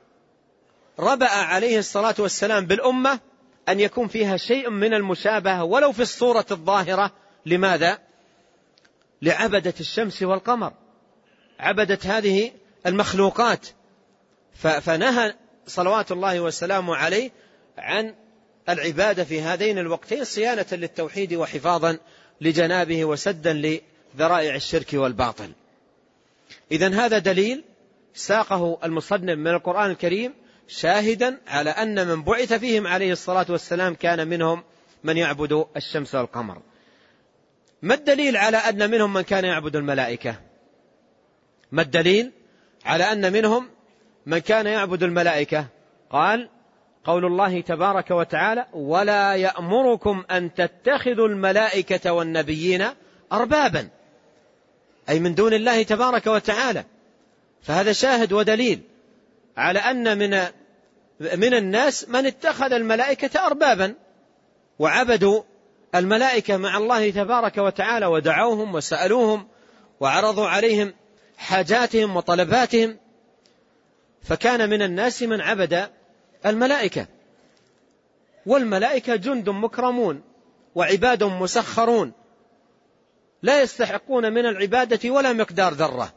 C: ربأ عليه الصلاة والسلام بالأمة أن يكون فيها شيء من المشابهة ولو في الصورة الظاهرة. لماذا؟ لعبدة الشمس والقمر، عبدة هذه المخلوقات، فنهى صلوات الله والسلام عليه عن العبادة في هذين الوقتين صيانة للتوحيد وحفاظا لجنابه وسدا لذرائع الشرك والباطل. إذن هذا دليل ساقه المصنف من القرآن الكريم شاهدا على أن من بعث فيهم عليه الصلاة والسلام كان منهم من يعبد الشمس والقمر. ما الدليل على أن منهم من كان يعبد الملائكة؟ ما الدليل على أن منهم من كان يعبد الملائكة؟ قال: قول الله تبارك وتعالى: ولا يأمركم أن تتخذوا الملائكة والنبيين أربابا، أي من دون الله تبارك وتعالى. فهذا شاهد ودليل على أن من من الناس من اتخذ الملائكة أربابا وعبدوا الملائكة مع الله تبارك وتعالى، ودعوهم وسألوهم وعرضوا عليهم حاجاتهم وطلباتهم. فكان من الناس من عبد الملائكة، والملائكة جند مكرمون وعباد مسخرون لا يستحقون من العبادة ولا مقدار ذرة.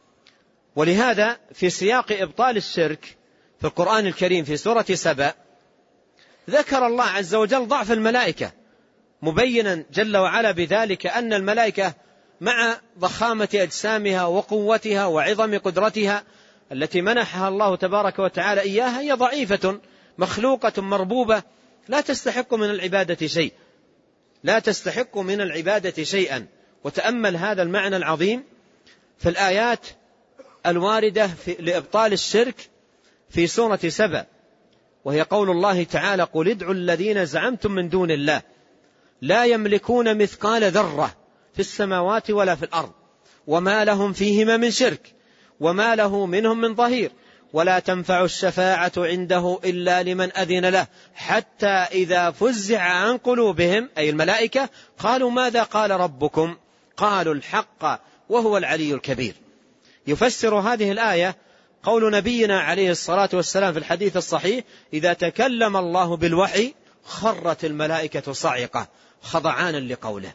C: ولهذا في سياق إبطال الشرك في القرآن الكريم في سورة سبأ ذكر الله عز وجل ضعف الملائكة، مبينا جل وعلا بذلك أن الملائكة مع ضخامة أجسامها وقوتها وعظم قدرتها التي منحها الله تبارك وتعالى إياها هي ضعيفة مخلوقة مربوبة لا تستحق من العبادة شيء، لا تستحق من العبادة شيئا. وتأمل هذا المعنى العظيم في الآيات الواردة في لإبطال الشرك في سورة سبأ، وهي قول الله تعالى: قل ادعوا الذين زعمتم من دون الله لا يملكون مثقال ذرة في السماوات ولا في الأرض وما لهم فيهما من شرك وما له منهم من ظهير ولا تنفع الشفاعة عنده إلا لمن أذن له حتى إذا فزع عن قلوبهم، أي الملائكة، قالوا ماذا قال ربكم؟ قالوا الحق وهو العلي الكبير. يفسر هذه الآية قول نبينا عليه الصلاة والسلام في الحديث الصحيح: إذا تكلم الله بالوحي خرت الملائكة صعقة خضعانا لقوله.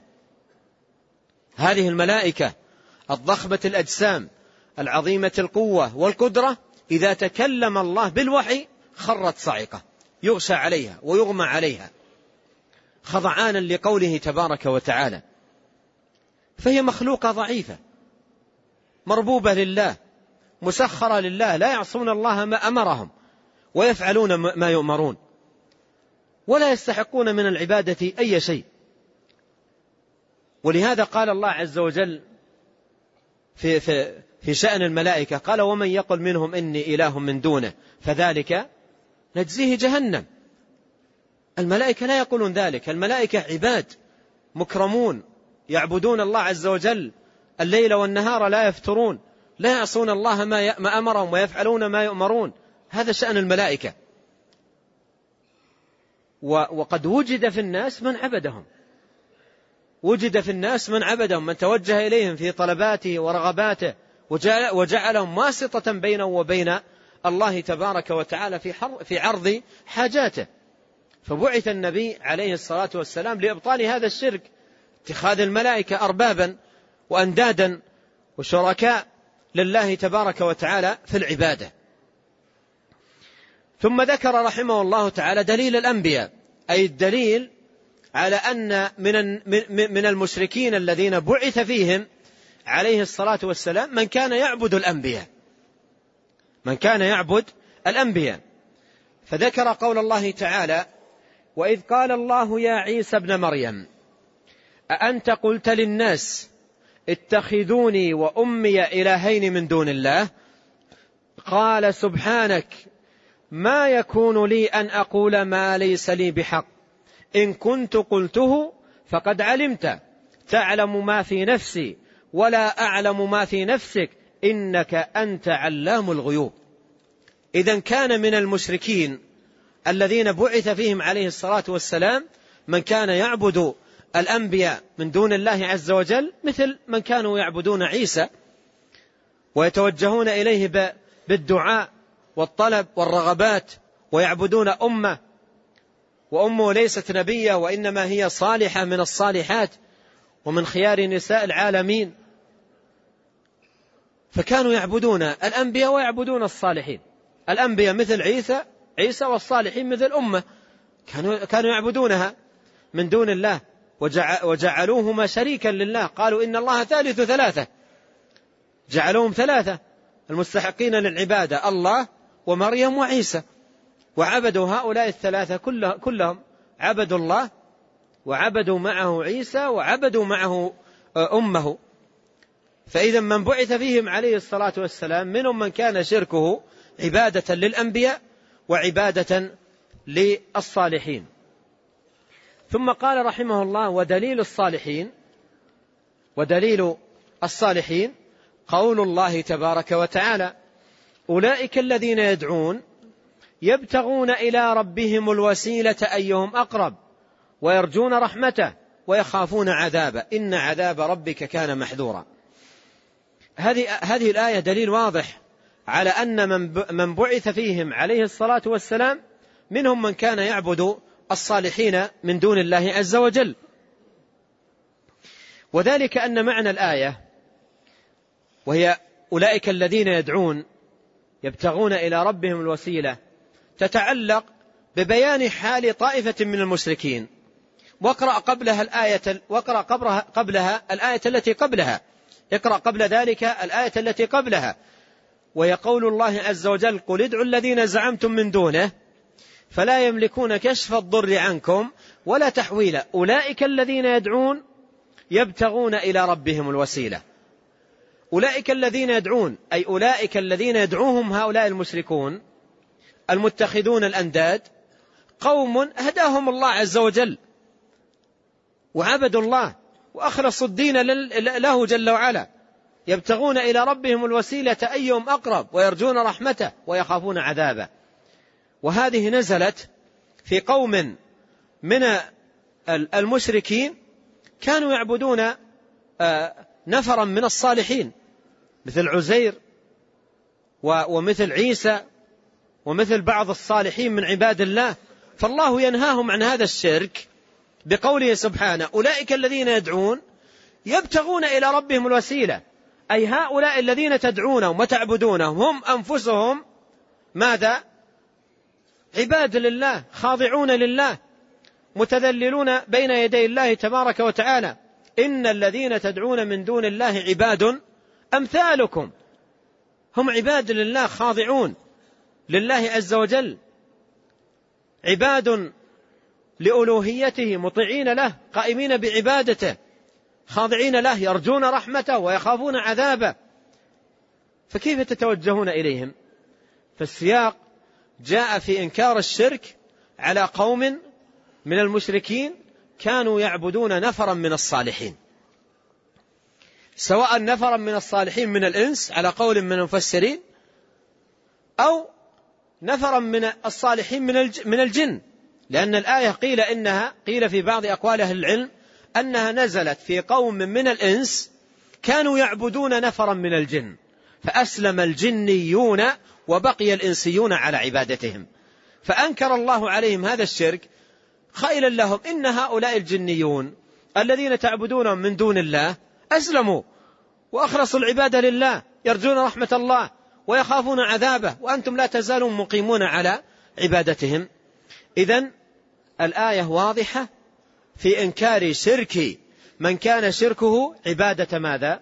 C: هذه الملائكة الضخمة الأجسام العظيمة القوة والقدرة إذا تكلم الله بالوحي خرت صعقة يغشى عليها ويغمى عليها خضعانا لقوله تبارك وتعالى. فهي مخلوقة ضعيفة مربوبة لله مسخرة لله، لا يعصون الله ما أمرهم ويفعلون ما يؤمرون ولا يستحقون من العبادة أي شيء. ولهذا قال الله عز وجل في, في, في شأن الملائكة قال: ومن يقل منهم إني إله من دونه فذلك نجزيه جهنم. الملائكة لا يقولون ذلك، الملائكة عباد مكرمون يعبدون الله عز وجل الليل والنهار لا يفترون، لا يعصون الله ما أمرهم ويفعلون ما يؤمرون. هذا شأن الملائكة. وقد وجد في الناس من عبدهم، وجد في الناس من عبدهم، من توجه إليهم في طلباته ورغباته وجعلهم واسطة بينه وبين الله تبارك وتعالى في عرض حاجاته. فبعث النبي عليه الصلاة والسلام لإبطال هذا الشرك، اتخاذ الملائكة أربابا وأندادا وشركاء لله تبارك وتعالى في العبادة. ثم ذكر رحمه الله تعالى دليل الأنبياء، أي الدليل على أن من المشركين الذين بعث فيهم عليه الصلاة والسلام من كان يعبد الأنبياء، من كان يعبد الأنبياء. فذكر قول الله تعالى: وإذ قال الله يا عيسى ابن مريم أأنت قلت للناس اتخذوني وأمي إلهين من دون الله؟ قال سبحانك ما يكون لي أن أقول ما ليس لي بحق، إن كنت قلته فقد علمت، تعلم ما في نفسي ولا أعلم ما في نفسك، إنك أنت علام الغيوب. إذن كان من المشركين الذين بعث فيهم عليه الصلاة والسلام من كان يعبد الأنبياء من دون الله عز وجل، مثل من كانوا يعبدون عيسى ويتوجهون إليه بالدعاء والطلب والرغبات، ويعبدون أمه وأمه ليست نبية وإنما هي صالحة من الصالحات ومن خيار نساء العالمين. فكانوا يعبدون الأنبياء ويعبدون الصالحين، الأنبياء مثل عيسى عيسى والصالحين مثل أمه، كانوا كانوا يعبدونها من دون الله وجعلوهما شريكا لله، قالوا إن الله ثالث ثلاثة، جعلوهم ثلاثة المستحقين للعبادة، الله ومريم وعيسى، وعبدوا هؤلاء الثلاثة كلهم، عبدوا الله وعبدوا معه عيسى وعبدوا معه أمه. فإذا من بعث فيهم عليه الصلاة والسلام منهم من كان شركه عبادة للأنبياء وعبادة للصالحين. ثم قال رحمه الله: ودليل الصالحين ودليل الصالحين قول الله تبارك وتعالى: أولئك الذين يدعون يبتغون إلى ربهم الوسيلة أيهم أقرب ويرجون رحمته ويخافون عذابه إن عذاب ربك كان محذورا. هذه هذه الآية دليل واضح على أن من بعث فيهم عليه الصلاة والسلام منهم من كان يعبد الصالحين من دون الله عز وجل، وذلك أن معنى الآية وهي أولئك الذين يدعون يبتغون إلى ربهم الوسيلة تتعلق ببيان حال طائفة من المشركين. واقرأ قبلها الآية واقرأ قبلها, قبلها الآية التي قبلها اقرأ قبل ذلك الآية التي قبلها، ويقول الله عز وجل: قل ادعوا الذين زعمتم من دونه فلا يملكون كشف الضر عنكم ولا تحويلا أولئك الذين يدعون يبتغون إلى ربهم الوسيلة. أولئك الذين يدعون أي أولئك الذين يدعوهم هؤلاء المشركون المتخذون الأنداد قوم هداهم الله عز وجل وعبدوا الله وأخلصوا الدين له جل وعلا، يبتغون إلى ربهم الوسيلة أيهم أقرب ويرجون رحمته ويخافون عذابه. وهذه نزلت في قوم من المشركين كانوا يعبدون نفرا من الصالحين مثل عزير ومثل عيسى ومثل بعض الصالحين من عباد الله، فالله ينهاهم عن هذا الشرك بقوله سبحانه: أولئك الذين يدعون يبتغون إلى ربهم الوسيلة، أي هؤلاء الذين تدعونهم وتعبدونهم هم أنفسهم ماذا؟ عباد لله خاضعون لله متذللون بين يدي الله تبارك وتعالى. إن الذين تدعون من دون الله عباد أمثالكم، هم عباد لله خاضعون لله عز وجل، عباد لألوهيته مطيعين له قائمين بعبادته خاضعين له يرجون رحمته ويخافون عذابه، فكيف تتوجهون إليهم؟ فالسياق جاء في إنكار الشرك على قوم من المشركين كانوا يعبدون نفرا من الصالحين، سواء نفرا من الصالحين من الإنس على قول من المفسرين أو نفرا من الصالحين من الجن، لأن الآية قيل إنها قيل في بعض أقوال أهل العلم أنها نزلت في قوم من الإنس كانوا يعبدون نفرا من الجن فأسلم الجنيون وبقي الإنسيون على عبادتهم، فأنكر الله عليهم هذا الشرك قائلا لهم: إن هؤلاء الجنيون الذين تعبدونهم من دون الله أسلموا وأخلصوا العبادة لله يرجون رحمة الله ويخافون عذابه، وأنتم لا تزالون مقيمون على عبادتهم. إذن الآية واضحة في إنكار شرك من كان شركه عبادة ماذا؟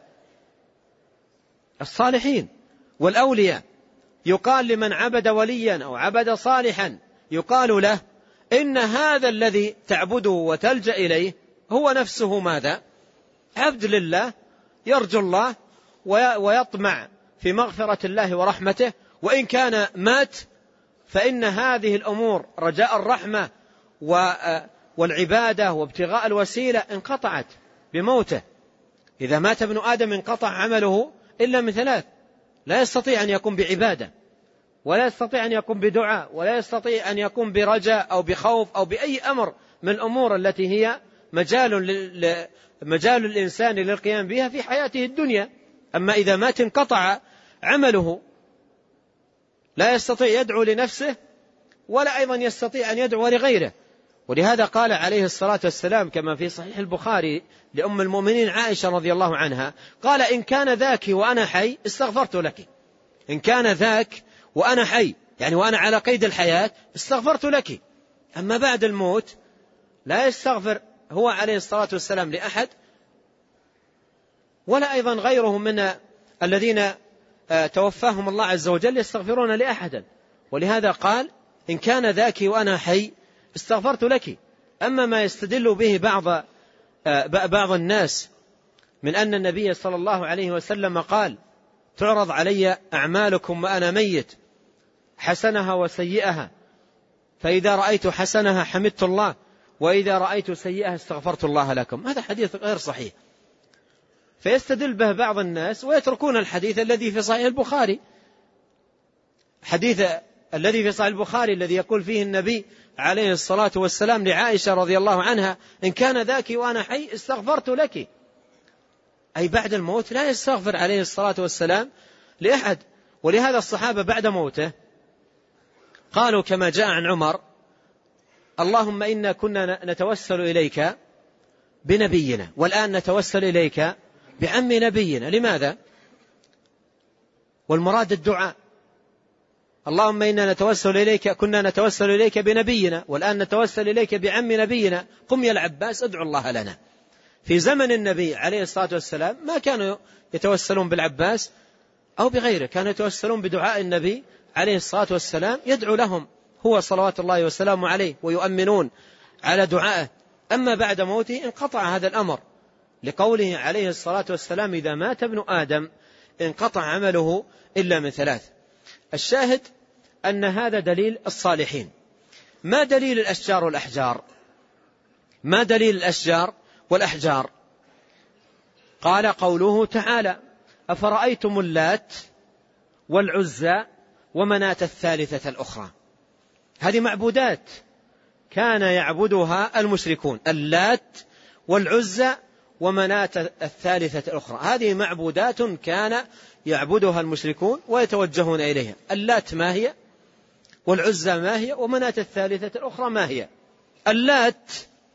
C: الصالحين والأولياء. يقال لمن عبد وليا أو عبد صالحا يقال له: إن هذا الذي تعبده وتلجأ إليه هو نفسه ماذا؟ عبد لله يرجو الله ويطمع في مغفرة الله ورحمته، وإن كان مات فإن هذه الأمور رجاء الرحمة والعبادة وابتغاء الوسيلة انقطعت بموته. إذا مات ابن آدم انقطع عمله إلا من ثلاث: لا يستطيع أن يكون بعبادة، ولا يستطيع أن يكون بدعاء، ولا يستطيع أن يكون برجاء أو بخوف أو بأي أمر من الأمور التي هي مجال مجال الإنسان للقيام بها في حياته الدنيا. أما إذا مات انقطع عمله، لا يستطيع يدعو لنفسه ولا أيضا يستطيع أن يدعو لغيره. ولهذا قال عليه الصلاة والسلام كما في صحيح البخاري لأم المؤمنين عائشة رضي الله عنها، قال: إن كان ذاك وأنا حي استغفرت لك. إن كان ذاك وأنا حي، يعني وأنا على قيد الحياة، استغفرت لك. أما بعد الموت لا يستغفر هو عليه الصلاة والسلام لأحد، ولا أيضا غيره من الذين توفاهم الله عز وجل يستغفرون لأحد. ولهذا قال: إن كان ذاك وأنا حي استغفرت لك. أما ما يستدل به بعض بعض الناس من أن النبي صلى الله عليه وسلم قال: تعرض علي أعمالكم وأنا ميت، حسنها وسيئها، فإذا رأيت حسنها حمدت الله، وإذا رأيت سيئها استغفرت الله لكم. هذا حديث غير صحيح، فيستدل به بعض الناس ويتركون الحديث الذي في صحيح البخاري، حديث الذي في صحيح البخاري الذي يقول فيه النبي عليه الصلاة والسلام لعائشة رضي الله عنها: إن كان ذاك وأنا حي استغفرت لك. أي بعد الموت لا يستغفر عليه الصلاة والسلام لأحد. ولهذا الصحابة بعد موته قالوا كما جاء عن عمر: اللهم إنا كنا نتوسل إليك بنبينا، والآن نتوسل إليك بعم نبينا. لماذا؟ والمراد الدعاء. اللهم إنا نتوسل إليك، كنا نتوسل إليك بنبينا، والآن نتوسل إليك بعم نبينا، قم يا العباس ادعو الله لنا. في زمن النبي عليه الصلاة والسلام ما كانوا يتوسلون بالعباس أو بغيره، كانوا يتوسلون بدعاء النبي عليه الصلاة والسلام، يدعو لهم هو صلوات الله وسلامه عليه ويؤمنون على دعائه. أما بعد موته انقطع هذا الأمر، لقوله عليه الصلاة والسلام: إذا مات ابن آدم انقطع عمله إلا من ثلاث. الشاهد أن هذا دليل الصالحين. ما دليل الأشجار والأحجار؟ ما دليل الأشجار والأحجار؟ قال قوله تعالى: أفرأيتم اللات والعزى ومناة الثالثة الأخرى. هذه معبودات كان يعبدها المشركون، اللات والعزى ومناة الثالثة الأخرى. هذه معبودات كان يعبدها المشركون ويتوجهون إليها. اللات ما هي؟ والعزى ما هي؟ ومناة الثالثة الأخرى ما هي؟ اللات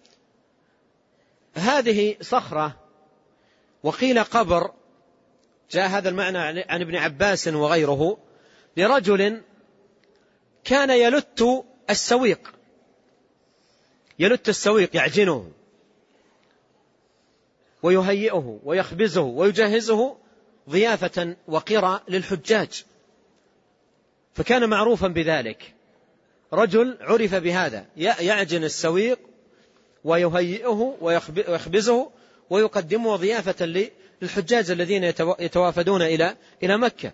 C: هذه صخرة، وقيل قبر، جاء هذا المعنى عن ابن عباس وغيره، لرجل كان يلت السويق، يلت السويق يعجنه ويهيئه ويخبزه ويجهزه ضيافة وقرى للحجاج، فكان معروفا بذلك. رجل عرف بهذا، يعجن السويق ويهيئه ويخبزه ويقدمه ضيافة للحجاج الذين يتوافدون إلى إلى مكة،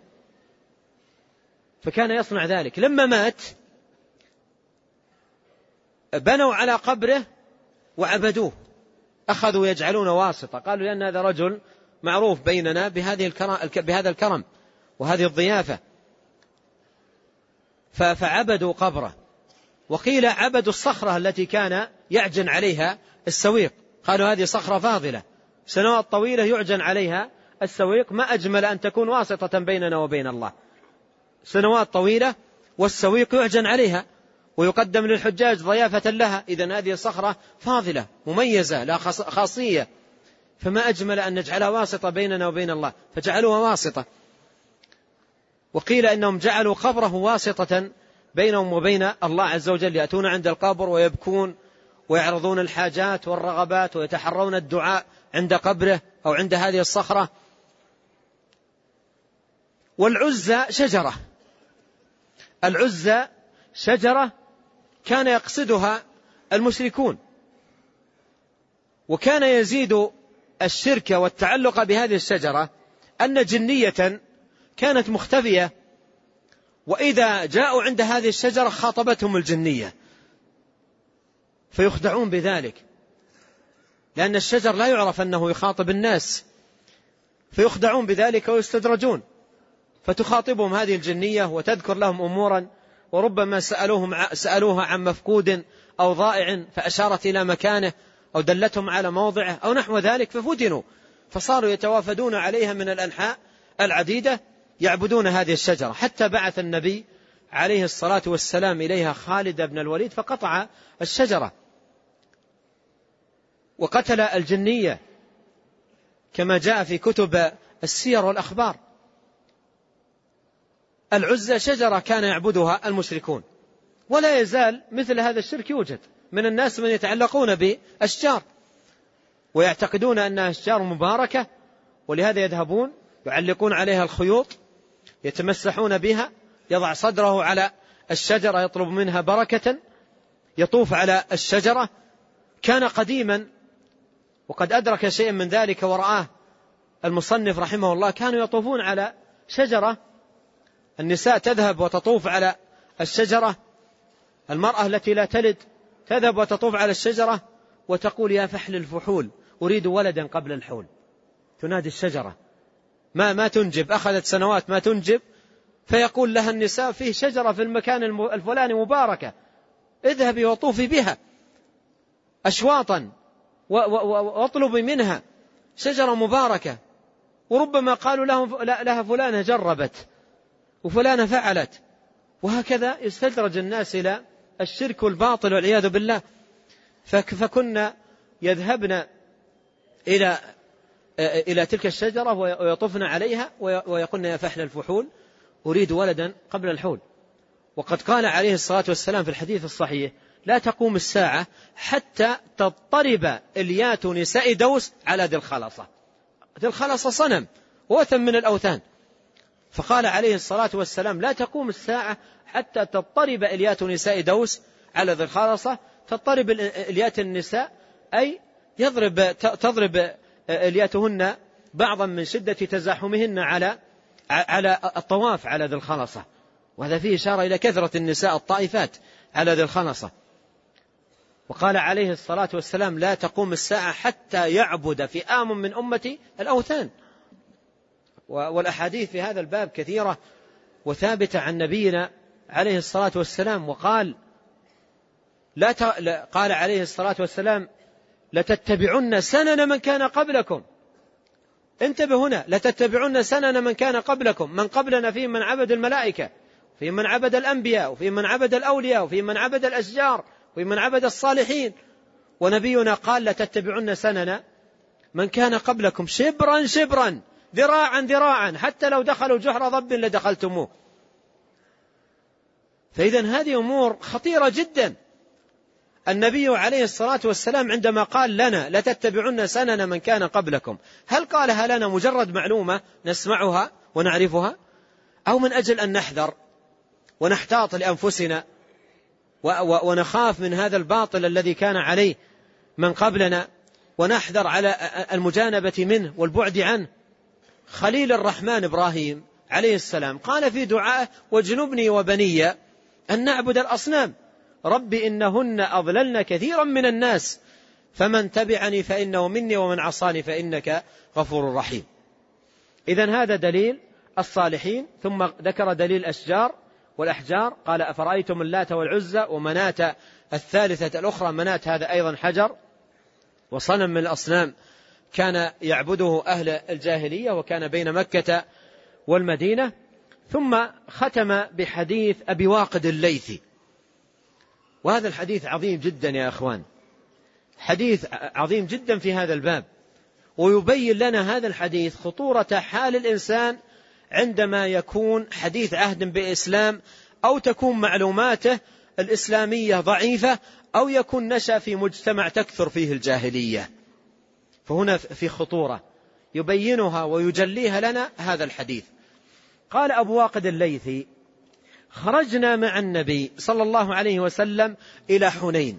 C: فكان يصنع ذلك. لما مات بنوا على قبره وعبدوه، أخذوا يجعلون واسطة، قالوا لأن هذا رجل معروف بيننا بهذه الكرم بهذا الكرم وهذه الضيافة، فعبدوا قبره. وقيل عبدوا الصخرة التي كان يعجن عليها السويق، قالوا هذه صخرة فاضلة سنوات طويلة يعجن عليها السويق، ما أجمل أن تكون واسطة بيننا وبين الله، سنوات طويلة والسويق يعجن عليها ويقدم للحجاج ضيافة لها، إذن هذه صخرة فاضلة مميزة لا خاصية، فما أجمل أن نجعلها واسطة بيننا وبين الله، فجعلوها واسطة. وقيل إنهم جعلوا قبره واسطة بينهم وبين الله عز وجل، يأتون عند القبر ويبكون ويعرضون الحاجات والرغبات ويتحرون الدعاء عند قبره أو عند هذه الصخرة. والعزى شجرة، العزى شجرة كان يقصدها المشركون، وكان يزيد الشرك والتعلق بهذه الشجرة أن جنية كانت مختفية وإذا جاءوا عند هذه الشجرة خاطبتهم الجنية فيخدعون بذلك، لأن الشجر لا يعرف أنه يخاطب الناس، فيخدعون بذلك ويستدرجون، فتخاطبهم هذه الجنية وتذكر لهم أمورا، وربما سألوهم سألوها عن مفقود أو ضائع فأشارت إلى مكانه أو دلتهم على موضعه أو نحو ذلك، ففتنوا فصاروا يتوافدون عليها من الأنحاء العديدة يعبدون هذه الشجرة، حتى بعث النبي عليه الصلاة والسلام إليها خالد بن الوليد فقطع الشجرة وقتل الجنية كما جاء في كتب السير والأخبار. العزى شجرة كان يعبدها المشركون، ولا يزال مثل هذا الشرك يوجد من الناس من يتعلقون بأشجار ويعتقدون أنها أشجار مباركة، ولهذا يذهبون يعلقون عليها الخيوط يتمسحون بها، يضع صدره على الشجرة يطلب منها بركة، يطوف على الشجرة. كان قديما وقد أدرك شيئا من ذلك ورآه المصنف رحمه الله، كانوا يطوفون على شجرة، النساء تذهب وتطوف على الشجرة، المرأة التي لا تلد تذهب وتطوف على الشجرة وتقول يا فحل الفحول أريد ولدا قبل الحول، تنادي الشجرة ما ما تنجب، أخذت سنوات ما تنجب، فيقول لها النساء فيه شجرة في المكان الفلاني مباركة اذهبي وطوفي بها أشواطا واطلبي منها، شجرة مباركة. وربما قالوا لهم لها فلانة جربت وفلانة فعلت، وهكذا يستدرج الناس إلى الشرك والباطل والعياذ بالله. فكنا يذهبن إلى إلى تلك الشجرة ويطفن عليها ويقولن يا فحل الفحول أريد ولدا قبل الحول. وقد قال عليه الصلاة والسلام في الحديث الصحيح لا تقوم الساعة حتى تضطرب إليات نساء دوس على ذي الخلصة. ذي الخلصة صنم ووثن من الأوثان، فقال عليه الصلاة والسلام لا تقوم الساعة حتى تضطرب إليات نساء دوس على ذي الخلصة. تضطرب إليات النساء أي يضرب تضرب إلياتهن بعضا من شدة تزاحمهن على على الطواف على ذي الخلصة، وهذا فيه إشارة إلى كثرة النساء الطائفات على ذي الخلصة. وقال عليه الصلاة والسلام لا تقوم الساعة حتى يعبد فئام من أمتي الأوثان. والأحاديث في هذا الباب كثيرة وثابتة عن نبينا عليه الصلاة والسلام. وقال لا ت... قال عليه الصلاة والسلام لتتبعن سنن من كان قبلكم. انتبه هنا، لتتبعن سنن من كان قبلكم، من قبلنا فيه من عبد الملائكة، وفي من عبد الأنبياء، وفي من عبد الأولياء، وفي من عبد الأشجار، وفي من عبد الصالحين. ونبينا قال لتتبعن سنن من كان قبلكم شبرا شبرا ذراعا ذراعا حتى لو دخلوا جحر ضب لدخلتموه. فإذن هذه أمور خطيرة جدا. النبي عليه الصلاة والسلام عندما قال لنا لتتبعن سنن من كان قبلكم، هل قالها لنا مجرد معلومة نسمعها ونعرفها، أو من أجل أن نحذر ونحتاط لأنفسنا ونخاف من هذا الباطل الذي كان عليه من قبلنا ونحذر على المجانبة منه والبعد عنه؟ خليل الرحمن إبراهيم عليه السلام قال في دعائه واجنبني وبني أن نعبد الأصنام رب إنهن أضللن كثيرا من الناس فمن تبعني فإنه مني ومن عصاني فإنك غفور رحيم. إذن هذا دليل الصالحين. ثم ذكر دليل الأشجار والأحجار، قال أفرأيتم اللات والعزى ومناة الثالثة الأخرى. مناة هذا أيضا حجر وصنم من الأصنام كان يعبده أهل الجاهلية، وكان بين مكة والمدينة. ثم ختم بحديث أبي واقد الليثي، وهذا الحديث عظيم جدا يا أخوان، حديث عظيم جدا في هذا الباب، ويبين لنا هذا الحديث خطورة حال الإنسان عندما يكون حديث عهد بالإسلام، أو تكون معلوماته الإسلامية ضعيفة، أو يكون نشأ في مجتمع تكثر فيه الجاهلية. فهنا في خطورة يبينها ويجليها لنا هذا الحديث. قال أبو واقد الليثي خرجنا مع النبي صلى الله عليه وسلم إلى حنين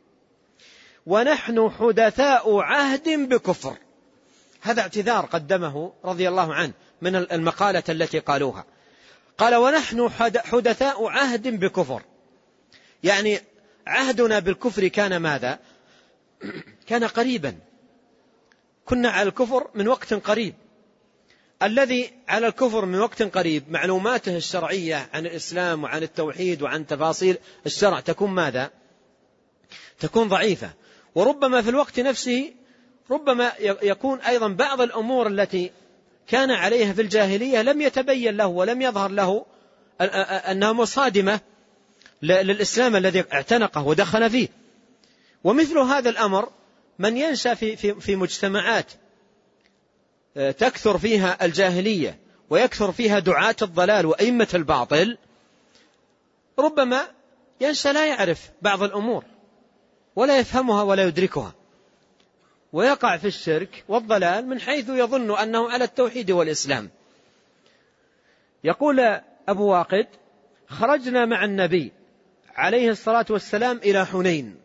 C: ونحن حدثاء عهد بكفر. هذا اعتذار قدمه رضي الله عنه من المقالة التي قالوها. قال ونحن حدثاء عهد بكفر، يعني عهدنا بالكفر كان ماذا؟ كان قريبا، كنا على الكفر من وقت قريب. الذي على الكفر من وقت قريب معلوماته الشرعية عن الإسلام وعن التوحيد وعن تفاصيل الشرع تكون ماذا؟ تكون ضعيفة. وربما في الوقت نفسه ربما يكون أيضا بعض الأمور التي كان عليها في الجاهلية لم يتبين له ولم يظهر له أنها مصادمة للإسلام الذي اعتنقه ودخل فيه. ومثل هذا الأمر من ينشأ في, في, في مجتمعات تكثر فيها الجاهلية ويكثر فيها دعاة الضلال وأئمة الباطل، ربما ينشأ لا يعرف بعض الأمور ولا يفهمها ولا يدركها، ويقع في الشرك والضلال من حيث يظن أنه على التوحيد والإسلام. يقول أبو واقد: خرجنا مع النبي عليه الصلاة والسلام إلى حنين.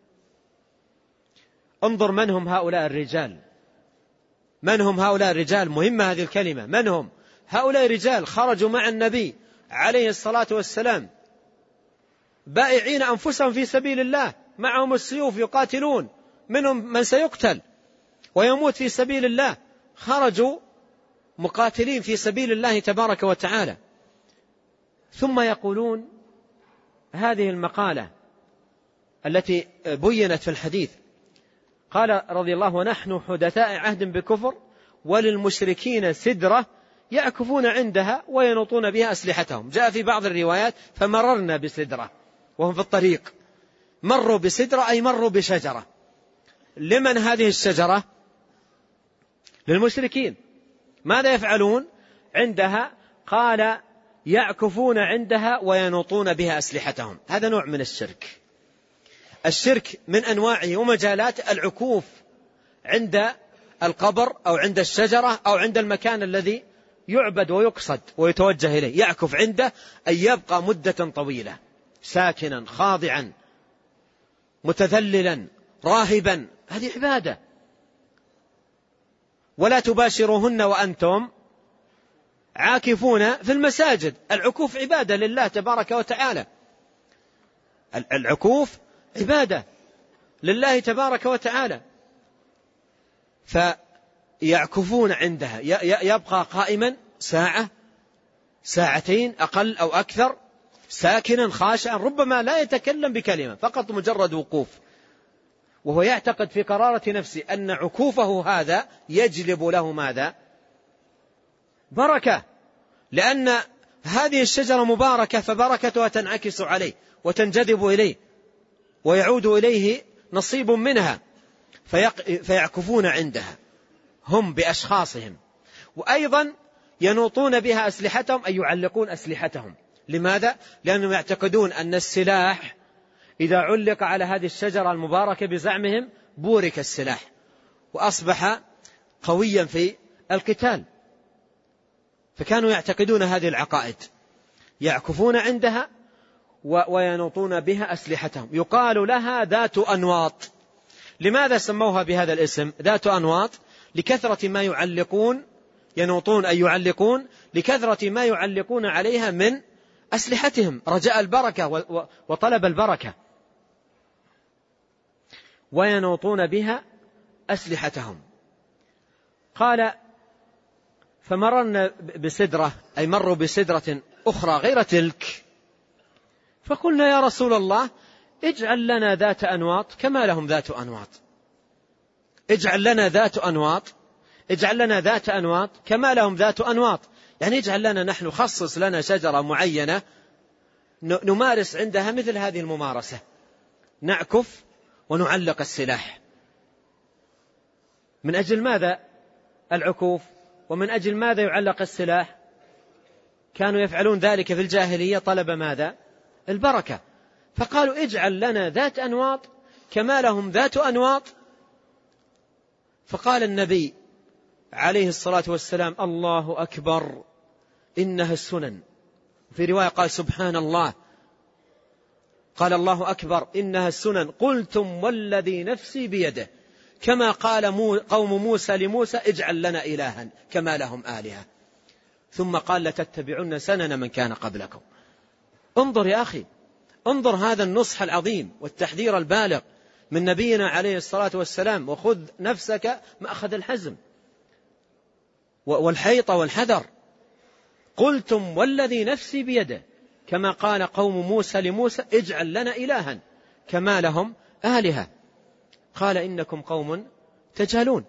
C: انظر من هم هؤلاء الرجال، من هم هؤلاء الرجال، مهمة هذه الكلمة، من هم هؤلاء الرجال؟ خرجوا مع النبي عليه الصلاة والسلام بائعين أنفسهم في سبيل الله، معهم السيوف يقاتلون، منهم من سيقتل ويموت في سبيل الله، خرجوا مقاتلين في سبيل الله تبارك وتعالى. ثم يقولون هذه المقالة التي بينت في الحديث، قال رضي الله: ونحن حدثاء عهد بكفر وللمشركين سدرة يعكفون عندها وينوطون بها أسلحتهم. جاء في بعض الروايات فمررنا بسدرة وهم في الطريق. مروا بسدرة أي مروا بشجرة. لمن هذه الشجرة؟ للمشركين. ماذا يفعلون عندها؟ قال: يعكفون عندها وينوطون بها أسلحتهم. هذا نوع من الشرك. الشرك من أنواعه ومجالات العكوف عند القبر أو عند الشجرة أو عند المكان الذي يعبد ويقصد ويتوجه إليه. يعكف عنده أن يبقى مدة طويلة ساكنا خاضعا متذللا راهبا، هذه عبادة. ولا تباشروهن وأنتم عاكفون في المساجد. العكوف عبادة لله تبارك وتعالى، العكوف عبادة لله تبارك وتعالى. فيعكفون عندها، يبقى قائما ساعة ساعتين أقل أو أكثر، ساكنا خاشعا، ربما لا يتكلم بكلمة، فقط مجرد وقوف، وهو يعتقد في قرارة نفسه أن عكوفه هذا يجلب له ماذا؟ بركة، لأن هذه الشجرة مباركة فبركتها تنعكس عليه وتنجذب إليه ويعود إليه نصيب منها، فيعكفون عندها هم بأشخاصهم. وأيضا ينوطون بها أسلحتهم، أي يعلقون أسلحتهم. لماذا؟ لأنهم يعتقدون أن السلاح إذا علق على هذه الشجرة المباركة بزعمهم بورك السلاح وأصبح قويا في القتال. فكانوا يعتقدون هذه العقائد، يعكفون عندها وينوطون بها أسلحتهم. يقال لها ذات أنواط. لماذا سموها بهذا الاسم ذات أنواط؟ لكثرة ما يعلقون، ينوطون أي يعلقون، لكثرة ما يعلقون عليها من أسلحتهم رجاء البركة وطلب البركة. وينوطون بها أسلحتهم. قال: فمررنا بسدرة، أي مروا بسدرة أخرى غير تلك، فقلنا: يا رسول الله اجعل لنا ذات أنواط كما لهم ذات أنواط. اجعل لنا ذات أنواط، اجعل لنا ذات أنواط كما لهم ذات أنواط، يعني اجعل لنا نحن، خصص لنا شجرة معينة نمارس عندها مثل هذه الممارسة، نعكف ونعلق السلاح. من أجل ماذا العكوف؟ ومن أجل ماذا يعلق السلاح؟ كانوا يفعلون ذلك في الجاهلية، طلب ماذا؟ البركة. فقالوا: اجعل لنا ذات أنواط كما لهم ذات أنواط. فقال النبي عليه الصلاة والسلام: الله أكبر إنها السنن. في رواية قال: سبحان الله. قال: الله أكبر إنها السنن. قلتم والذي نفسي بيده، كما قال قوم موسى لموسى: اجعل لنا إلها كما لهم آلهة. ثم قال لتتبعن سنن من كان قبلكم. انظر يا أخي، انظر هذا النصح العظيم والتحذير البالغ من نبينا عليه الصلاة والسلام، وخذ نفسك مأخذ الحزم والحيطة والحذر. قلتم والذي نفسي بيده، كما قال قوم موسى لموسى اجعل لنا إلها كما لهم آلهة، قال إنكم قوم تجهلون.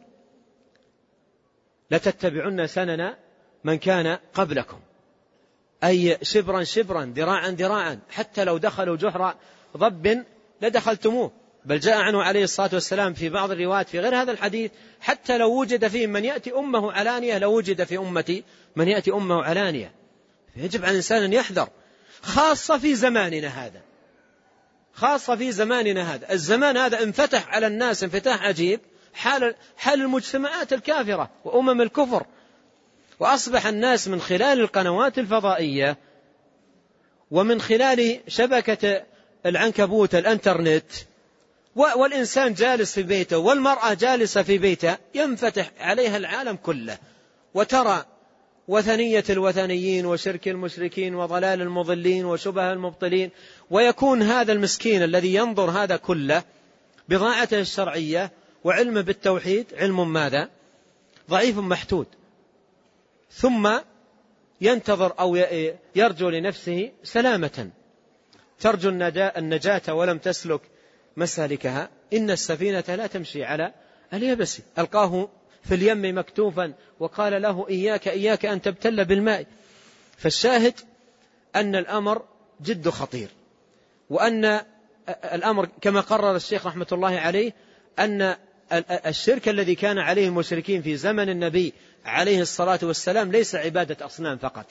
C: لتتبعن سنن من كان قبلكم، أي شبرا شبرا ذراعا ذراعا، حتى لو دخلوا جحر ضب لدخلتموه. بل جاء عنه عليه الصلاة والسلام في بعض الروايات في غير هذا الحديث حتى لو وجد فيه من يأتي أمه علانية لو وجد في أمتي من يأتي أمه علانية. يجب على الإنسان أن يحذر، خاصة في زماننا هذا، خاصة في زماننا هذا. الزمان هذا انفتح على الناس انفتاح عجيب، حال, حال المجتمعات الكافرة وأمم الكفر، وأصبح الناس من خلال القنوات الفضائية ومن خلال شبكة العنكبوت الانترنت، والإنسان جالس في بيته والمرأة جالسة في بيتها، ينفتح عليها العالم كله، وترى وثنية الوثنيين وشرك المشركين وضلال المضلين وشبه المبطلين. ويكون هذا المسكين الذي ينظر هذا كله بضاعته الشرعية وعلمه بالتوحيد علم ماذا؟ ضعيف محتود، ثم ينتظر أو يرجو لنفسه سلامة، ترجو النجاة ولم تسلك مسالكها. إن السفينة لا تمشي على اليبس، ألقاه في اليم مكتوفا وقال له إياك إياك أن تبتل بالماء. فالشاهد أن الأمر جد خطير، وأن الأمر كما قرر الشيخ رحمة الله عليه أن الشرك الذي كان عليه المشركين في زمن النبي عليه الصلاة والسلام ليس عبادة أصنام فقط.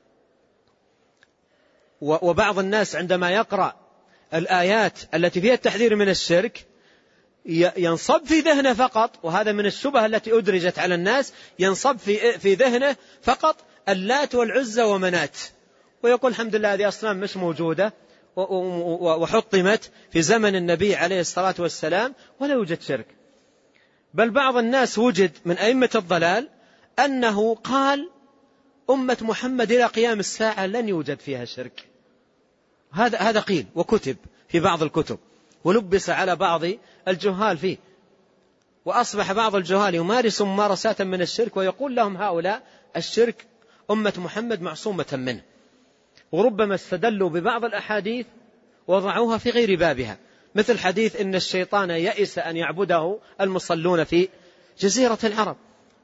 C: وبعض الناس عندما يقرأ الآيات التي فيها التحذير من الشرك ينصب في ذهنه فقط، وهذا من الشبهة التي أدرجت على الناس، ينصب في في ذهنه فقط اللات والعزى ومنات، ويقول الحمد لله هذه أصنام مش موجودة وحطمت في زمن النبي عليه الصلاة والسلام ولا يوجد شرك. بل بعض الناس وجد من أئمة الضلال أنه قال أمة محمد إلى قيام الساعة لن يوجد فيها شرك. هذا هذا قيل وكتب في بعض الكتب ولبس على بعض الجهال فيه، وأصبح بعض الجهال يمارس ممارسات من الشرك ويقول لهم هؤلاء الشرك أمة محمد معصومة منه، وربما استدلوا ببعض الأحاديث وضعوها في غير بابها، مثل حديث إن الشيطان يئس أن يعبده المصلون في جزيرة العرب.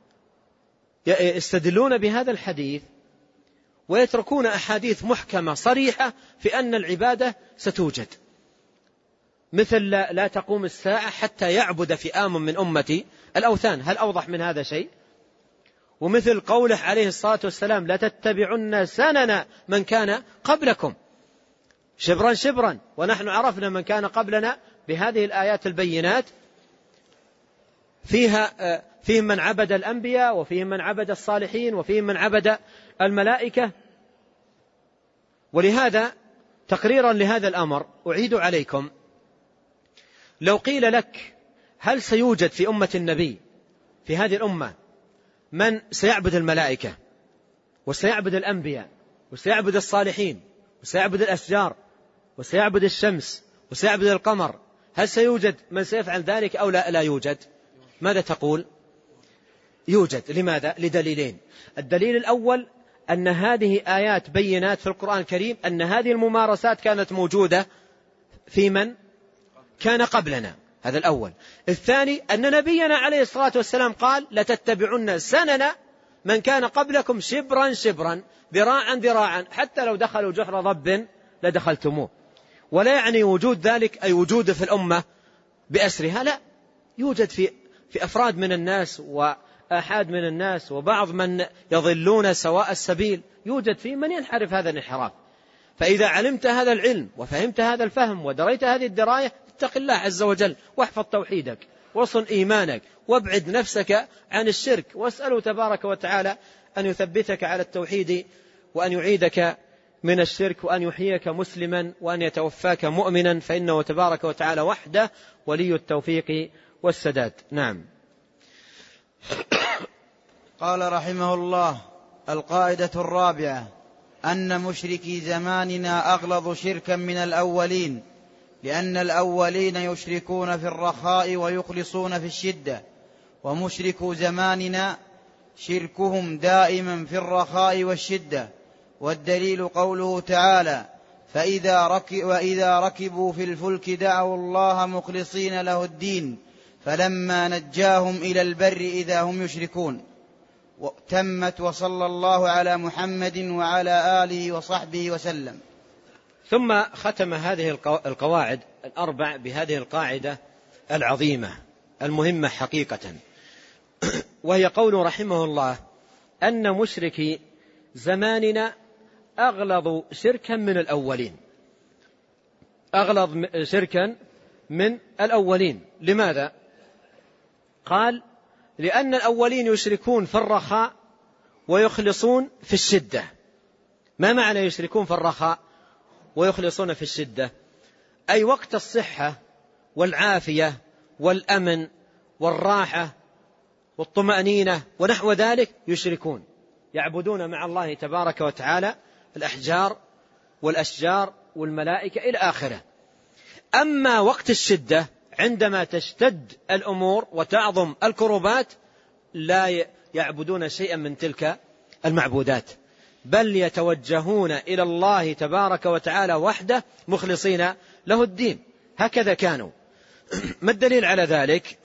C: يستدلون بهذا الحديث ويتركون أحاديث محكمة صريحة في أن العبادة ستوجد، مثل لا, لا تقوم الساعة حتى يعبد فئام من أمتي الأوثان. هل أوضح من هذا شيء؟ ومثل قوله عليه الصلاة والسلام لا تتبعن سنن من كان قبلكم شبرا شبرا، ونحن عرفنا من كان قبلنا بهذه الآيات البينات، فيها فيهم من عبد الأنبياء وفيهم من عبد الصالحين وفيهم من عبد الملائكة. ولهذا تقريرا لهذا الأمر أعيد عليكم، لو قيل لك هل سيوجد في أمة النبي في هذه الأمة من سيعبد الملائكة وسيعبد الأنبياء وسيعبد الصالحين وسيعبد الأشجار وسيعبد الشمس وسيعبد القمر، هل سيوجد من سيفعل ذلك أو لا, لا يوجد؟ ماذا تقول؟ يوجد. لماذا؟ لدليلين. الدليل الأول أن هذه آيات بينات في القرآن الكريم أن هذه الممارسات كانت موجودة في من كان قبلنا، هذا الأول. الثاني أن نبينا عليه الصلاة والسلام قال لتتبعن سنن من كان قبلكم شبرا شبرا ذراعا ذراعا، حتى لو دخلوا جحر ضب لدخلتموه. ولا يعني وجود ذلك أي وجود في الأمة بأسرها، لا، يوجد في في أفراد من الناس وآحاد من الناس وبعض من يضلون سواء السبيل، يوجد فيه من ينحرف هذا الانحراف. فإذا علمت هذا العلم وفهمت هذا الفهم ودريت هذه الدراية، اتق الله عز وجل واحفظ توحيدك وصن إيمانك وابعد نفسك عن الشرك، واسأله تبارك وتعالى أن يثبتك على التوحيد وأن يعيدك من الشرك وأن يحييك مسلما وأن يتوفاك مؤمنا، فإنه تبارك وتعالى وحده ولي التوفيق والسداد. نعم.
B: قال رحمه الله: القاعدة الرابعة أن مشركي زماننا أغلظ شركا من الأولين، لأن الأولين يشركون في الرخاء ويخلصون في الشدة، ومشركو زماننا شركهم دائما في الرخاء والشدة. والدليل قوله تعالى: فإذا ركب وإذا ركبوا في الفلك دعوا الله مخلصين له الدين فلما نجاهم إلى البر إذا هم يشركون. تمت، وصلى الله على محمد وعلى آله وصحبه وسلم.
C: ثم ختم هذه القواعد الأربع بهذه القاعدة العظيمة المهمة حقيقة، وهي قول رحمه الله: أن مشركي زماننا أغلظ شركا من الأولين. أغلظ شركا من الأولين. لماذا؟ قال: لأن الأولين يشركون في الرخاء ويخلصون في الشدة. ما معنى يشركون في الرخاء ويخلصون في الشدة؟ أي وقت الصحة والعافية والأمن والراحة والطمأنينة ونحو ذلك يشركون، يعبدون مع الله تبارك وتعالى الأحجار والأشجار والملائكة إلى آخره. أما وقت الشدة عندما تشتد الأمور وتعظم الكروبات لا يعبدون شيئا من تلك المعبودات، بل يتوجهون إلى الله تبارك وتعالى وحده مخلصين له الدين. هكذا كانوا. ما الدليل على ذلك؟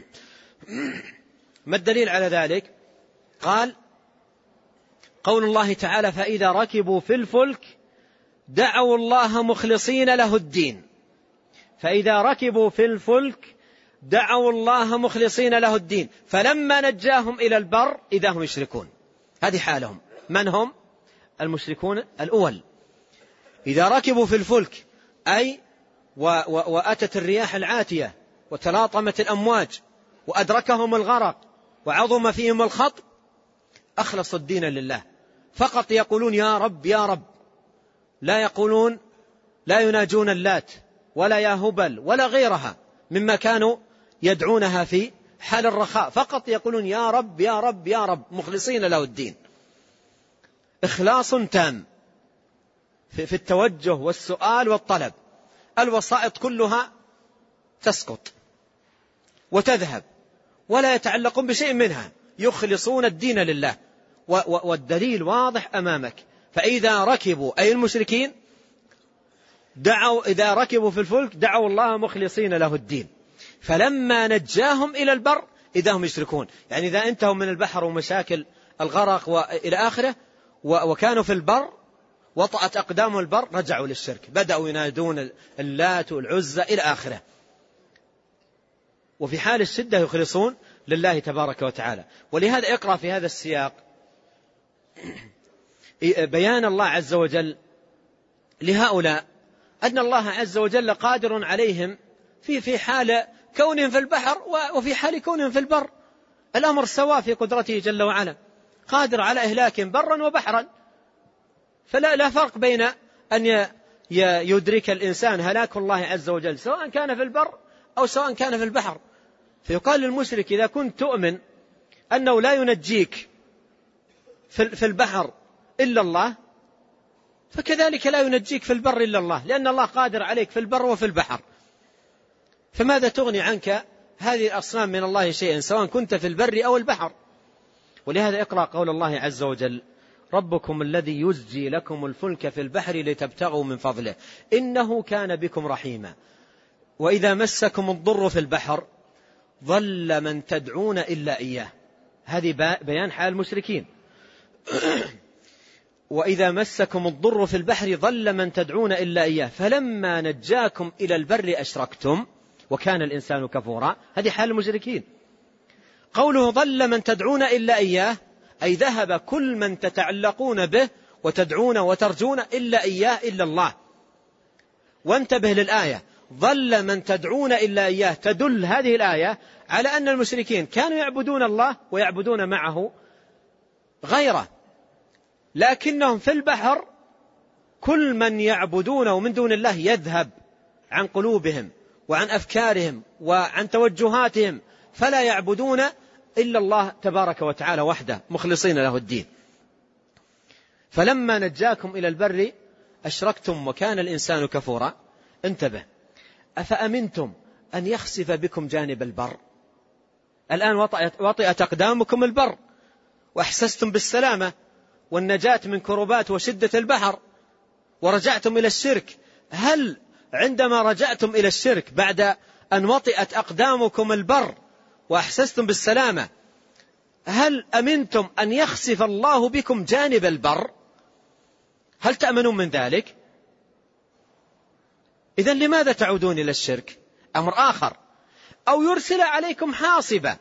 C: ما الدليل على ذلك؟ قال: قول الله تعالى: فإذا ركبوا في الفلك دعوا الله مخلصين له الدين. فإذا ركبوا في الفلك دعوا الله مخلصين له الدين فلما نجاهم إلى البر إذا هم يشركون. هذه حالهم. من هم؟ المشركون الأول. إذا ركبوا في الفلك أي وأتت الرياح العاتية وتلاطمت الأمواج وأدركهم الغرق وعظم فيهم الخطب، أخلصوا الدين لله، فقط يقولون يا رب يا رب، لا يقولون، لا يناجون اللات ولا يا هبل ولا غيرها مما كانوا يدعونها في حال الرخاء، فقط يقولون يا رب يا رب يا رب مخلصين له الدين. إخلاص تام في التوجه والسؤال والطلب. الوسائط كلها تسقط وتذهب ولا يتعلقون بشيء منها، يخلصون الدين لله. والدليل واضح أمامك. فإذا ركبوا أي المشركين دعوا، إذا ركبوا في الفلك دعوا الله مخلصين له الدين فلما نجاهم إلى البر إذا هم يشركون. يعني إذا انتهوا من البحر ومشاكل الغرق وإلى آخره وكانوا في البر وطأت أقدام البر رجعوا للشرك، بدأوا ينادون اللات والعزى إلى آخره. وفي حال الشدة يخلصون لله تبارك وتعالى. ولهذا اقرأ في هذا السياق بيان الله عز وجل لهؤلاء أن الله عز وجل قادر عليهم في في حال كونهم في البحر وفي حال كونهم في البر، الأمر سواء في قدرته جل وعلا، قادر على إهلاكهم برا وبحرا. فلا لا فرق بين أن يدرك الإنسان هلاك الله عز وجل سواء كان في البر أو سواء كان في البحر. فيقال للمشرك: إذا كنت تؤمن أنه لا ينجيك في البحر إلا الله فكذلك لا ينجيك في البر إلا الله، لأن الله قادر عليك في البر وفي البحر. فماذا تغني عنك هذه الأصنام من الله شيئا سواء كنت في البر أو البحر؟ ولهذا اقرأ قول الله عز وجل: ربكم الذي يزجي لكم الفلك في البحر لتبتغوا من فضله إنه كان بكم رحيما وإذا مسكم الضر في البحر ظل من تدعون إلا إياه. هذه بيان حال المشركين. وإذا مسكم الضر في البحر ظل من تدعون إلا إياه فلما نجاكم إلى البر أشركتم وكان الإنسان كفورا. هذه حال المشركين. قوله ظل من تدعون إلا إياه أي ذهب كل من تتعلقون به وتدعون وترجون إلا إياه إلا الله. وانتبه للآية: ظل من تدعون إلا إياه. تدل هذه الآية على أن المشركين كانوا يعبدون الله ويعبدون معه غيره، لكنهم في البحر كل من يعبدونه من دون الله يذهب عن قلوبهم وعن أفكارهم وعن توجهاتهم، فلا يعبدون إلا الله تبارك وتعالى وحده مخلصين له الدين. فلما نجاكم إلى البر أشركتم وكان الإنسان كفورا. انتبه، أفأمنتم أن يخسف بكم جانب البر؟ الآن وطئت أقدامكم البر وأحسستم بالسلامة والنجاة من كربات وشدة البحر ورجعتم إلى الشرك. هل عندما رجعتم إلى الشرك بعد أن وطئت أقدامكم البر وأحسستم بالسلامة، هل أمنتم أن يخسف الله بكم جانب البر؟ هل تأمنون من ذلك؟ إذن لماذا تعودون إلى الشرك؟ أمر آخر، أو يرسل عليكم حاصبا،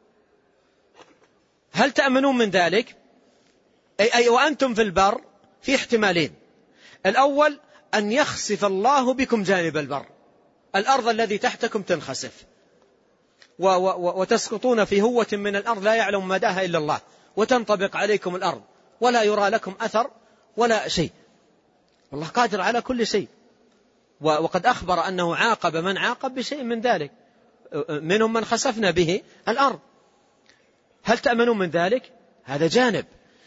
C: هل تأمنون من ذلك؟ أي, أي وأنتم في البر في احتمالين. الأول أن يخسف الله بكم جانب البر، الأرض الذي تحتكم تنخسف و و وتسقطون في هوة من الأرض لا يعلم مداها إلا الله، وتنطبق عليكم الأرض ولا يرى لكم أثر ولا شيء. والله قادر على كل شيء، وقد أخبر أنه عاقب من عاقب بشيء من ذلك، منهم من خسفنا به الأرض. هل تأمنون من ذلك؟ هذا جانب.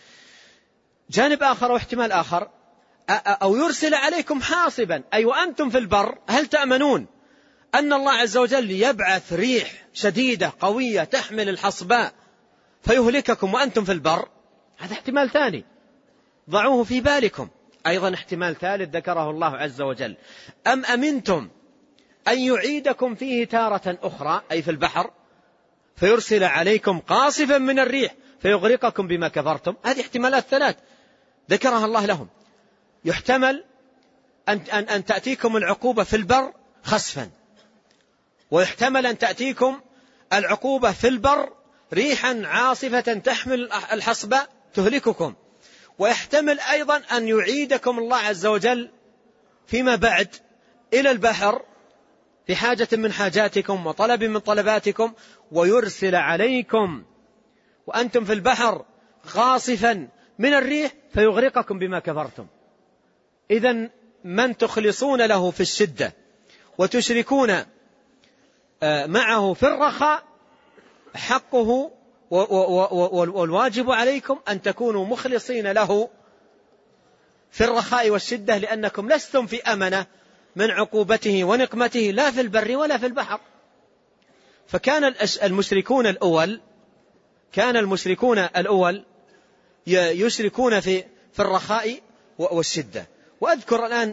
C: جانب آخر واحتمال آخر، أو يرسل عليكم حاصبا، أي وأنتم في البر هل تأمنون أن الله عز وجل يبعث ريح شديدة قوية تحمل الحصباء فيهلككم وأنتم في البر؟ هذا احتمال ثاني، ضعوه في بالكم. أيضا احتمال ثالث ذكره الله عز وجل، أم أمنتم أن يعيدكم فيه تارة أخرى، أي في البحر، فيرسل عليكم قاصفا من الريح فيغرقكم بما كفرتم. هذه احتمالات ثلاث ذكرها الله لهم. يحتمل أن, أن, أن تأتيكم العقوبة في البر خسفا، ويحتمل أن تأتيكم العقوبة في البر ريحا عاصفة تحمل الحصبة تهلككم، ويحتمل أيضا أن يعيدكم الله عز وجل فيما بعد إلى البحر في حاجة من حاجاتكم وطلب من طلباتكم، ويرسل عليكم وأنتم في البحر قاصفا من الريح فيغرقكم بما كفرتم. إذن من تخلصون له في الشدة وتشركون معه في الرخاء حقه والواجب عليكم أن تكونوا مخلصين له في الرخاء والشدة، لأنكم لستم في أمنة من عقوبته ونقمته لا في البر ولا في البحر. فكان المشركون الأول كان المشركون الأول يشركون في في الرخاء والشدة. وأذكر الآن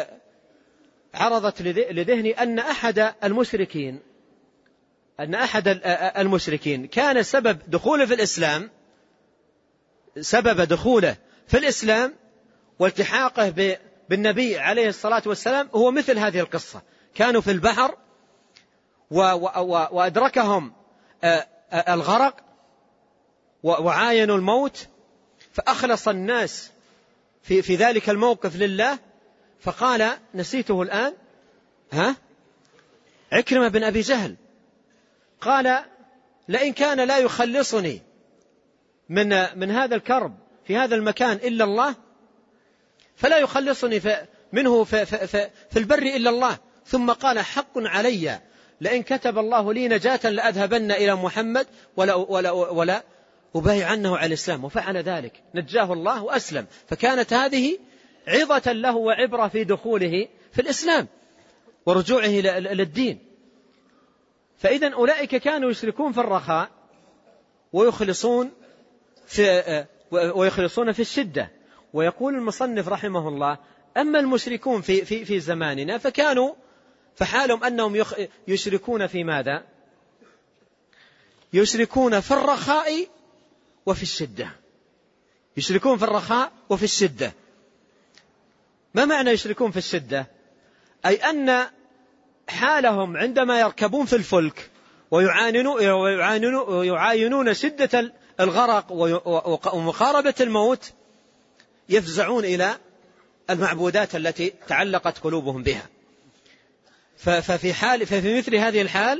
C: عرضت لذهني أن أحد المشركين أن أحد المشركين كان سبب دخوله في الإسلام سبب دخوله في الإسلام والتحاقه بالنبي عليه الصلاة والسلام هو مثل هذه القصة. كانوا في البحر وأدركهم الغرق وعاينوا الموت، فأخلص الناس في في ذلك الموقف لله، فقال نسيته الآن ها عكرمة بن أبي جهل، قال لئن كان لا يخلصني من من هذا الكرب في هذا المكان إلا الله فلا يخلصني منه في, في, في, في البر إلا الله. ثم قال حق علي لئن كتب الله لي نجاة لأذهبن إلى محمد ولا, ولا, ولا أبايعنه على الإسلام، وفعل ذلك، نجاه الله وأسلم. فكانت هذه عظة له وعبرة في دخوله في الإسلام ورجوعه للدين. فإذا أولئك كانوا يشركون في الرخاء ويخلصون في ويخلصون في الشدة. ويقول المصنف رحمه الله أما المشركون في في في زماننا فكانوا فحالهم أنهم يشركون في ماذا؟ يشركون في الرخاء وفي الشدة. يشركون في الرخاء وفي الشدة. ما معنى يشركون في الشدة؟ أي أن حالهم عندما يركبون في الفلك ويعانون ويعانون يعاينون شدة الغرق ومقاربة الموت يفزعون إلى المعبودات التي تعلقت قلوبهم بها. ففي حال ففي مثل هذه الحال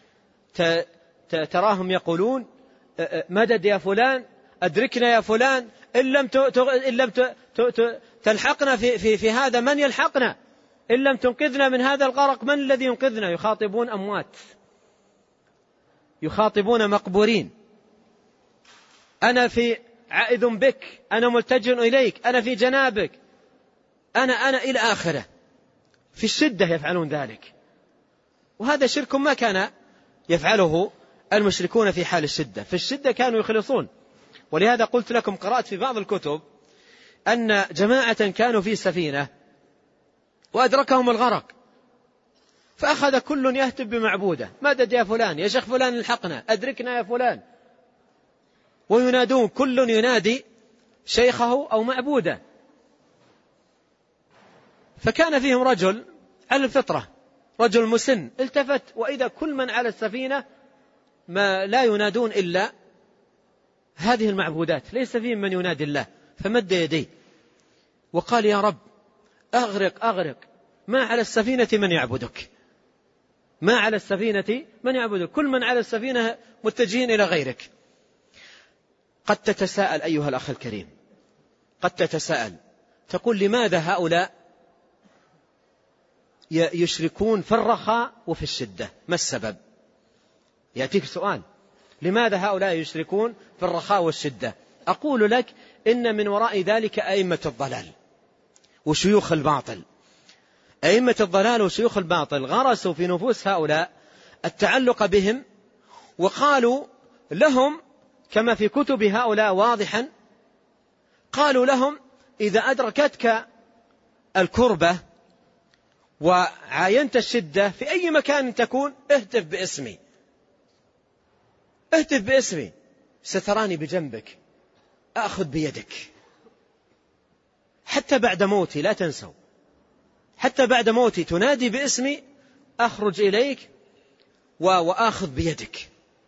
C: تراهم يقولون مدد يا فلان، أدركنا يا فلان، إن لم إن لم تلحقنا في في في هذا من يلحقنا، إن لم تنقذنا من هذا الغرق من الذي ينقذنا؟ يخاطبون أموات، يخاطبون مقبورين. أنا في عائذ بك، أنا ملتجئ إليك، أنا في جنابك، أنا أنا إلى آخره. في الشدة يفعلون ذلك، وهذا شرك ما كان يفعله المشركون في حال الشدة. في الشدة كانوا يخلصون. ولهذا قلت لكم قرأت في بعض الكتب أن جماعة كانوا في سفينة وأدركهم الغرق، فأخذ كل يهتف بمعبوده، مدد يا فلان، يا شيخ فلان الحقنا، أدركنا يا فلان، وينادون كل ينادي شيخه أو معبوده. فكان فيهم رجل على الفطرة، رجل مسن، التفت وإذا كل من على السفينة ما لا ينادون إلا هذه المعبودات، ليس فيهم من ينادي الله. فمد يديه وقال يا رب أغرق أغرق، ما على السفينة من يعبدك، ما على السفينة من يعبدك، كل من على السفينة متجهين إلى غيرك. قد تتساءل أيها الأخ الكريم، قد تتساءل تقول لماذا هؤلاء يشركون في الرخاء وفي الشدة؟ ما السبب؟ يأتيك سؤال، لماذا هؤلاء يشركون في الرخاء والشدة؟ أقول لك إن من وراء ذلك أئمة الضلال وشيوخ الباطل. أئمة الضلال وشيوخ الباطل غرسوا في نفوس هؤلاء التعلق بهم، وقالوا لهم كما في كتب هؤلاء واضحا، قالوا لهم إذا أدركتك الكربة وعاينت الشدة في أي مكان تكون اهتف باسمي، اهتف باسمي، ستراني بجنبك، أخذ بيدك حتى بعد موتي، لا تنسوا، حتى بعد موتي تنادي باسمي، أخرج إليك وأخذ بيدك.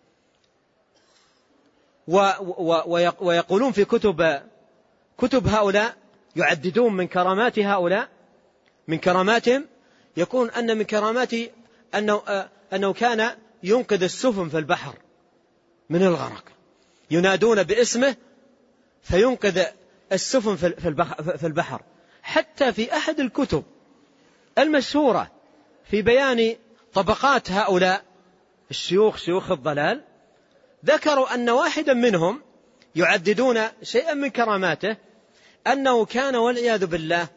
C: ويقولون في كتب كتب هؤلاء، يعددون من كرامات هؤلاء، من كراماتهم يكون أن من كراماته أنه, أنه كان ينقذ السفن في البحر من الغرق، ينادون باسمه فينقذ السفن في البحر. حتى في أحد الكتب المشهورة في بيان طبقات هؤلاء الشيوخ شيوخ الضلال، ذكروا أن واحدا منهم يعددون شيئا من كراماته أنه كان والعياذ بالله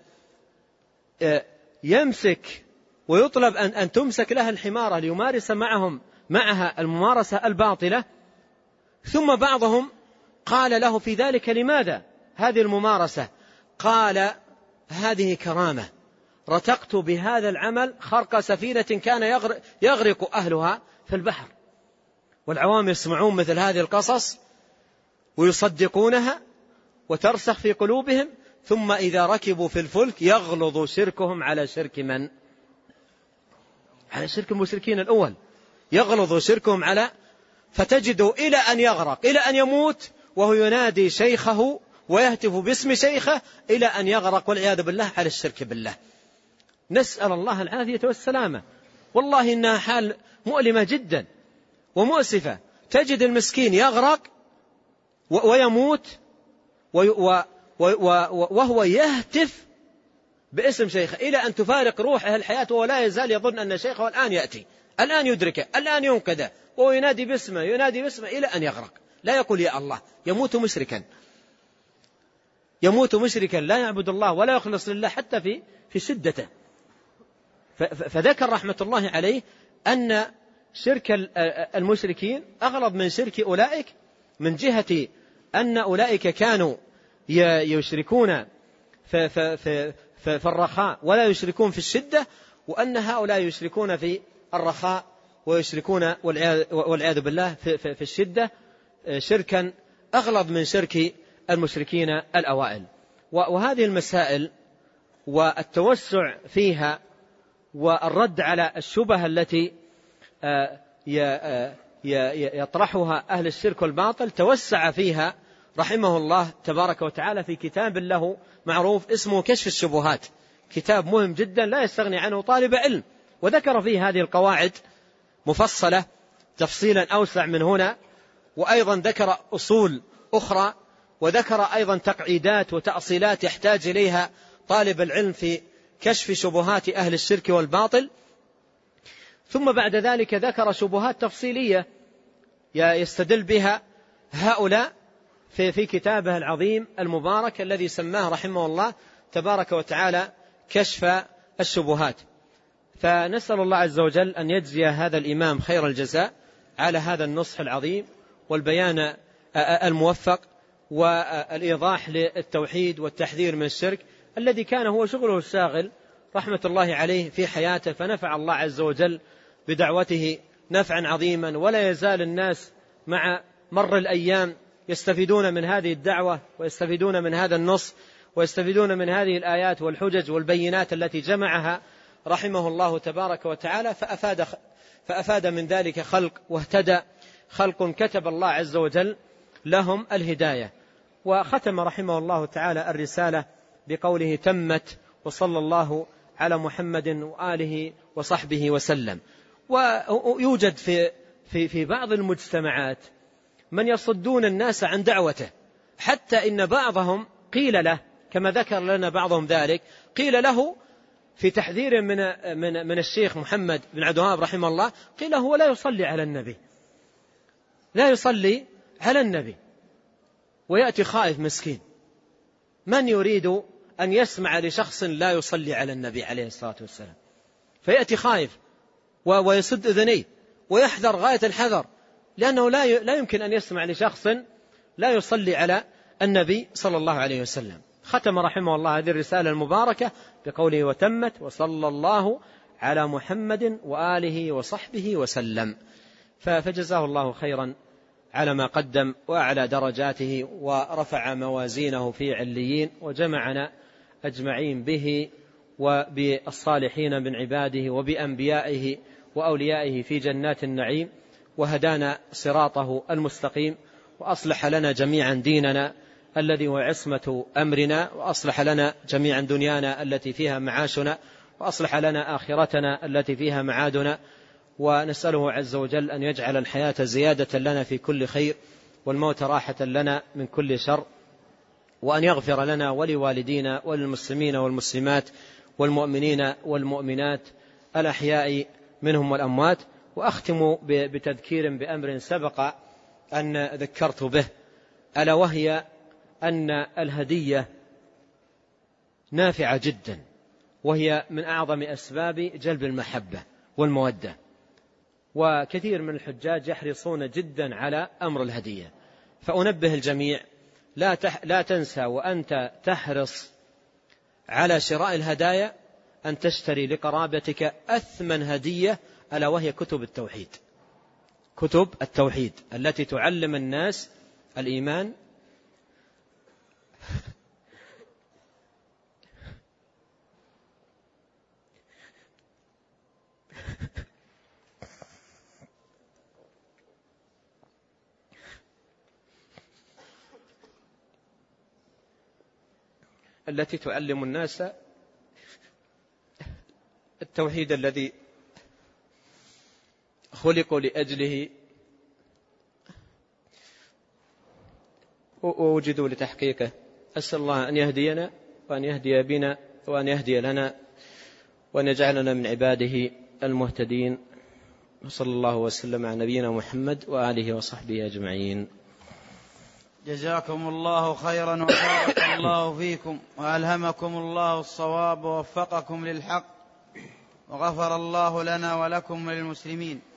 C: يمسك ويطلب أن, أن تمسك لها الحمارة ليمارس معهم معها الممارسة الباطلة، ثم بعضهم قال له في ذلك لماذا هذه الممارسة؟ قال هذه كرامة، رتقت بهذا العمل خرق سفينة كان يغرق أهلها في البحر. والعوام يسمعون مثل هذه القصص ويصدقونها وترسخ في قلوبهم، ثم إذا ركبوا في الفلك يغلظ شركهم على شرك من؟ على شرك المشركين الأول، يغلظ شركهم على، فتجدوا إلى أن يغرق، إلى أن يموت وهو ينادي شيخه ويهتف باسم شيخه، إلى أن يغرق والعياذ بالله على الشرك بالله. نسأل الله العافية والسلامة. والله إنها حال مؤلمة جدا ومؤسفة، تجد المسكين يغرق ويموت وهو يهتف باسم شيخه، إلى أن تفارق روحه الحياة وهو لا يزال يظن أن شيخه الآن يأتي، الآن يدركه، الآن ينقذه، وهو ينادي باسمه ينادي باسمه إلى أن يغرق، لا يقول يا الله. يموت مشركا، يموت مشركا لا يعبد الله ولا يخلص لله حتى في في شدته. فذكر رحمة الله عليه أن شرك المشركين أغلظ من شرك أولئك، من جهة أن أولئك كانوا يشركون في, في, في, في الرخاء ولا يشركون في الشدة، وأن هؤلاء يشركون في الرخاء ويشركون والعياذ بالله في, في, في الشدة شركا أغلظ من شرك المشركين الأوائل. وهذه المسائل والتوسع فيها والرد على الشبهة التي يطرحها أهل الشرك والباطل توسع فيها رحمه الله تبارك وتعالى في كتاب له معروف اسمه كشف الشبهات، كتاب مهم جدا لا يستغني عنه طالب علم، وذكر فيه هذه القواعد مفصلة تفصيلا أوسع من هنا، وأيضا ذكر أصول أخرى، وذكر أيضا تقعيدات وتأصيلات يحتاج إليها طالب العلم في كشف شبهات أهل الشرك والباطل. ثم بعد ذلك ذكر شبهات تفصيلية يستدل بها هؤلاء في, في كتابه العظيم المبارك الذي سماه رحمه الله تبارك وتعالى كشف الشبهات. فنسأل الله عز وجل أن يجزي هذا الإمام خير الجزاء على هذا النصح العظيم والبيان الموفق والإيضاح للتوحيد والتحذير من الشرك الذي كان هو شغله الشاغل رحمة الله عليه في حياته، فنفع الله عز وجل بدعوته نفعا عظيما، ولا يزال الناس مع مر الأيام يستفيدون من هذه الدعوة ويستفيدون من هذا النص ويستفيدون من هذه الآيات والحجج والبينات التي جمعها رحمه الله تبارك وتعالى، فأفاد, فأفاد من ذلك خلق واهتدى خلق كتب الله عز وجل لهم الهداية. وختم رحمه الله تعالى الرسالة بقوله تمت وصلى الله على محمد وآله وصحبه وسلم. ويوجد في, في, في بعض المجتمعات من يصدون الناس عن دعوته، حتى إن بعضهم قيل له كما ذكر لنا بعضهم ذلك، قيل له في تحذير من, من, من الشيخ محمد بن عبد الوهاب رحمه الله، قيل هو لا يصلي على النبي، لا يصلي على النبي، ويأتي خائف مسكين، من يريد أن يسمع لشخص لا يصلي على النبي عليه الصلاة والسلام؟ فيأتي خائف ويسد أذنيه ويحذر غاية الحذر، لأنه لا يمكن أن يسمع لشخص لا يصلي على النبي صلى الله عليه وسلم. ختم رحمه الله هذه الرسالة المباركة بقوله وتمت وصلى الله على محمد وآله وصحبه وسلم. فجزاه الله خيرا على ما قدم وأعلى درجاته ورفع موازينه في عليين، وجمعنا أجمعين به وبالصالحين من عباده وبأنبيائه وأوليائه في جنات النعيم، وهدانا صراطه المستقيم، وأصلح لنا جميعا ديننا الذي هو عصمة أمرنا، وأصلح لنا جميعا دنيانا التي فيها معاشنا، وأصلح لنا آخرتنا التي فيها معادنا. ونسأله عز وجل أن يجعل الحياة زيادة لنا في كل خير والموت راحة لنا من كل شر، وأن يغفر لنا ولوالدينا وللمسلمين والمسلمات والمؤمنين والمؤمنات الأحياء منهم والأموات. وأختم بتذكير بأمر سبق أن ذكرت به، ألا وهي أن الهدية نافعة جدا، وهي من أعظم أسباب جلب المحبة والمودة، وكثير من الحجاج يحرصون جدا على أمر الهدية. فأنبه الجميع لا, تح لا تنسى وأنت تحرص على شراء الهدايا أن تشتري لقرابتك أثمن هدية، ألا وهي كتب التوحيد، كتب التوحيد التي تعلم الناس الإيمان التي تعلم الناس التوحيد الذي خلقوا لأجله ووجدوا لتحقيقه. أسأل الله أن يهدينا وأن يهدي بنا وأن يهدي لنا وأن يجعلنا من عباده المهتدين. وصلى الله وسلم على نبينا محمد وآله وصحبه أجمعين.
B: جزاكم الله خيرا وبارك الله فيكم وألهمكم الله الصواب ووفقكم للحق، وغفر الله لنا ولكم وللمسلمين.